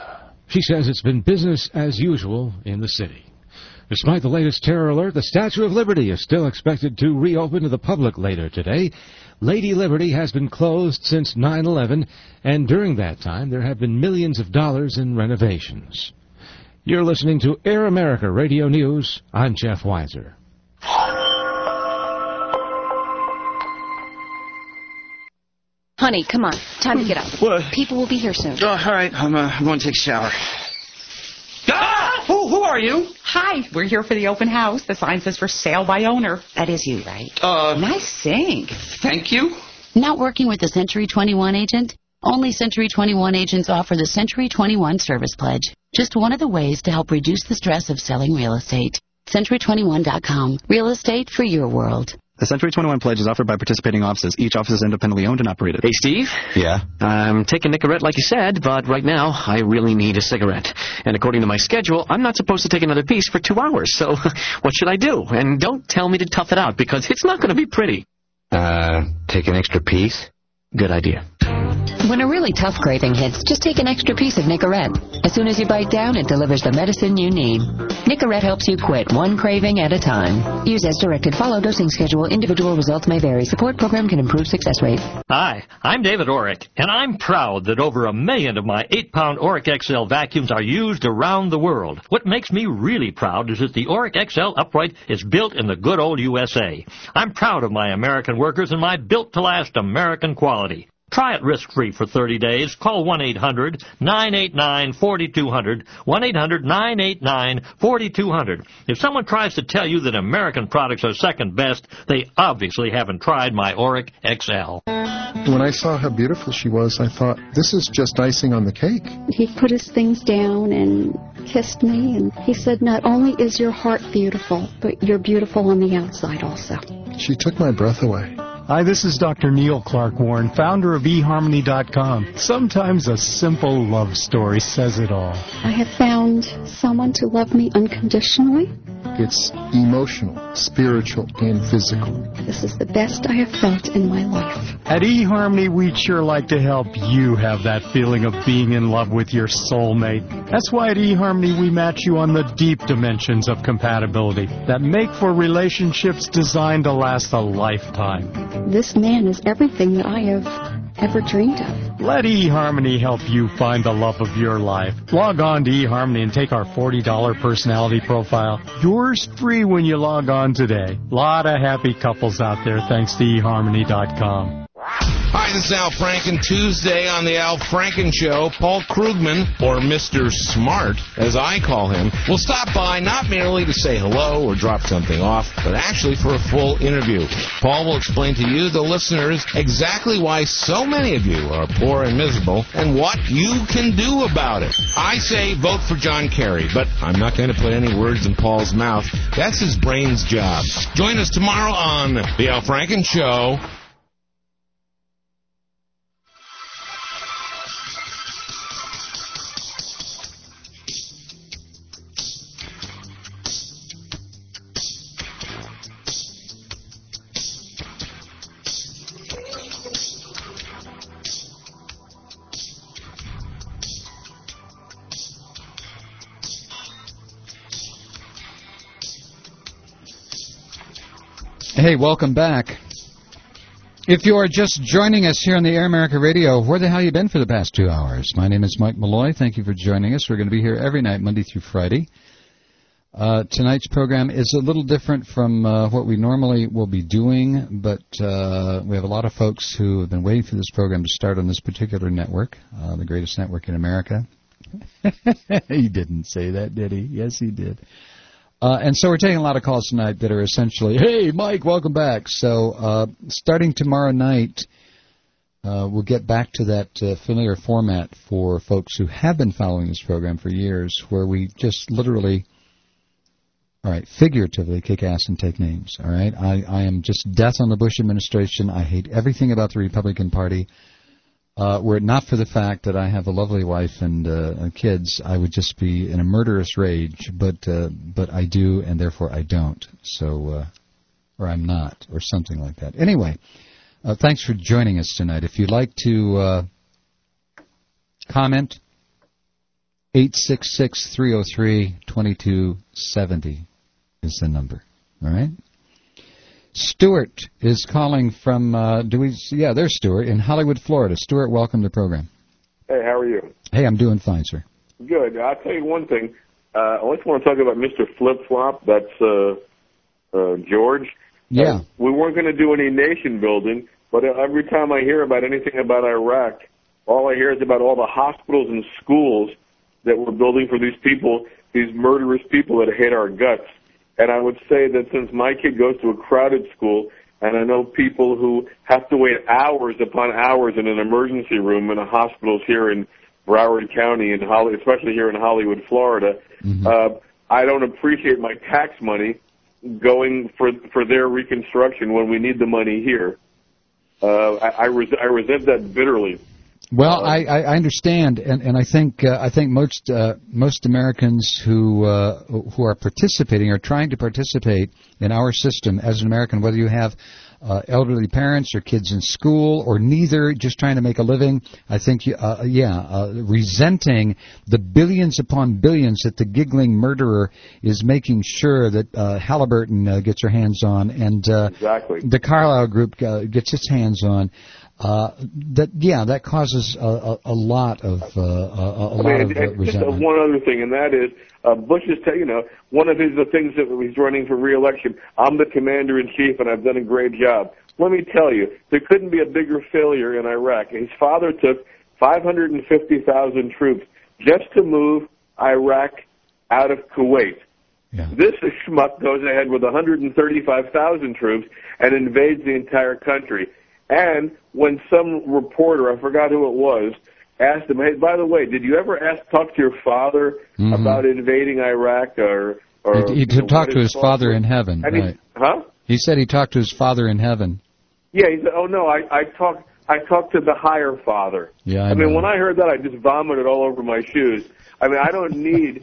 She says it's been business as usual in the city. Despite the latest terror alert, the Statue of Liberty is still expected to reopen to the public later today. Lady Liberty has been closed since 9/11, and during that time there have been millions of dollars in renovations. You're listening to Air America Radio News. I'm Jeff Weiser. Honey, come on. Time to get up. What? People will be here soon. Oh, all right. I'm going to take a shower. Ah! Who are you? Hi, we're here for the open house. The sign says for sale by owner. That is you, right? Nice sink. Thank you. Not working with a Century 21 agent? Only Century 21 agents offer the Century 21 Service Pledge. Just one of the ways to help reduce the stress of selling real estate. Century21.com. Real estate for your world. The Century 21 Pledge is offered by participating offices. Each office is independently owned and operated. Hey, Steve? Yeah? I'm taking Nicorette like you said, but right now I really need a cigarette. And according to my schedule, I'm not supposed to take another piece for 2 hours. So what should I do? And don't tell me to tough it out, because it's not going to be pretty. Take an extra piece? Good idea. When a really tough craving hits, just take an extra piece of Nicorette. As soon as you bite down, it delivers the medicine you need. Nicorette helps you quit one craving at a time. Use as directed. Follow dosing schedule. Individual results may vary. Support program can improve success rate. Hi, I'm David Orrick, and I'm proud that over 1 million of my 8-pound Orrick XL vacuums are used around the world. What makes me really proud is that the Orrick XL upright is built in the good old USA. I'm proud of my American workers and my built-to-last American quality. Try it risk-free for 30 days. Call 1-800-989-4200, 1-800-989-4200. If someone tries to tell you that American products are second best, they obviously haven't tried my Auric XL. When I saw how beautiful she was, I thought, this is just icing on the cake. He put his things down and kissed me, and he said, not only is your heart beautiful, but you're beautiful on the outside also. She took my breath away. Hi, this is Dr. Neil Clark Warren, founder of eHarmony.com. Sometimes a simple love story says it all. I have found someone to love me unconditionally. It's emotional, spiritual, and physical. This is the best I have felt in my life. At eHarmony, we'd sure like to help you have that feeling of being in love with your soulmate. That's why at eHarmony we match you on the deep dimensions of compatibility that make for relationships designed to last a lifetime. This man is everything that I have ever dreamed of. Let eHarmony help you find the love of your life. Log on to eHarmony and take our $40 personality profile. Yours free when you log on today. Lot of happy couples out there thanks to eHarmony.com. Hi, this is Al Franken. Tuesday on the Al Franken Show, Paul Krugman, or Mr. Smart, as I call him, will stop by not merely to say hello or drop something off, but actually for a full interview. Paul will explain to you, the listeners, exactly why so many of you are poor and miserable and what you can do about it. I say vote for John Kerry, but I'm not going to put any words in Paul's mouth. That's his brain's job. Join us tomorrow on the Al Franken Show. Hey, welcome back. If you are just joining us here on the Air America Radio, where the hell you been for the past 2 hours? My name is Mike Malloy. Thank you for joining us. We're going to be here every night, Monday through Friday. Tonight's program is a little different from what we normally will be doing, but we have a lot of folks who have been waiting for this program to start on this particular network, the greatest network in America. He didn't say that, did he? Yes, he did. And so we're taking a lot of calls tonight that are essentially, hey, Mike, welcome back. So starting tomorrow night, we'll get back to that familiar format for folks who have been following this program for years, where we just literally, all right, figuratively kick ass and take names, all right? I am just death on the Bush administration. I hate everything about the Republican Party. Were it not for the fact that I have a lovely wife and kids, I would just be in a murderous rage. But I do, and therefore I don't. So, or I'm not, or something like that. Anyway, thanks for joining us tonight. If you'd like to comment, 866-303-2270 is the number. All right. Stuart is calling from, there's Stuart in Hollywood, Florida. Stuart, welcome to the program. Hey, how are you? Hey, I'm doing fine, sir. Good. I'll tell you one thing. I just want to talk about Mr. Flip-Flop. That's George. Yeah. We weren't going to do any nation building, but every time I hear about anything about Iraq, all I hear is about all the hospitals and schools that we're building for these people, these murderous people that hate our guts. And I would say that since my kid goes to a crowded school, and I know people who have to wait hours upon hours in an emergency room in a hospitals here in Broward County, especially here in Hollywood, Florida, I don't appreciate my tax money going for their reconstruction when we need the money here. I resent that bitterly. Well, I understand, and I think most Americans who are participating are trying to participate in our system as an American, whether you have elderly parents or kids in school or neither, just trying to make a living. I think, resenting the billions upon billions that the giggling murderer is making sure that Halliburton gets her hands on, and exactly. the Carlyle Group gets its hands on. that causes a lot of resentment. Just one other thing, and that is Bush is, one of the things that he's running for re-election. I'm the commander-in-chief, and I've done a great job. Let me tell you, there couldn't be a bigger failure in Iraq. His father took 550,000 troops just to move Iraq out of Kuwait. Yeah. This schmuck goes ahead with 135,000 troops and invades the entire country. And when some reporter, I forgot who it was, asked him, hey, by the way, did you ever talk to your father about invading Iraq? Or he talked to his father in heaven, right? He said he talked to his father in heaven. Yeah, he said, oh, no, I talked to the higher father. Yeah, I mean, when I heard that, I just vomited all over my shoes. I mean, I don't need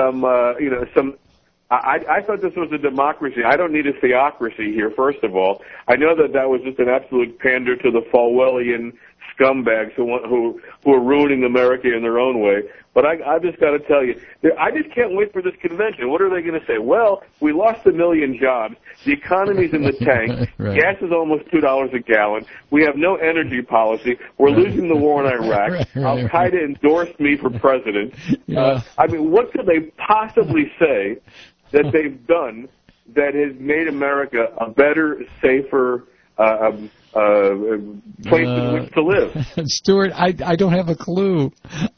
I thought this was a democracy. I don't need a theocracy here, first of all. I know that was just an absolute pander to the Falwellian scumbags who are ruining America in their own way. But I've just got to tell you, I just can't wait for this convention. What are they going to say? Well, we lost 1 million jobs. The economy's in the tank. Right. Gas is almost $2 a gallon. We have no energy policy. We're losing the war in Iraq. Al-Qaeda endorsed me for president. Yeah. I mean, what could they possibly say that they've done that has made America a better, safer place in which to live? Stuart, I don't have a clue.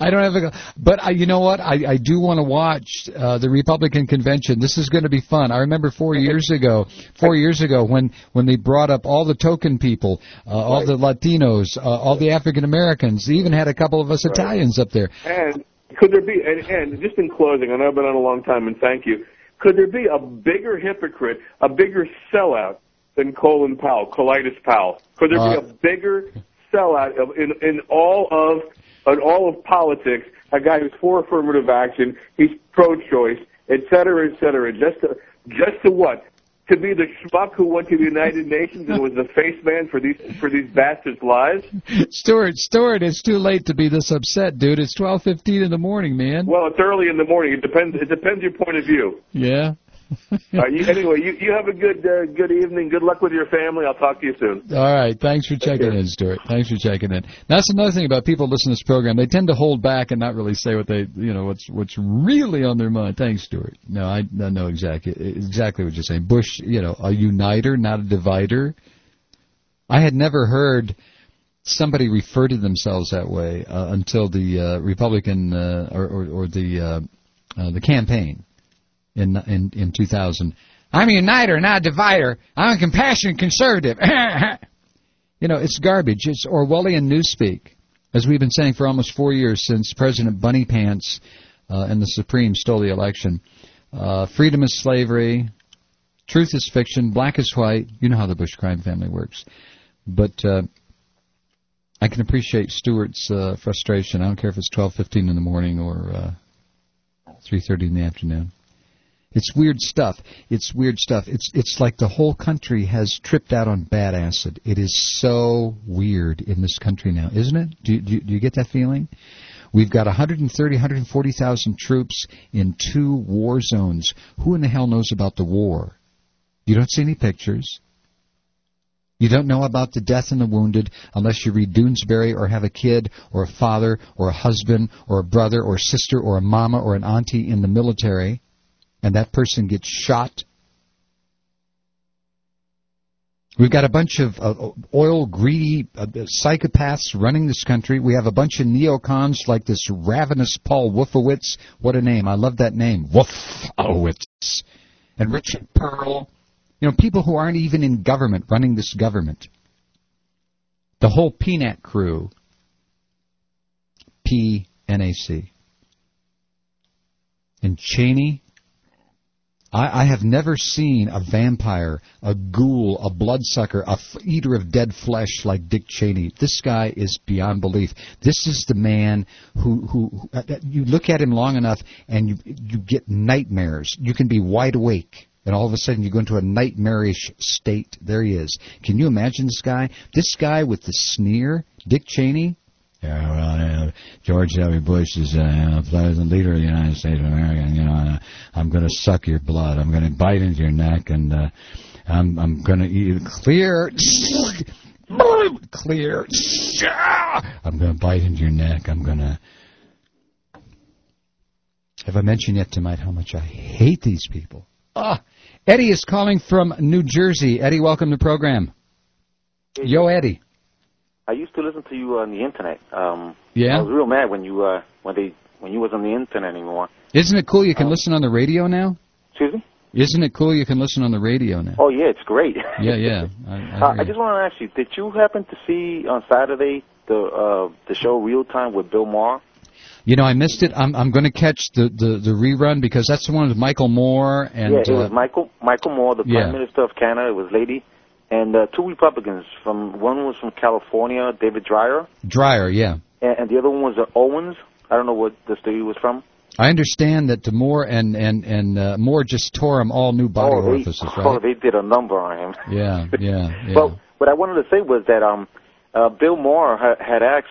But you know what? I do want to watch the Republican convention. This is going to be fun. I remember 4 years ago when they brought up all the token people, all the Latinos, all the African Americans. They even had a couple of us Italians up there. And could there be, and just in closing, I know I've been on a long time, and thank you, could there be a bigger hypocrite, a bigger sellout than Colin Powell, Colitis Powell? Could there be a bigger sellout in all of politics? A guy who's for affirmative action, he's pro-choice, et cetera, just to what? To be the schmuck who went to the United Nations and was the face man for these bastards' lives? Stuart, it's too late to be this upset, dude. It's 12:15 in the morning, man. Well, it's early in the morning. It depends your point of view. Yeah. Anyway, you have a good evening. Good luck with your family. I'll talk to you soon. All right. Thanks for checking in, Stuart. Thanks for checking in. That's another thing about people listening to this program. They tend to hold back and not really say what they, what's really on their mind. Thanks, Stuart. No, I know exactly what you're saying. Bush, a uniter, not a divider. I had never heard somebody refer to themselves that way until the Republican or the campaign. In 2000. I'm a uniter, not a divider. I'm a compassionate conservative. It's garbage. It's Orwellian newspeak, as we've been saying for almost 4 years since President Bunny Pants and the Supreme stole the election. Freedom is slavery. Truth is fiction. Black is white. You know how the Bush crime family works. But I can appreciate Stuart's frustration. I don't care if it's 12:15 in the morning or 3:30 in the afternoon. It's weird stuff. It's like the whole country has tripped out on bad acid. It is so weird in this country now, isn't it? Do you get that feeling? We've got 140,000 troops in 2 war zones. Who in the hell knows about the war? You don't see any pictures. You don't know about the death and the wounded unless you read Doonesbury or have a kid or a father or a husband or a brother or a sister or a mama or an auntie in the military. And that person gets shot. We've got a bunch of oil-greedy psychopaths running this country. We have a bunch of neocons like this ravenous Paul Wolfowitz. What a name. I love that name. Wolfowitz. And Richard Pearl. People who aren't even in government running this government. The whole PNAC crew. P-N-A-C. And Cheney. I have never seen a vampire, a ghoul, a bloodsucker, a eater of dead flesh like Dick Cheney. This guy is beyond belief. This is the man who you look at him long enough and you get nightmares. You can be wide awake, and all of a sudden you go into a nightmarish state. There he is. Can you imagine this guy? This guy with the sneer, Dick Cheney. Yeah, well, George W. Bush is president, leader of the United States of America. I'm going to suck your blood. I'm going to bite into your neck, and I'm going to eat clear. Clear. I'm going to bite into your neck. I'm going to... Have I mentioned yet tonight how much I hate these people? Eddie is calling from New Jersey. Eddie, welcome to the program. Yo, Eddie. I used to listen to you on the internet. Yeah? I was real mad when you was on the internet anymore. Isn't it cool you can listen on the radio now? Excuse me? Isn't it cool you can listen on the radio now? Oh, yeah, it's great. Yeah. I just want to ask you, did you happen to see on Saturday the show Real Time with Bill Maher? You know, I missed it. I'm going to catch the rerun because that's the one with Michael Moore and... Yeah, it was Michael Moore, the Prime Minister of Canada. It was lady. And two Republicans. One was from California, David Dreyer. Dreyer, yeah. And the other one was Owens. I don't know what the state he was from. I understand that Moore and Moore just tore him all new body orifices, right? Oh, they did a number on him. Yeah. But what I wanted to say was that Bill Maher had asked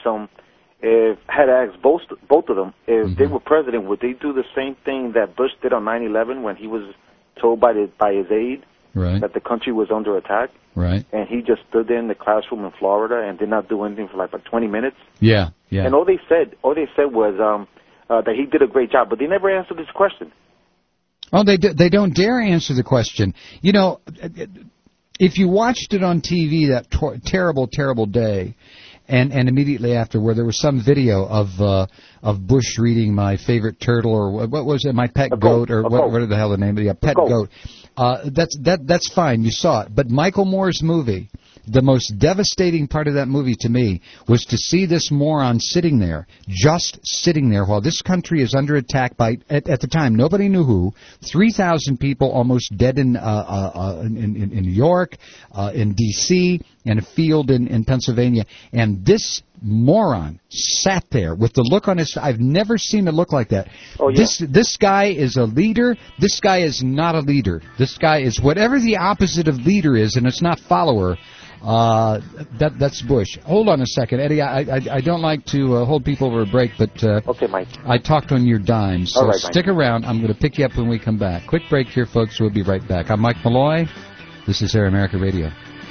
both of them if they were president, would they do the same thing that Bush did on 9/11 when he was told by his aide that the country was under attack? Right. And he just stood there in the classroom in Florida and did not do anything for like 20 minutes. Yeah. And all they said was that he did a great job, but they never answered his question. Oh, they don't dare answer the question. You know, if you watched it on TV that terrible day, and immediately after, where there was some video of Bush reading My Favorite Turtle, or what was it, My Pet Goat, or what the hell the name of it? Pet Goat. That's fine. You saw it. But Michael Moore's movie, the most devastating part of that movie to me was to see this moron just sitting there while this country is under attack by, at the time, nobody knew who, 3,000 people almost dead in New York, in D.C., and a field in Pennsylvania. And this moron sat there with the look on his face. I've never seen a look like that. Oh, yeah. This guy is a leader. This guy is not a leader. This guy is whatever the opposite of leader is, and it's not follower. That's Bush. Hold on a second, Eddie. I don't like to hold people over a break, but okay, Mike. I talked on your dime, so all right, stick around. I'm going to pick you up when we come back. Quick break here, folks. We'll be right back. I'm Mike Malloy. This is Air America Radio.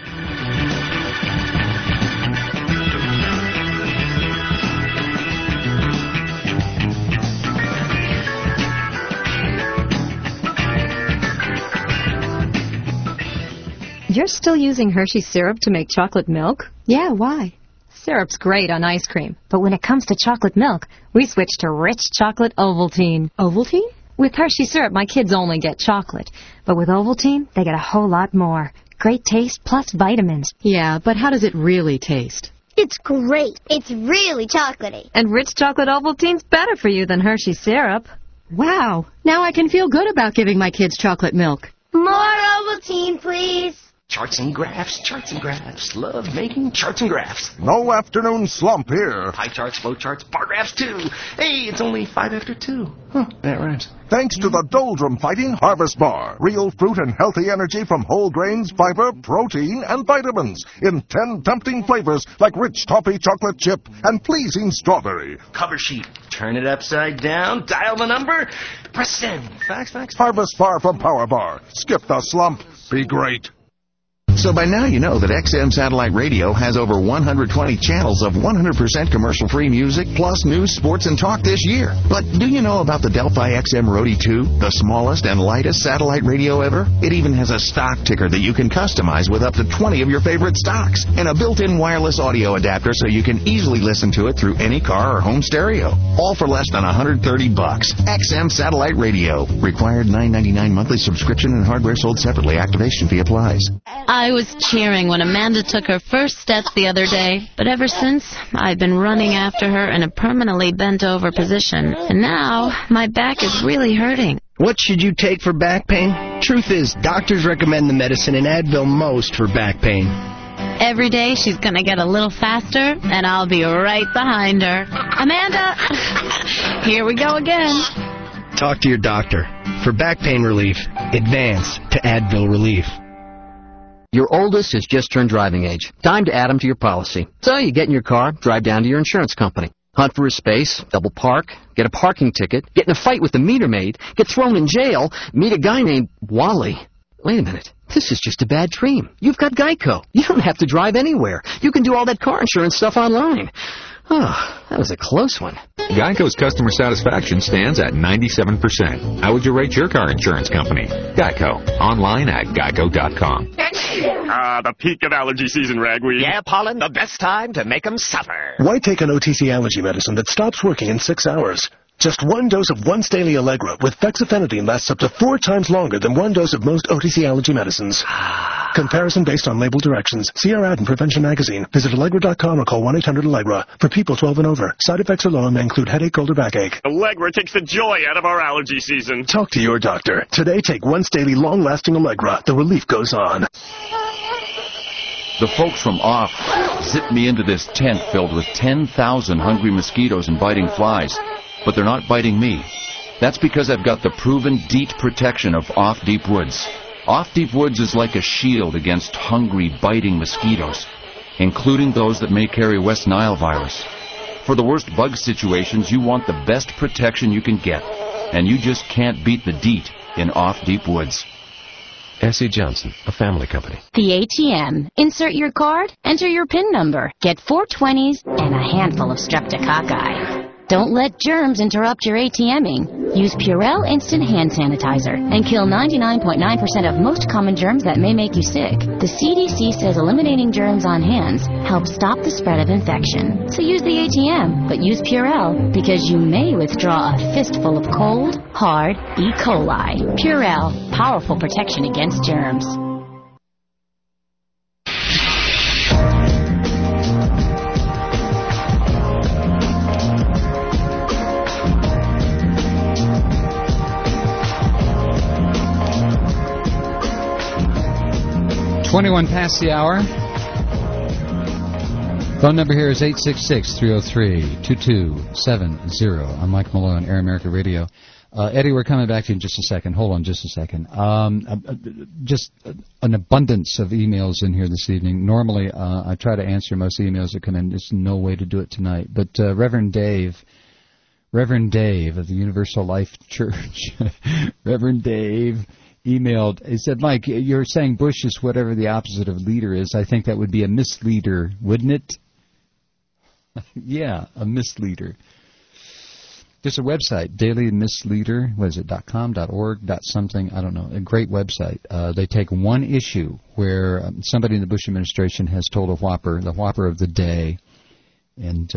You're still using Hershey syrup to make chocolate milk? Yeah, why? Syrup's great on ice cream, but when it comes to chocolate milk, we switched to rich chocolate Ovaltine. Ovaltine? With Hershey syrup, my kids only get chocolate, but with Ovaltine, they get a whole lot more. Great taste plus vitamins. Yeah, but how does it really taste? It's great. It's really chocolatey. And rich chocolate Ovaltine's better for you than Hershey syrup. Wow, now I can feel good about giving my kids chocolate milk. More Ovaltine, please. Charts and graphs, love making charts and graphs. No afternoon slump here. Pie charts, flow charts, bar graphs too. Hey, it's only 5 after 2. Huh, that rhymes. Thanks to the doldrum fighting Harvest Bar. Real fruit and healthy energy from whole grains, fiber, protein, and vitamins. In 10 tempting flavors like rich toffee chocolate chip and pleasing strawberry. Cover sheet. Turn it upside down, dial the number, press send. Facts. Harvest Bar from Power Bar. Skip the slump. Be great. So by now you know that XM Satellite Radio has over 120 channels of 100% commercial-free music, plus news, sports, and talk this year. But do you know about the Delphi XM Roadie 2, the smallest and lightest satellite radio ever? It even has a stock ticker that you can customize with up to 20 of your favorite stocks, and a built-in wireless audio adapter so you can easily listen to it through any car or home stereo. All for less than $130. XM Satellite Radio. Required $9.99 monthly subscription and hardware sold separately. Activation fee applies. I was cheering when Amanda took her first steps the other day, but ever since, I've been running after her in a permanently bent-over position, and now my back is really hurting. What should you take for back pain? Truth is, doctors recommend the medicine in Advil most for back pain. Every day she's going to get a little faster, and I'll be right behind her. Amanda! Here we go again. Talk to your doctor. For back pain relief, advance to Advil Relief. Your oldest has just turned driving age. Time to add him to your policy. So you get in your car, drive down to your insurance company. Hunt for a space, double park, get a parking ticket, get in a fight with the meter maid, get thrown in jail, meet a guy named Wally. Wait a minute. This is just a bad dream. You've got Geico. You don't have to drive anywhere. You can do all that car insurance stuff online. Oh, that was a close one. Geico's customer satisfaction stands at 97%. How would you rate your car insurance company? Geico. Online at geico.com. The peak of allergy season, Ragweed. Yeah, Pollen, the best time to make them suffer. Why take an OTC allergy medicine that stops working in 6 hours? Just one dose of once daily Allegra with fexofenadine lasts up to 4 times longer than one dose of most OTC allergy medicines. Comparison based on label directions. See our ad in Prevention Magazine. Visit Allegra.com or call 1-800-ALLEGRA. For people 12 and over. Side effects are low and may include headache, cold, or backache. Allegra takes the joy out of our allergy season. Talk to your doctor. Today, take once daily long-lasting Allegra. The relief goes on. The folks from OFF zipped me into this tent filled with 10,000 hungry mosquitoes and biting flies. But they're not biting me. That's because I've got the proven DEET protection of Off Deep Woods. Off Deep Woods is like a shield against hungry, biting mosquitoes, including those that may carry West Nile virus. For the worst bug situations, you want the best protection you can get, and you just can't beat the DEET in Off Deep Woods. S.E. Johnson, a family company. The ATM. Insert your card, enter your PIN number, get 4 20s and a handful of streptococci. Don't let germs interrupt your ATMing. Use Purell Instant Hand Sanitizer and kill 99.9% of most common germs that may make you sick. The CDC says eliminating germs on hands helps stop the spread of infection. So use the ATM, but use Purell because you may withdraw a fistful of cold, hard E. coli. Purell, powerful protection against germs. $21 past the hour. Phone number here is 866-303-2270. I'm Mike Malone, Air America Radio. Eddie, we're coming back to you in just a second. Hold on just a second. Just an abundance of emails in here this evening. Normally, I try to answer most emails that come in. There's no way to do it tonight. But Reverend Dave of the Universal Life Church, Reverend Dave, emailed. He said, Mike, you're saying Bush is whatever the opposite of leader is. I think that would be a misleader, wouldn't it? Yeah, a misleader. There's a website, Daily Misleader. What is it, .com, .org, .something? I don't know. A great website. They take one issue where somebody in the Bush administration has told a whopper, the whopper of the day, and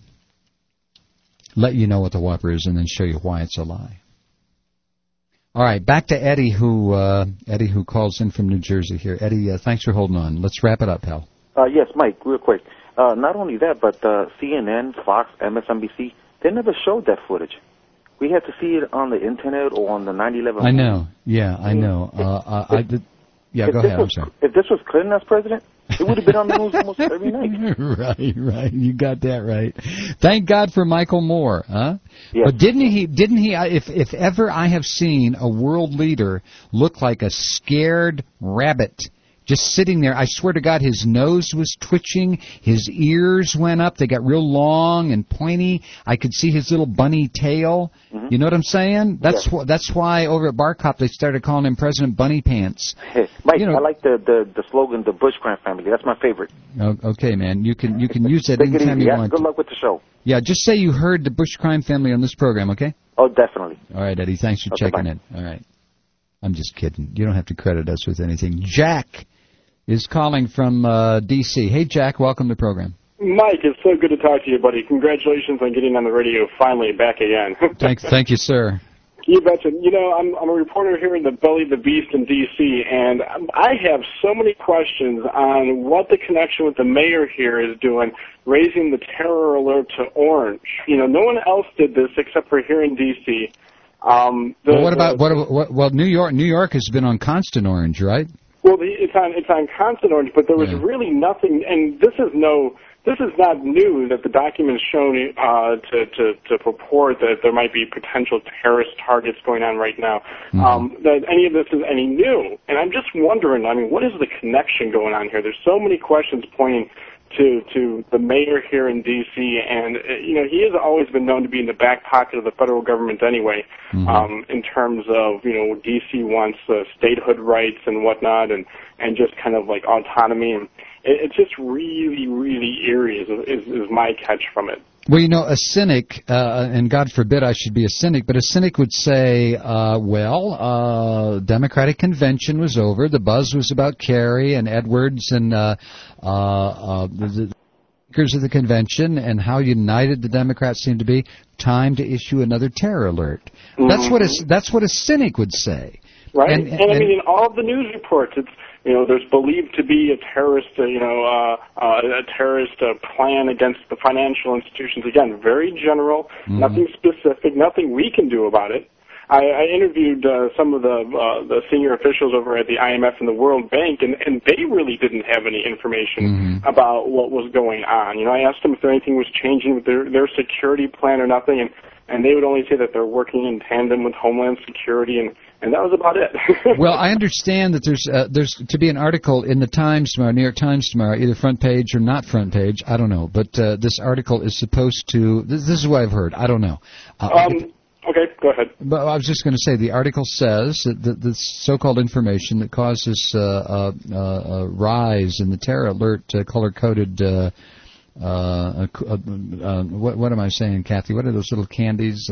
let you know what the whopper is and then show you why it's a lie. All right, back to Eddie, who calls in from New Jersey here. Eddie, thanks for holding on. Let's wrap it up, pal. Yes, Mike, real quick. Not only that, but CNN, Fox, MSNBC, they never showed that footage. We had to see it on the internet or on the 9/11. I know. Yeah, I know. Yeah, go ahead. I'm sorry. If this was Clinton as president, it would have been on the news almost every night. Right. You got that right. Thank God for Michael Moore, huh? Yes. But didn't he, if ever I have seen a world leader look like a scared rabbit, just sitting there, I swear to God, his nose was twitching, his ears went up, they got real long and pointy, I could see his little bunny tail. Mm-hmm. You know what I'm saying? That's why over at Bar Cop they started calling him President Bunny Pants. Hey, Mike, I like the slogan, the Bush crime family. That's my favorite. Okay, man. You can use it anytime you want. Good luck with the show. Yeah, just say you heard the Bush crime family on this program, okay? Oh, definitely. All right, Eddie. Thanks for checking in. All right. I'm just kidding. You don't have to credit us with anything. Jack is calling from D.C. Hey, Jack, welcome to the program. Mike, it's so good to talk to you, buddy. Congratulations on getting on the radio finally back again. Thank you, sir. You betcha. You know, I'm a reporter here in the belly of the beast in D.C., and I have so many questions on what the connection with the mayor here is doing, raising the terror alert to orange. You know, no one else did this except for here in D.C. Well, New York has been on constant orange, right? Well, it's on constant orange, but there was really nothing, and this is not new that the documents shown to purport that there might be potential terrorist targets going on right now. That any of this is any new, and I'm just wondering. I mean, what is the connection going on here? There's so many questions pointing to the mayor here in D.C., and he has always been known to be in the back pocket of the federal government anyway, in terms of D.C. wants statehood rights and whatnot, and just kind of like autonomy. And it's just really, really eerie is my catch from it. Well, a cynic, and God forbid I should be a cynic, but a cynic would say, Democratic convention was over. The buzz was about Kerry and Edwards and the speakers of the convention and how united the Democrats seemed to be. Time to issue another terror alert. That's what a cynic would say. Right, and I mean, in all of the news reports, it's there's believed to be a terrorist, plan against the financial institutions. Again, very general, nothing specific, nothing we can do about it. I interviewed some of the senior officials over at the IMF and the World Bank, and they really didn't have any information about what was going on. I asked them if anything was changing with their security plan or nothing, and they would only say that they're working in tandem with Homeland Security, and that was about it. Well, I understand that there's to be an article in the Times tomorrow, New York Times tomorrow, either front page or not front page, I don't know. But this article is supposed to. This is what I've heard. I don't know. Okay, go ahead. But I was just going to say the article says that the so-called information that causes a rise in the terror alert color-coded. What am I saying, Kathy? What are those little candies?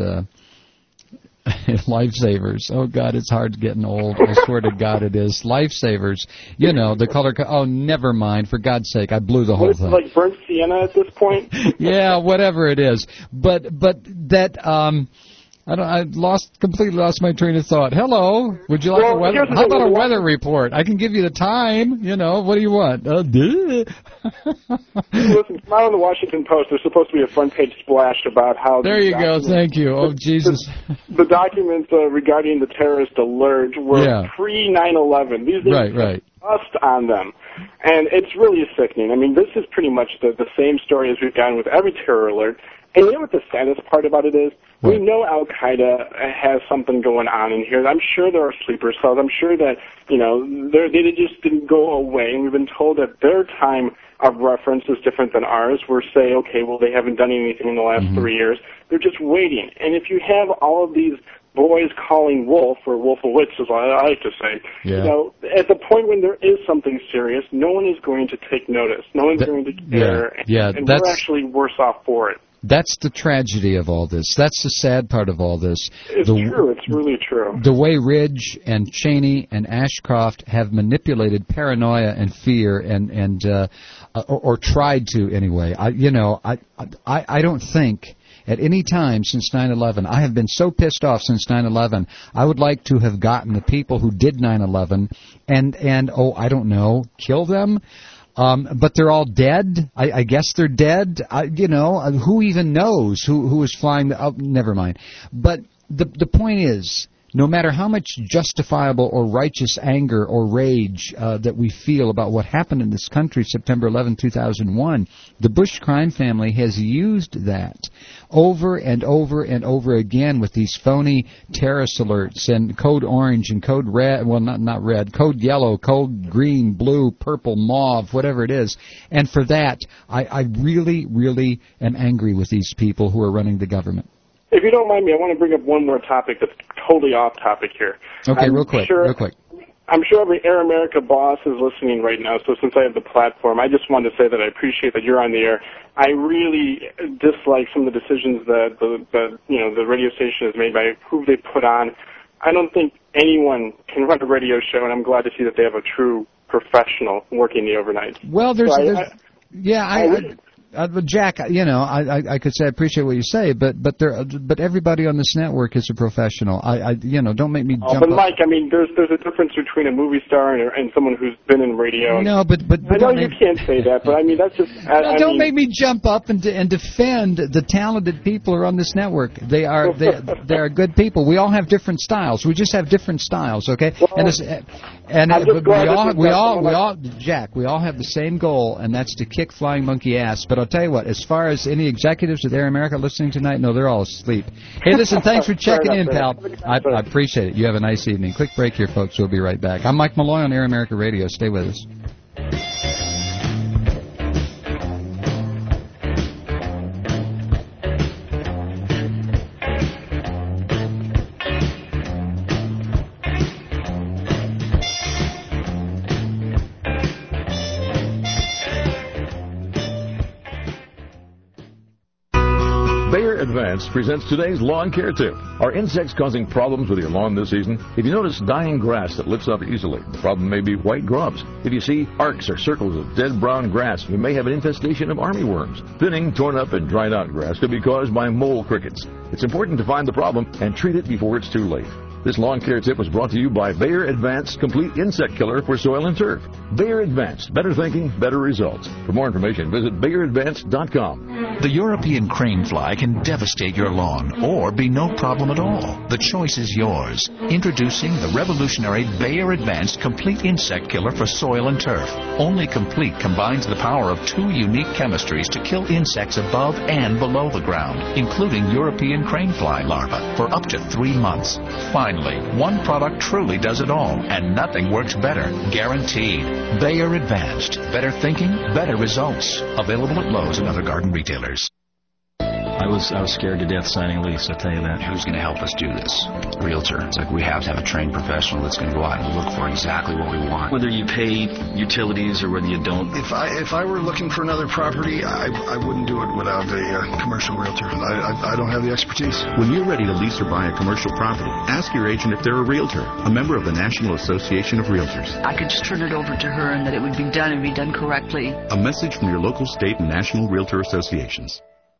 Lifesavers. Oh, God, it's hard getting old. I swear to God it is. Lifesavers. The color... Oh, never mind. For God's sake, I blew the whole thing. Like burnt sienna at this point? Yeah, whatever it is. But that... I completely lost my train of thought. Hello, would you like a weather? How about a weather report? I can give you the time. What do you want? Listen, tomorrow in the Washington Post, there's supposed to be a front-page splash about how... There you go. Thank you. Oh, Jesus. The documents regarding the terrorist alert were pre-9/11. These things right. Dust on them. And it's really sickening. I mean, this is pretty much the same story as we've gotten with every terror alert. And you know what the saddest part about it is? We know Al-Qaeda has something going on in here. I'm sure there are sleeper cells. I'm sure that, they just didn't go away. And we've been told that their time of reference is different than ours. We're saying, okay, well, they haven't done anything in the last 3 years. They're just waiting. And if you have all of these boys calling wolf, or Wolfowitz, as I like to say, at the point when there is something serious, no one is going to take notice. No one's going to care. And we're actually worse off for it. That's the tragedy of all this. That's the sad part of all this. It's true. It's really true. The way Ridge and Cheney and Ashcroft have manipulated paranoia and fear, or tried to anyway. I don't think at any time since 9/11, I have been so pissed off since 9/11. I would like to have gotten the people who did 9/11 and I don't know, kill them. But they're all dead. I guess they're dead. Who even knows who was flying? Never mind. But the point is, no matter how much justifiable or righteous anger or rage that we feel about what happened in this country September 11, 2001, the Bush crime family has used that over and over and over again with these phony terrorist alerts and code orange and code red, well, not red, code yellow, code green, blue, purple, mauve, whatever it is. And for that, I really, really am angry with these people who are running the government. If you don't mind me, I want to bring up one more topic that's totally off topic here. Okay, real quick. I'm sure every Air America boss is listening right now, so since I have the platform, I just wanted to say that I appreciate that you're on the air. I really dislike some of the decisions that the radio station has made by who they put on. I don't think anyone can run a radio show, and I'm glad to see that they have a true professional working the overnight. Well, Jack, I could say I appreciate what you say, but everybody on this network is a professional. Don't make me jump. But Mike, I mean, there's a difference between a movie star and someone who's been in radio. No, but I know you can't say that, but I mean that's just. Don't make me jump up and defend the talented people who are on this network. They are good people. We all have different styles. We just have different styles, okay? Well, we all, Jack, we all have the same goal, and that's to kick flying monkey ass. But I'll tell you what, as far as any executives at Air America listening tonight, no, they're all asleep. Hey, listen, thanks for checking in, pal. I appreciate it. You have a nice evening. Quick break here, folks. We'll be right back. I'm Mike Malloy on Air America Radio. Stay with us. Advanced presents today's lawn care tip. Are insects causing problems with your lawn this season? If you notice dying grass that lifts up easily, the problem may be white grubs. If you see arcs or circles of dead brown grass, you may have an infestation of armyworms. Thinning, torn up, and dried out grass could be caused by mole crickets. It's important to find the problem and treat it before it's too late. This lawn care tip was brought to you by Bayer Advanced Complete Insect Killer for Soil and Turf. Bayer Advanced. Better thinking, better results. For more information, visit BayerAdvanced.com. The European crane fly can devastate your lawn or be no problem at all. The choice is yours. Introducing the revolutionary Bayer Advanced Complete Insect Killer for Soil and Turf. Only Complete combines the power of 2 unique chemistries to kill insects above and below the ground, including European crane fly larvae, for up to 3 months. Finally, one product truly does it all, and nothing works better. Guaranteed. Bayer Advanced. Better thinking, better results. Available at Lowe's and other garden retailers. I was scared to death signing a lease, I'll tell you that. Who's going to help us do this? Realtor. It's like we have to have a trained professional that's going to go out and look for exactly what we want. Whether you pay utilities or whether you don't. If I were looking for another property, I wouldn't do it without a commercial realtor. I don't have the expertise. When you're ready to lease or buy a commercial property, ask your agent if they're a realtor, a member of the National Association of Realtors. I could just turn it over to her and that it would be done and be done correctly. A message from your local, state, and national realtor associations.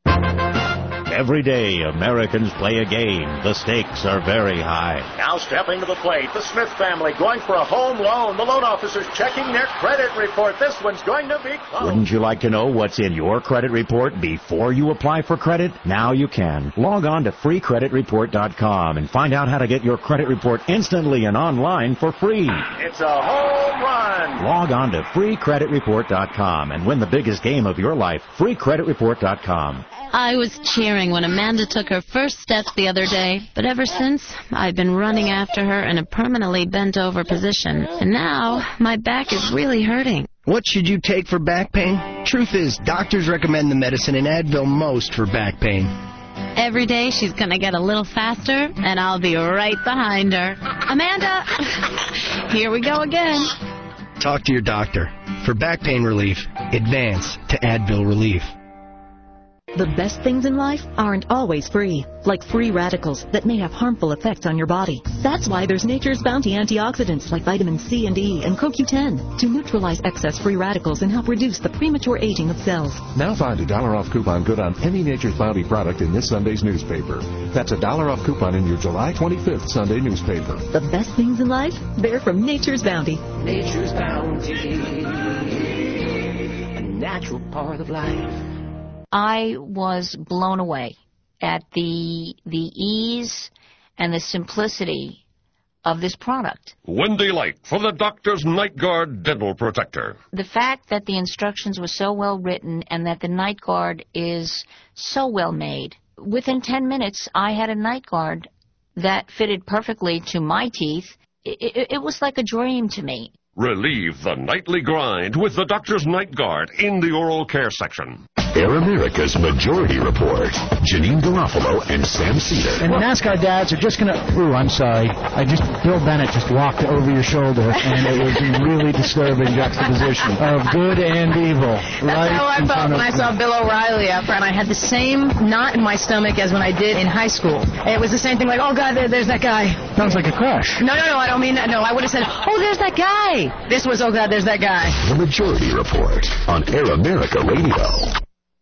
Every day, Americans play a game. The stakes are very high. Now stepping to the plate, the Smith family going for a home loan. The loan officers checking their credit report. This one's going to be close. Wouldn't you like to know what's in your credit report before you apply for credit? Now you can. Log on to freecreditreport.com and find out how to get your credit report instantly and online for free. It's a home run. Log on to freecreditreport.com and win the biggest game of your life. freecreditreport.com. I was cheering when Amanda took her first steps the other day, but ever since, I've been running after her in a permanently bent-over position, and now my back is really hurting. What should you take for back pain? Truth is, doctors recommend the medicine in Advil most for back pain. Every day she's going to get a little faster, and I'll be right behind her. Amanda, here we go again. Talk to your doctor. For back pain relief, advance to Advil Relief. The best things in life aren't always free, like free radicals that may have harmful effects on your body. That's why there's Nature's Bounty antioxidants like vitamin C and E and CoQ10 to neutralize excess free radicals and help reduce the premature aging of cells. Now find a $1 off coupon good on any Nature's Bounty product in this Sunday's newspaper. That's a $1 off coupon in your July 25th Sunday newspaper. The best things in life, they're from Nature's Bounty. Nature's Bounty, a natural part of life. I was blown away at the ease and the simplicity of this product. Wendy Light for the Doctor's Night Guard Dental Protector. The fact that the instructions were so well written and that the Night Guard is so well made. Within 10 minutes, I had a Night Guard that fitted perfectly to my teeth. It was like a dream to me. Relieve the nightly grind with the Doctor's Night Guard in the oral care section. Air America's Majority Report. Janine Garofalo and Sam Cedar. And the NASCAR dads are just going to... Ooh, I'm sorry. Bill Bennett just walked over your shoulder, and it was a really disturbing juxtaposition of good and evil. That's how I felt when I saw Bill O'Reilly up front. I had the same knot in my stomach as when I did in high school. It was the same thing, like, oh, God, there's that guy. Sounds like a crush. No, I don't mean that. No, I would have said, oh, there's that guy. This was, oh, God, there's that guy. The Majority Report on Air America Radio.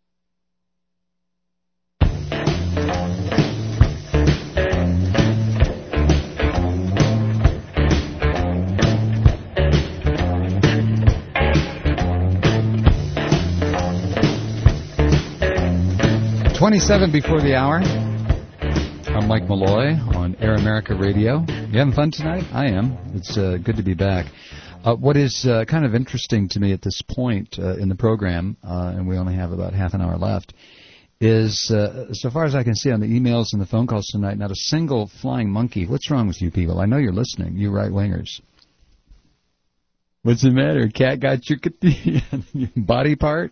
.27 before the hour. I'm Mike Malloy on Air America Radio. You having fun tonight? I am. It's good to be back. What is kind of interesting to me at this point in the program, and we only have about half an hour left, is so far as I can see on the emails and the phone calls tonight, not a single flying monkey. What's wrong with you people? I know you're listening, you right-wingers. What's the matter? Cat got your body part?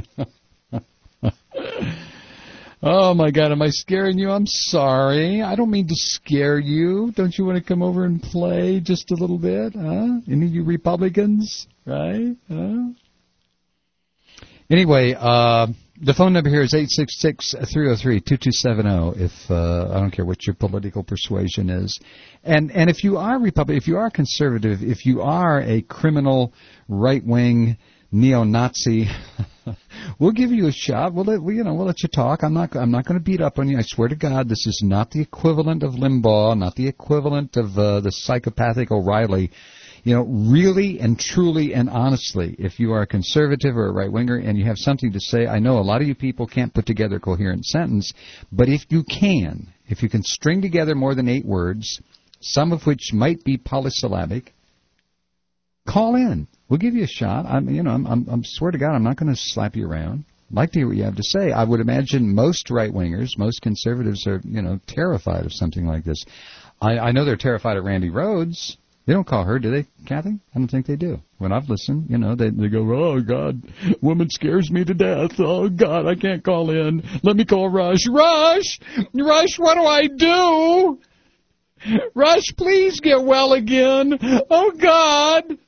Oh, my God, am I scaring you? I'm sorry. I don't mean to scare you. Don't you want to come over and play just a little bit? Huh? Any of you Republicans? Right? Huh? Anyway, The phone number here is 866-303-2270. If I don't care what your political persuasion is, and if you are Republican, if you are conservative, if you are a criminal right-wing neo-Nazi, we'll give you a shot. We'll let you talk. I'm not going to beat up on you. I swear to God, this is not the equivalent of Limbaugh, not the equivalent of the psychopathic O'Reilly. Really and truly and honestly, if you are a conservative or a right-winger and you have something to say, I know a lot of you people can't put together a coherent sentence, but if you can string together more than 8 words, some of which might be polysyllabic, call in. We'll give you a shot. I'm swear to God, I'm not going to slap you around. I'd like to hear what you have to say. I would imagine most right-wingers, most conservatives are, terrified of something like this. I know they're terrified of Randy Rhodes. They don't call her, do they, Kathy? I don't think they do. When I've listened, they go, oh, God, woman scares me to death. Oh, God, I can't call in. Let me call Rush. Rush, what do I do? Rush, please get well again. Oh, God.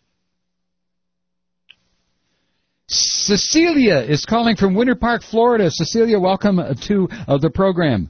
Cecilia is calling from Winter Park, Florida. Cecilia, welcome to the program.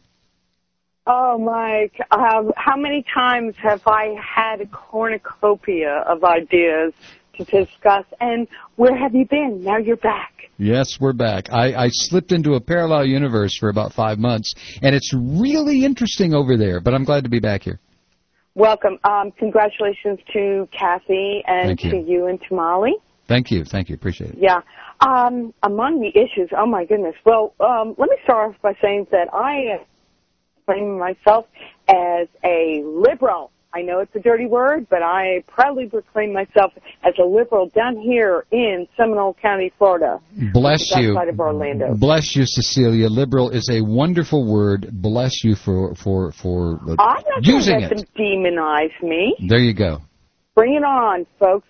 Oh, Mike, how many times have I had a cornucopia of ideas to discuss, and where have you been? Now you're back. Yes, we're back. I slipped into a parallel universe for about 5 months, and it's really interesting over there, but I'm glad to be back here. Welcome. Congratulations to Kathy and to you and to Molly. Thank you. Appreciate it. Yeah. Among the issues, oh, my goodness. Well, let me start off by saying that I claim myself as a liberal. I know it's a dirty word, but I proudly proclaim myself as a liberal down here in Seminole County, Florida. Bless you. Outside of Orlando. Bless you, Cecilia. Liberal is a wonderful word. Bless you for I'm not using going to let them demonize me. There you go. Bring it on, folks.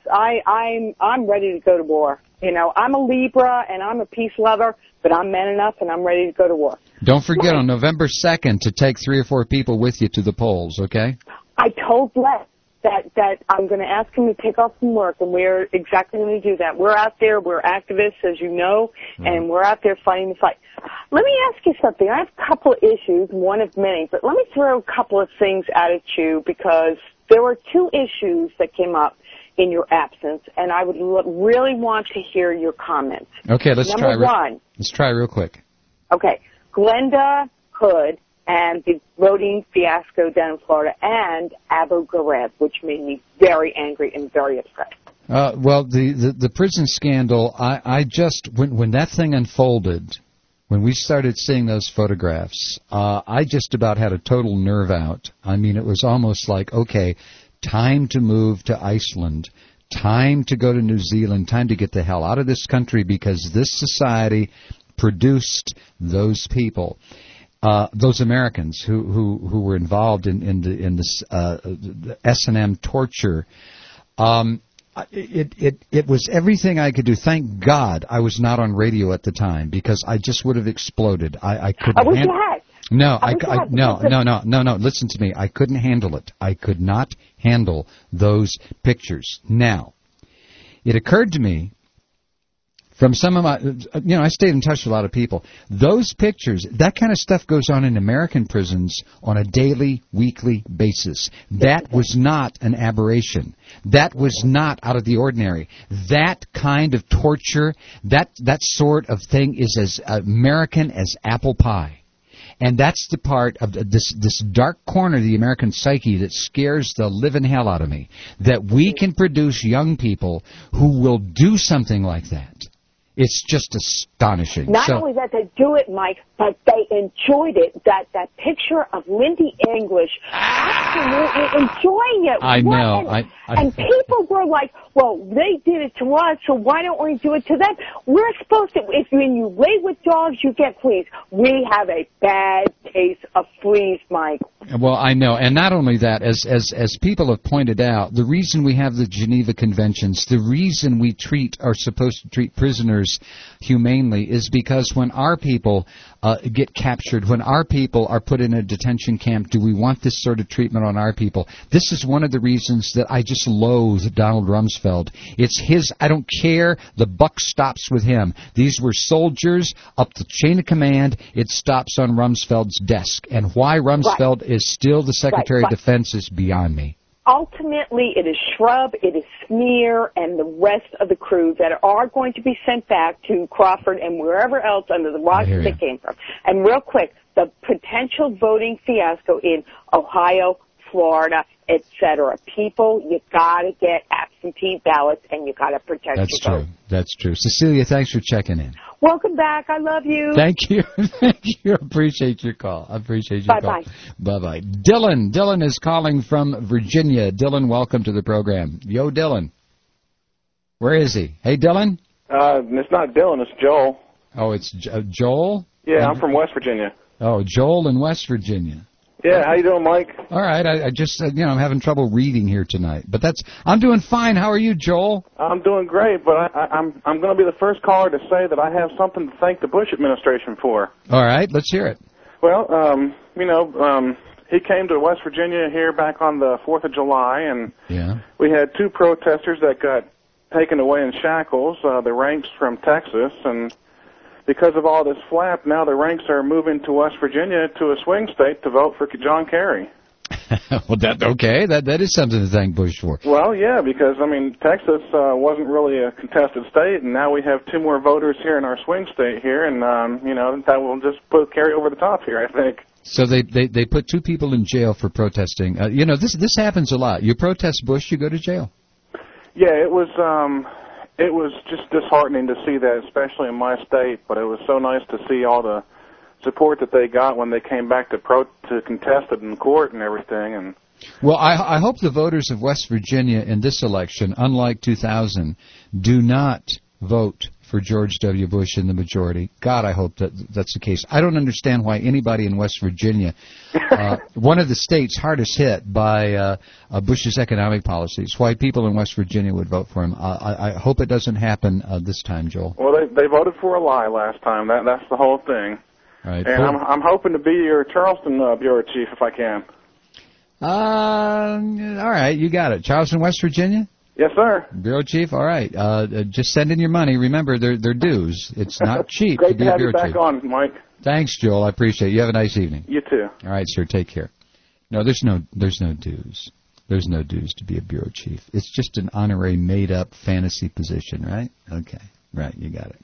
I'm ready to go to war. I'm a Libra and I'm a peace lover, but I'm man enough and I'm ready to go to war. Don't forget on November 2nd to take 3 or 4 people with you to the polls, okay? I told Les that I'm going to ask him to take off from work, and we're exactly going to do that. We're out there. We're activists, as you know, and we're out there fighting the fight. Let me ask you something. I have a couple of issues, one of many, but let me throw a couple of things at you because there were 2 issues that came up in your absence, and I would really want to hear your comments. Okay, let's try. Number 1. Let's try real quick. Okay, Glenda Hood and the voting fiasco down in Florida, and Abu Ghraib, which made me very angry and very upset. Well, the prison scandal, I just, when that thing unfolded, when we started seeing those photographs, I just about had a total nerve out. I mean, it was almost like, okay, time to move to Iceland, time to go to New Zealand, time to get the hell out of this country because this society produced those people. Those Americans who were involved in this S&M torture, it was everything I could do. Thank God I was not on radio at the time because I just would have exploded. I couldn't. I wish you had. No, no. Listen to me. I couldn't handle it. I could not handle those pictures. Now, it occurred to me. From some of my, I stayed in touch with a lot of people. Those pictures, that kind of stuff goes on in American prisons on a daily, weekly basis. That was not an aberration. That was not out of the ordinary. That kind of torture, that sort of thing is as American as apple pie. And that's the part of this dark corner of the American psyche that scares the living hell out of me. That we can produce young people who will do something like that. It's just astonishing. Not only that they do it, Mike, but they enjoyed it. That picture of Lindy English, absolutely enjoying it. I know. And people were like, well, they did it to us, so why don't we do it to them? We're supposed to, when you lay with dogs, you get fleas. We have a bad case of fleas, Mike. Well, I know. And not only that, as people have pointed out, the reason we have the Geneva Conventions, the reason we are supposed to treat prisoners humanely is because when our people get captured, when our people are put in a detention camp, do we want this sort of treatment on our people? This is one of the reasons that I just loathe Donald Rumsfeld. It's his, I don't care, the buck stops with him. These were soldiers up the chain of command. It stops on Rumsfeld's desk. And why Rumsfeld is still the Secretary of Defense is beyond me. Ultimately, it is Shrub, it is Smear, and the rest of the crew that are going to be sent back to Crawford and wherever else under the rocks they came from. And real quick, the potential voting fiasco in Ohio, Florida, etc. People, you got to get absentee ballots, and you got to protect your vote. That's true. Cecilia, thanks for checking in. Welcome back. I love you. Thank you. Thank you. Appreciate your call. Bye-bye. Bye-bye. Dylan is calling from Virginia. Dylan, welcome to the program. Yo, Dylan. Where is he? Hey, Dylan? It's not Dylan. It's Joel. Oh, it's Joel? Yeah, I'm from West Virginia. Oh, Joel in West Virginia. Yeah, how you doing, Mike? All right, I just, I'm having trouble reading here tonight, but I'm doing fine. How are you, Joel? I'm doing great, but I'm going to be the first caller to say that I have something to thank the Bush administration for. All right, let's hear it. Well, he came to West Virginia here back on the 4th of July, and we had 2 protesters that got taken away in shackles, the ranks from Texas, and because of all this flap, now the ranks are moving to West Virginia to a swing state to vote for John Kerry. Well, that is something to thank Bush for. Well, yeah, because, Texas wasn't really a contested state, and now we have 2 more voters here in our swing state here, and, that will just put Kerry over the top here, I think. So they put 2 people in jail for protesting. This happens a lot. You protest Bush, you go to jail. Yeah, it was just disheartening to see that, especially in my state, but it was so nice to see all the support that they got when they came back to contest it in court and everything. And well, I hope the voters of West Virginia in this election, unlike 2000, do not vote for George W. Bush in the majority. God, I hope that's the case. I don't understand why anybody in West Virginia, one of the states hardest hit by Bush's economic policies, why people in West Virginia would vote for him. I hope it doesn't happen this time, Joel. Well, they voted for a lie last time. That's the whole thing. Right. And I'm hoping to be your Charleston bureau chief if I can. All right, you got it. Charleston, West Virginia? Yes, sir. Bureau chief, all right. Just send in your money. Remember, they're dues. It's not cheap to be a bureau chief. Great to have you back on, Mike. Thanks, Joel. I appreciate it. You have a nice evening. You too. All right, sir. Take care. No, there's no dues. There's no dues to be a bureau chief. It's just an honorary, made-up fantasy position, right? Okay. Right, you got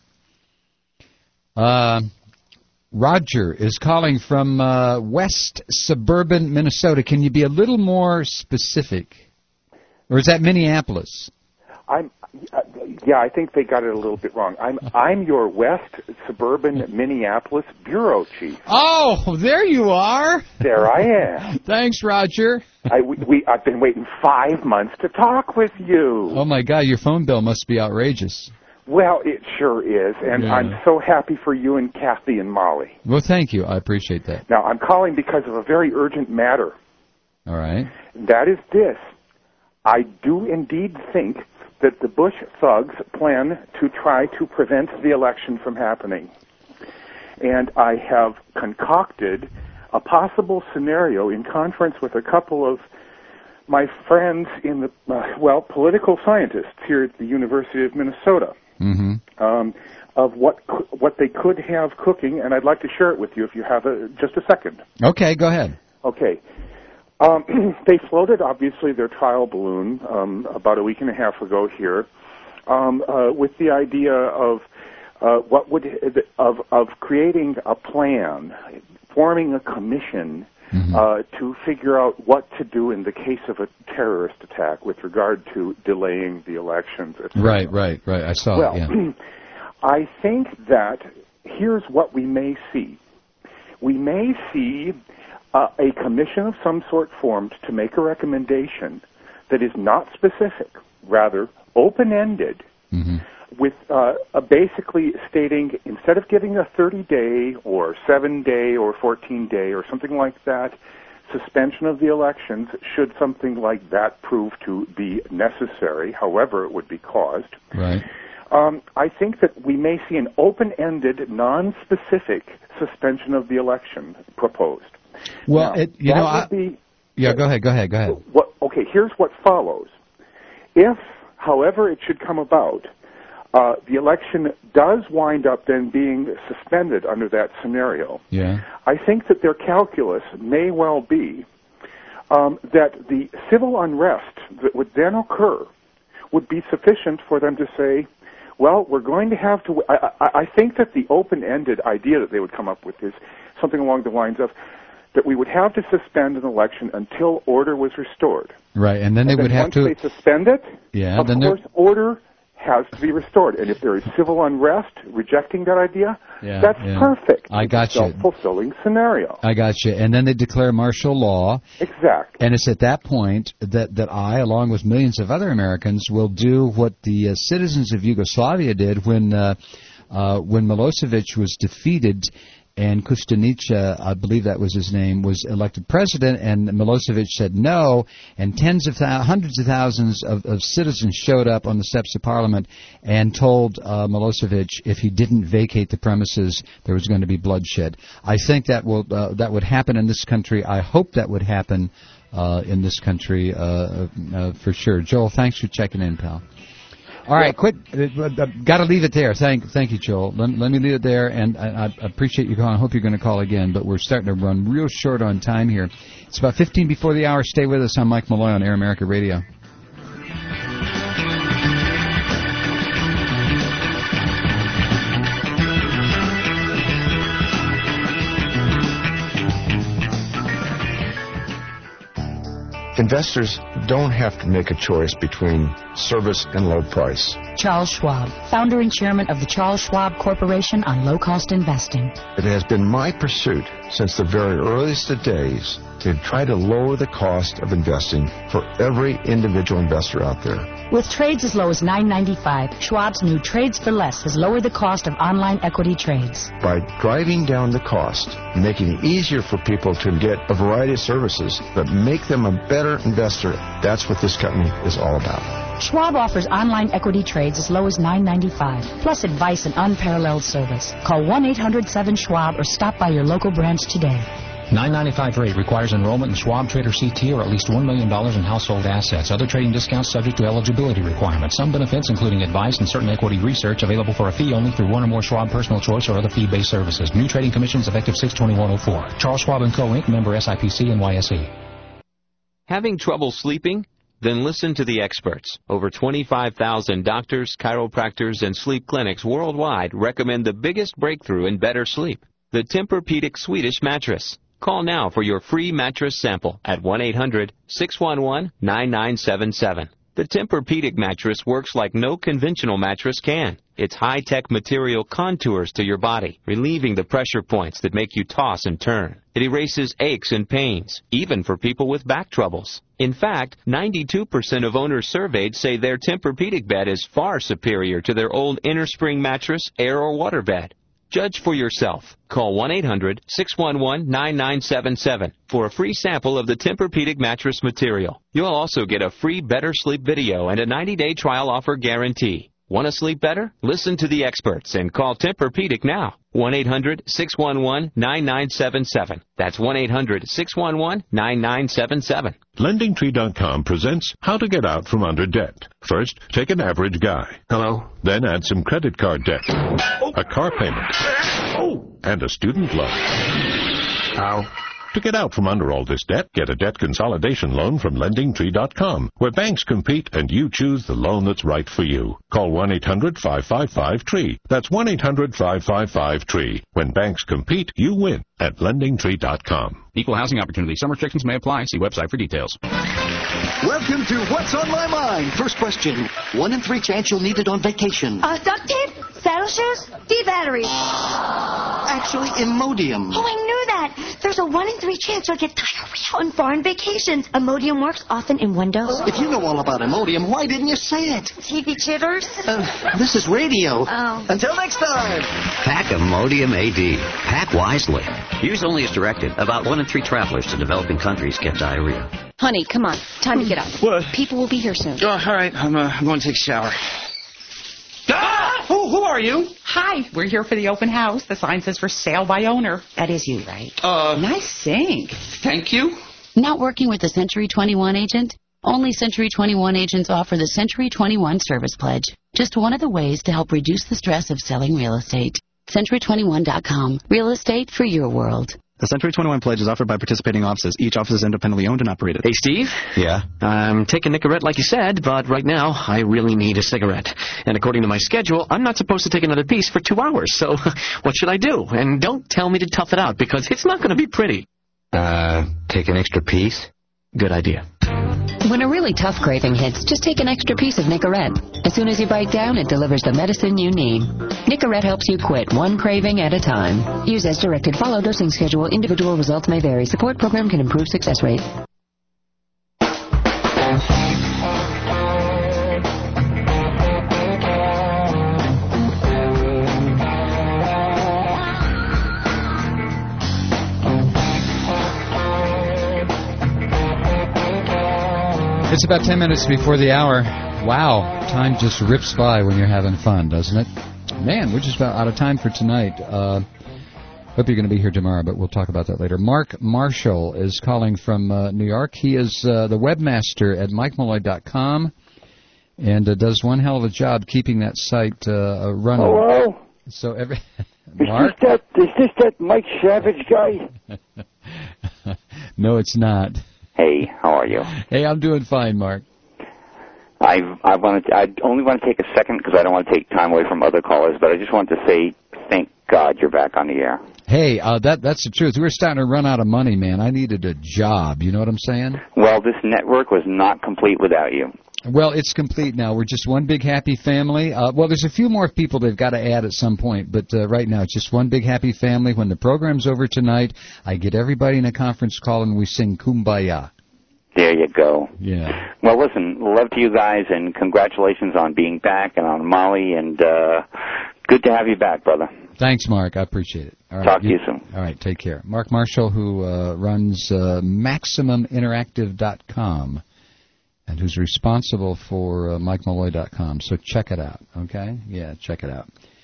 it. Roger is calling from west suburban Minnesota. Can you be a little more specific? Or is that Minneapolis? Yeah, I think they got it a little bit wrong. I'm your west suburban Minneapolis bureau chief. Oh, there you are. There I am. Thanks, Roger. I've been waiting 5 months to talk with you. Oh my God, your phone bill must be outrageous. Well, it sure is, and Yeah. I'm so happy for you and Kathy and Molly. Well, thank you. I appreciate that. Now, I'm calling because of a very urgent matter. All right. That is this. I do indeed think that the Bush thugs plan to try to prevent the election from happening. And I have concocted a possible scenario in conference with a couple of my friends in the, political scientists here at the University of Minnesota. Mm-hmm. Of what they could have cooking, and I'd like to share it with you if you have just a second. Okay, go ahead. Okay. They floated, obviously, their trial balloon about a week and a half ago here, with the idea of of creating a plan, forming a commission to figure out what to do in the case of a terrorist attack with regard to delaying the elections. Right. I saw it, yeah. I think that here's what we may see. We may see a commission of some sort formed to make a recommendation that is not specific, rather open-ended, with basically stating, instead of giving a 30-day or 7-day or 14-day or something like that suspension of the elections, should something like that prove to be necessary, however it would be caused. Right. I think that we may see an open-ended, non-specific suspension of the election proposed. Well, now, go ahead. Okay, here's what follows. If, however it should come about, the election does wind up then being suspended under that scenario, I think that their calculus may well be that the civil unrest that would then occur would be sufficient for them to say, well, we're going to have to... I think that the open-ended idea that they would come up with is something along the lines of that we would have to suspend an election until order was restored. Right, and then they would have to... Once they suspend it, of course, order has to be restored. And if there is civil unrest rejecting that idea, that's perfect. I got you. It's a self-fulfilling scenario. I got you. And then they declare martial law. Exactly. And it's at that point that I, along with millions of other Americans, will do what the citizens of Yugoslavia did when Milosevic was defeated and Kostunica, I believe that was his name, was elected president, and Milosevic said no, and hundreds of thousands of citizens showed up on the steps of Parliament and told Milosevic if he didn't vacate the premises, there was going to be bloodshed. I think that would happen in this country. I hope that would happen in this country for sure. Joel, thanks for checking in, pal. All right, got to leave it there. Thank you, Joel. Let me leave it there, and I appreciate you calling. I hope you're going to call again, but we're starting to run real short on time here. It's about 15 before the hour. Stay with us. I'm Mike Malloy on Air America Radio. Investors don't have to make a choice between service and low price. Charles Schwab, founder and chairman of the Charles Schwab Corporation on low-cost investing. It has been my pursuit since the very earliest of days to try to lower the cost of investing for every individual investor out there. With trades as low as $9.95, Schwab's new Trades for Less has lowered the cost of online equity trades. By driving down the cost, making it easier for people to get a variety of services that make them a better investor, that's what this company is all about. Schwab offers online equity trades as low as $9.95, plus advice and unparalleled service. Call 1-800-7-SCHWAB or stop by your local branch today. $9.95 rate requires enrollment in Schwab Trader CT or at least $1 million in household assets. Other trading discounts subject to eligibility requirements. Some benefits, including advice and certain equity research, available for a fee only through one or more Schwab Personal Choice or other fee-based services. New trading commissions effective 6/21/04. Charles Schwab & Co. Inc. Member SIPC NYSE. Having trouble sleeping? Then listen to the experts. Over 25,000 doctors, chiropractors, and sleep clinics worldwide recommend the biggest breakthrough in better sleep, the Tempur-Pedic Swedish mattress. Call now for your free mattress sample at 1-800-611-9977. The Tempur-Pedic mattress works like no conventional mattress can. Its high-tech material contours to your body, relieving the pressure points that make you toss and turn. It erases aches and pains, even for people with back troubles. In fact, 92% of owners surveyed say their Tempur-Pedic bed is far superior to their old innerspring mattress, air, or water bed. Judge for yourself. Call 1-800-611-9977 for a free sample of the Tempur-Pedic mattress material. You'll also get a free Better Sleep video and a 90-day trial offer guarantee. Want to sleep better? Listen to the experts and call Tempur-Pedic now. 1-800-611-9977. That's 1-800-611-9977. LendingTree.com presents How to Get Out from Under Debt. First, take an average guy. Hello. Then add some credit card debt, a car payment, and a student loan. How? To get out from under all this debt, get a debt consolidation loan from LendingTree.com, where banks compete and you choose the loan that's right for you. Call 1-800-555-TREE. That's 1-800-555-TREE. When banks compete, you win at LendingTree.com. Equal housing opportunity. Some restrictions may apply. See website for details. Welcome to What's on My Mind. First question. 1 in 3 chance you'll need it on vacation. Duct tape? Saddle shoes? D-batteries. Actually, Imodium. Oh, I knew that. There's a 1 in 3 chance you'll get diarrhea on foreign vacations. Imodium works often in one dose. If you know all about Imodium, why didn't you say it? TV jitters? This is radio. Oh. Until next time. Pack Imodium AD. Pack wisely. Use only as directed. About 1 in 3 travelers to developing countries get diarrhea. Honey, come on. Time to get up. What? People will be here soon. Oh, all right. I'm going to take a shower. Ah! Hello, who are you? Hi, we're here for the open house. The sign says for sale by owner. That is you, right? Nice sink. Thank you. Not working with a Century 21 agent? Only Century 21 agents offer the Century 21 Service Pledge. Just one of the ways to help reduce the stress of selling real estate. Century21.com. Real estate for your world. The Century 21 Pledge is offered by participating offices. Each office is independently owned and operated. Hey, Steve? Yeah? I'm taking Nicorette like you said, but right now I really need a cigarette. And according to my schedule, I'm not supposed to take another piece for 2 hours. So what should I do? And don't tell me to tough it out, because it's not going to be pretty. Take an extra piece? Good idea. When a really tough craving hits, just take an extra piece of Nicorette. As soon as you bite down, it delivers the medicine you need. Nicorette helps you quit one craving at a time. Use as directed. Follow dosing schedule. Individual results may vary. Support program can improve success rate. It's about 10 minutes before the hour. Wow, time just rips by when you're having fun, doesn't it? Man, we're just about out of time for tonight. Hope you're going to be here tomorrow, but we'll talk about that later. Mark Marshall is calling from New York. He is the webmaster at MikeMalloy.com and does one hell of a job keeping that site running. Hello? So Mark? Is this that Mike Savage guy? No, it's not. Hey, how are you? Hey, I'm doing fine, Mark. I only want to take a second because I don't want to take time away from other callers, but I just wanted to say thank God you're back on the air. Hey, that's the truth. We're starting to run out of money, man. I needed a job. You know what I'm saying? Well, this network was not complete without you. Well, it's complete now. We're just one big happy family. Well, there's a few more people they've got to add at some point, but right now it's just one big happy family. When the program's over tonight, I get everybody in a conference call and we sing Kumbaya. There you go. Yeah. Well, listen, love to you guys, and congratulations on being back and on Molly, and good to have you back, brother. Thanks, Mark. I appreciate it. All right, talk to you soon. All right, take care. Mark Marshall, who runs MaximumInteractive.com. and who's responsible for MikeMalloy.com. So check it out, okay? Yeah, check it out.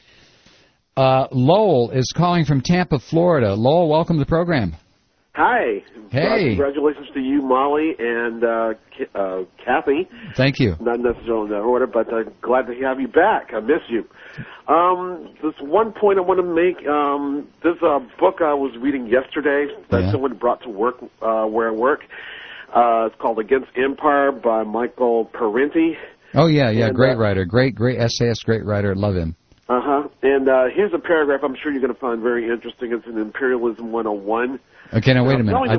Lowell is calling from Tampa, Florida. Lowell, welcome to the program. Hi. Hey. Congratulations to you, Molly, and Kathy. Thank you. Not necessarily in that order, but glad to have you back. I miss you. There's one point I want to make. There's a book I was reading yesterday that someone brought to work where I work. It's called Against Empire by Michael Parenti. Oh, yeah, great writer. Great essayist, great writer. Love him. Uh-huh. And here's a paragraph I'm sure you're going to find very interesting. It's in Imperialism 101. Okay, now wait a minute.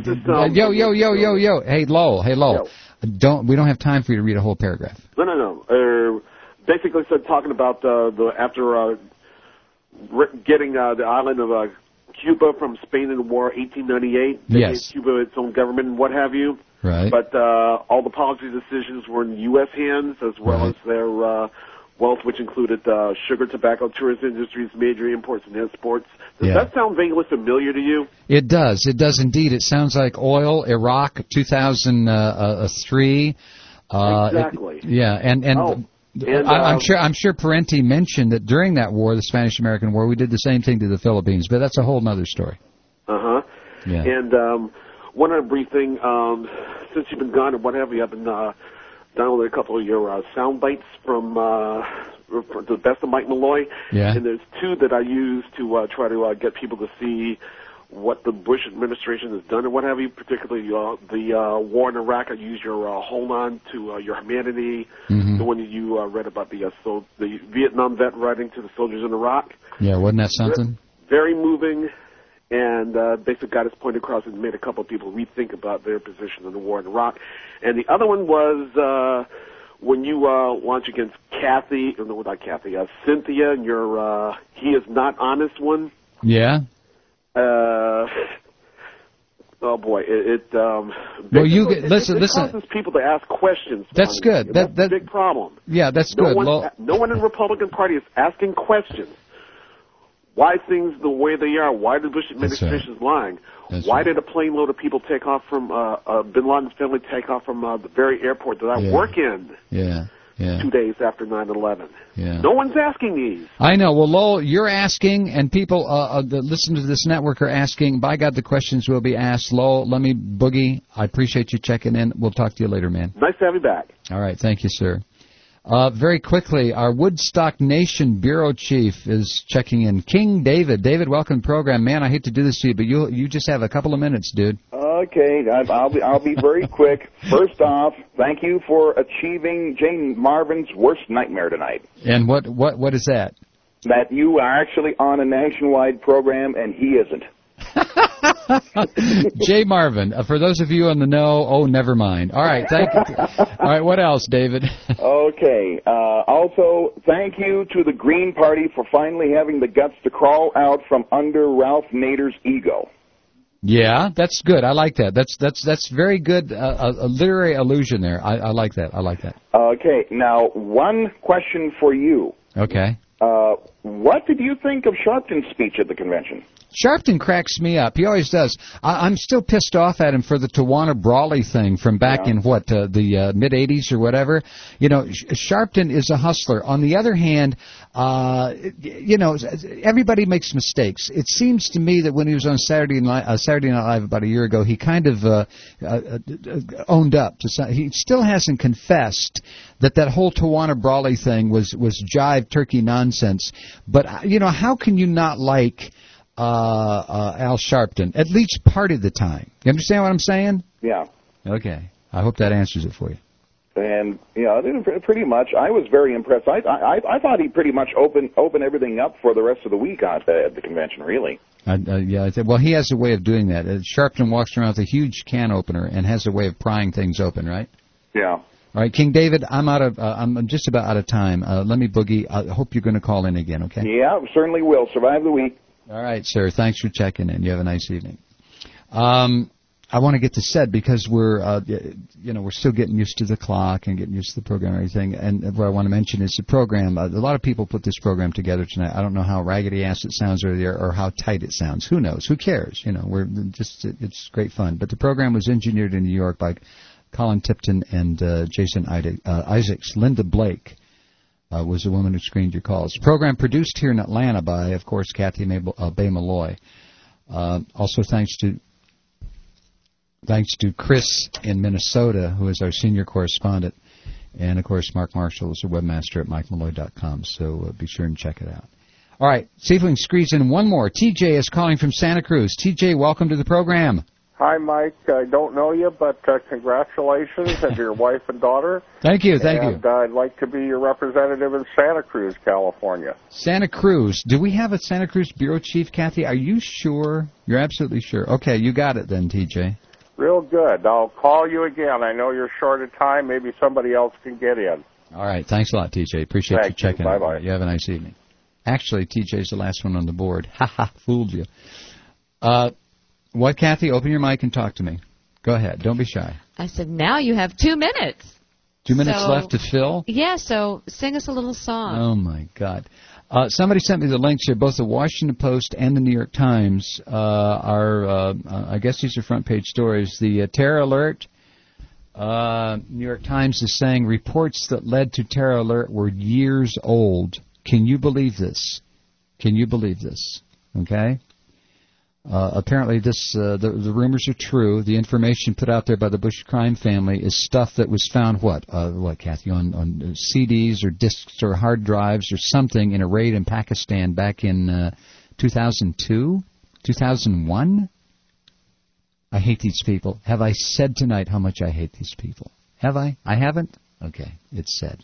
Yo. Hey, Lowell. Yo. We don't have time for you to read a whole paragraph. No. Basically, talking about after getting the island of Cuba from Spain in the war, 1898. They gave Cuba its own government and what have you. Right. But all the policy decisions were in U.S. hands, as well as their wealth, which included sugar, tobacco, tourism industries, major imports and exports. Does that sound vaguely familiar to you? It does. It does indeed. It sounds like oil, Iraq, 2003. Exactly. I'm sure Parenti mentioned that during that war, the Spanish-American War, we did the same thing to the Philippines, but that's a whole other story. Uh-huh. Yeah. And one other brief thing, since you've been gone and what have you, I've been downloading a couple of your sound bites from the best of Mike Malloy. Yeah. And there's two that I use to try to get people to see what the Bush administration has done and what have you, particularly the war in Iraq. I use your Hold On to Your Humanity, the one that you read about the Vietnam vet writing to the soldiers in Iraq. Yeah, wasn't that something? Very moving, and basically got his point across and made a couple of people rethink about their position in the war in Iraq. And the other one was when you launch against Cynthia, and your He Is Not Honest one. Yeah. Oh boy! Listen. It causes people to ask questions. That's good. That's a big problem. Yeah, that's good. No one in the Republican Party is asking questions. Why things the way they are? Why the Bush administration is lying? Why did a plane load of people take off from Bin Laden's family take off from the very airport that I work in? Yeah. 2 days after 9/11. Yeah. No one's asking these. I know. Well, Lowell, you're asking, and people that listen to this network are asking. By God, the questions will be asked. Lowell, let me boogie. I appreciate you checking in. We'll talk to you later, man. Nice to have you back. All right. Thank you, sir. Very quickly, our Woodstock Nation Bureau Chief is checking in. King David. David, welcome to the program. Man, I hate to do this to you, but you just have a couple of minutes, dude. Okay, I'll be very quick. First off, thank you for achieving Jane Marvin's worst nightmare tonight. And what is that? That you are actually on a nationwide program and he isn't. Jay Marvin, for those of you on the know, never mind. All right, thank you. All right, what else, David? Okay, also, thank you to the Green Party for finally having the guts to crawl out from under Ralph Nader's ego. Yeah, that's good. I like that. That's very good. A literary allusion there. I like that. I like that. Okay, now one question for you. Okay. What did you think of Sharpton's speech at the convention? Sharpton cracks me up. He always does. I'm still pissed off at him for the Tawana Brawley thing from back in, the mid-'80s or whatever. You know, Sharpton is a hustler. On the other hand, everybody makes mistakes. It seems to me that when he was on Saturday Night Live about a year ago, he kind of owned up to something. He still hasn't confessed that whole Tawana Brawley thing was jive turkey nonsense. But, how can you not like Al Sharpton, at least part of the time? You understand what I'm saying? Yeah. Okay. I hope that answers it for you. And, pretty much, I was very impressed. I thought he pretty much opened everything up for the rest of the week at the convention, really. Well, he has a way of doing that. Sharpton walks around with a huge can opener and has a way of prying things open, right? Yeah. All right, King David, I'm just about out of time. Let me boogie. I hope you're going to call in again, okay? Yeah, certainly will. Survive the week. All right, sir. Thanks for checking in. You have a nice evening. I want to get this said because we're still getting used to the clock and getting used to the program and everything. And what I want to mention is the program. A lot of people put this program together tonight. I don't know how raggedy ass it sounds or how tight it sounds. Who knows? Who cares? It's great fun. But the program was engineered in New York by Colin Tipton and Jason Isaacs. Linda Blake was the woman who screened your calls. The program produced here in Atlanta by, of course, Kathy Bay Malloy. Also thanks to Chris in Minnesota, who is our senior correspondent. And, of course, Mark Marshall is a webmaster at MikeMalloy.com, so be sure and check it out. All right, see if we can squeeze in one more. TJ is calling from Santa Cruz. TJ, welcome to the program. Hi, Mike. I don't know you, but congratulations to your wife and daughter. Thank you. I'd like to be your representative in Santa Cruz, California. Santa Cruz. Do we have a Santa Cruz bureau chief, Kathy? Are you sure? You're absolutely sure. Okay, you got it then, TJ. Real good. I'll call you again. I know you're short of time. Maybe somebody else can get in. All right. Thanks a lot, TJ. Appreciate you checking in. Bye-bye. You have a nice evening. Actually, TJ's the last one on the board. Ha ha, fooled you. What, Kathy? Open your mic and talk to me. Go ahead. Don't be shy. I said, now you have 2 minutes. 2 minutes left to fill? Yeah, so sing us a little song. Oh, my God. Somebody sent me the links here. Both the Washington Post and the New York Times are, I guess these are front page stories. The terror alert, New York Times is saying reports that led to terror alert were years old. Can you believe this? Okay? Apparently, the rumors are true. The information put out there by the Bush crime family is stuff that was found, Kathy, on CDs or disks or hard drives or something in a raid in Pakistan back in 2002, 2001? I hate these people. Have I said tonight how much I hate these people? Have I? I haven't? Okay, it's said.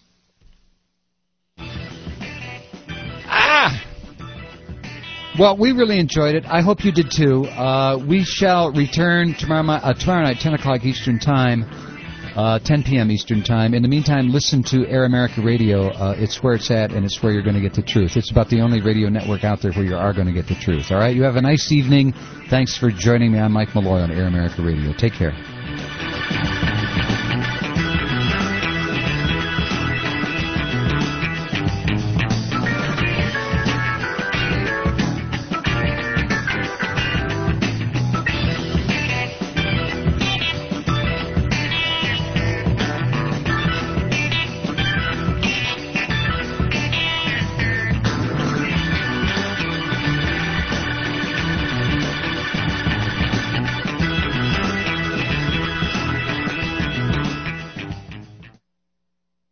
Well, we really enjoyed it. I hope you did too. We shall return tomorrow night, 10 o'clock Eastern Time, 10 p.m. Eastern Time. In the meantime, listen to Air America Radio. It's where it's at, and it's where you're going to get the truth. It's about the only radio network out there where you are going to get the truth. All right? You have a nice evening. Thanks for joining me. I'm Mike Malloy on Air America Radio. Take care.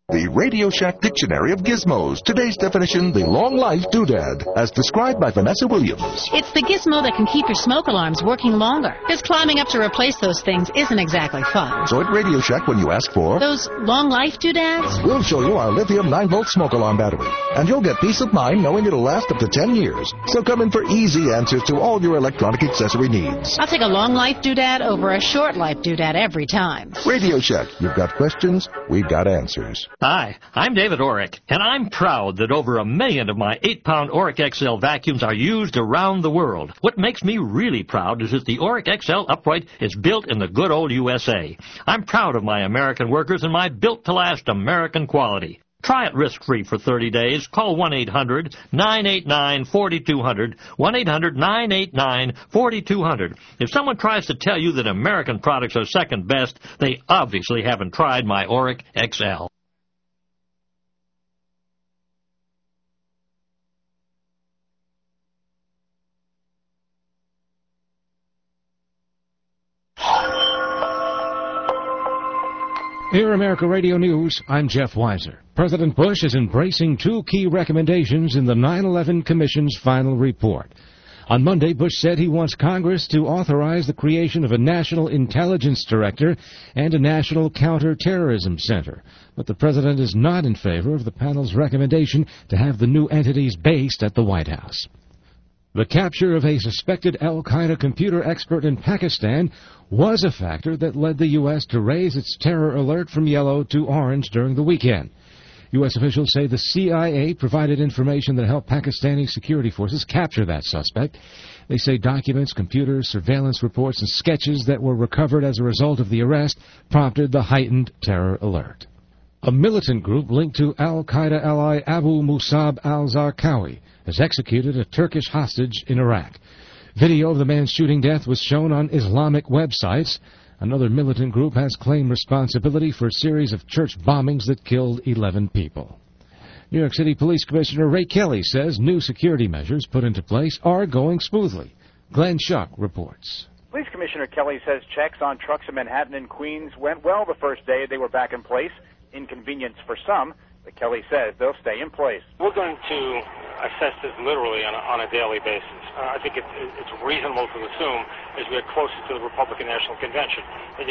The Radio Shack Dictionary of Gizmos. Today's definition, the long life doodad, as described by Vanessa Williams. It's the gizmo that can keep your smoke alarms working longer. Because climbing up to replace those things isn't exactly fun. So at Radio Shack, when you ask for those long life doodads, we'll show you our lithium 9-volt smoke alarm battery. And you'll get peace of mind knowing it'll last up to 10 years. So come in for easy answers to all your electronic accessory needs. I'll take a long life doodad over a short life doodad every time. Radio Shack. You've got questions, we've got answers. Hi, I'm David Orrick, and I'm proud that over 1 million of my 8-pound Orrick XL vacuums are used around the world. What makes me really proud is that the Orrick XL upright is built in the good old USA. I'm proud of my American workers and my built-to-last American quality. Try it risk-free for 30 days. Call 1-800-989-4200, 1-800-989-4200. If someone tries to tell you that American products are second best, they obviously haven't tried my Orrick XL. Here, America Radio News, I'm Jeff Weiser. President Bush is embracing 2 key recommendations in the 9/11 Commission's final report. On Monday, Bush said he wants Congress to authorize the creation of a National Intelligence Director and a National Counterterrorism Center. But the president is not in favor of the panel's recommendation to have the new entities based at the White House. The capture of a suspected al-Qaeda computer expert in Pakistan was a factor that led the U.S. to raise its terror alert from yellow to orange during the weekend. U.S. officials say the CIA provided information that helped Pakistani security forces capture that suspect. They say documents, computers, surveillance reports, and sketches that were recovered as a result of the arrest prompted the heightened terror alert. A militant group linked to al-Qaeda ally Abu Musab al-Zarqawi has executed a Turkish hostage in Iraq. Video of the man's shooting death was shown on Islamic websites. Another militant group has claimed responsibility for a series of church bombings that killed 11 people. New York City Police Commissioner Ray Kelly says new security measures put into place are going smoothly. Glenn Schuck reports. Police Commissioner Kelly says checks on trucks in Manhattan and Queens went well the first day they were back in place. Inconvenience for some, but Kelly says they'll stay in place. We're going to assess this literally on a daily basis. I think it's reasonable to assume as we get closer to the Republican National Convention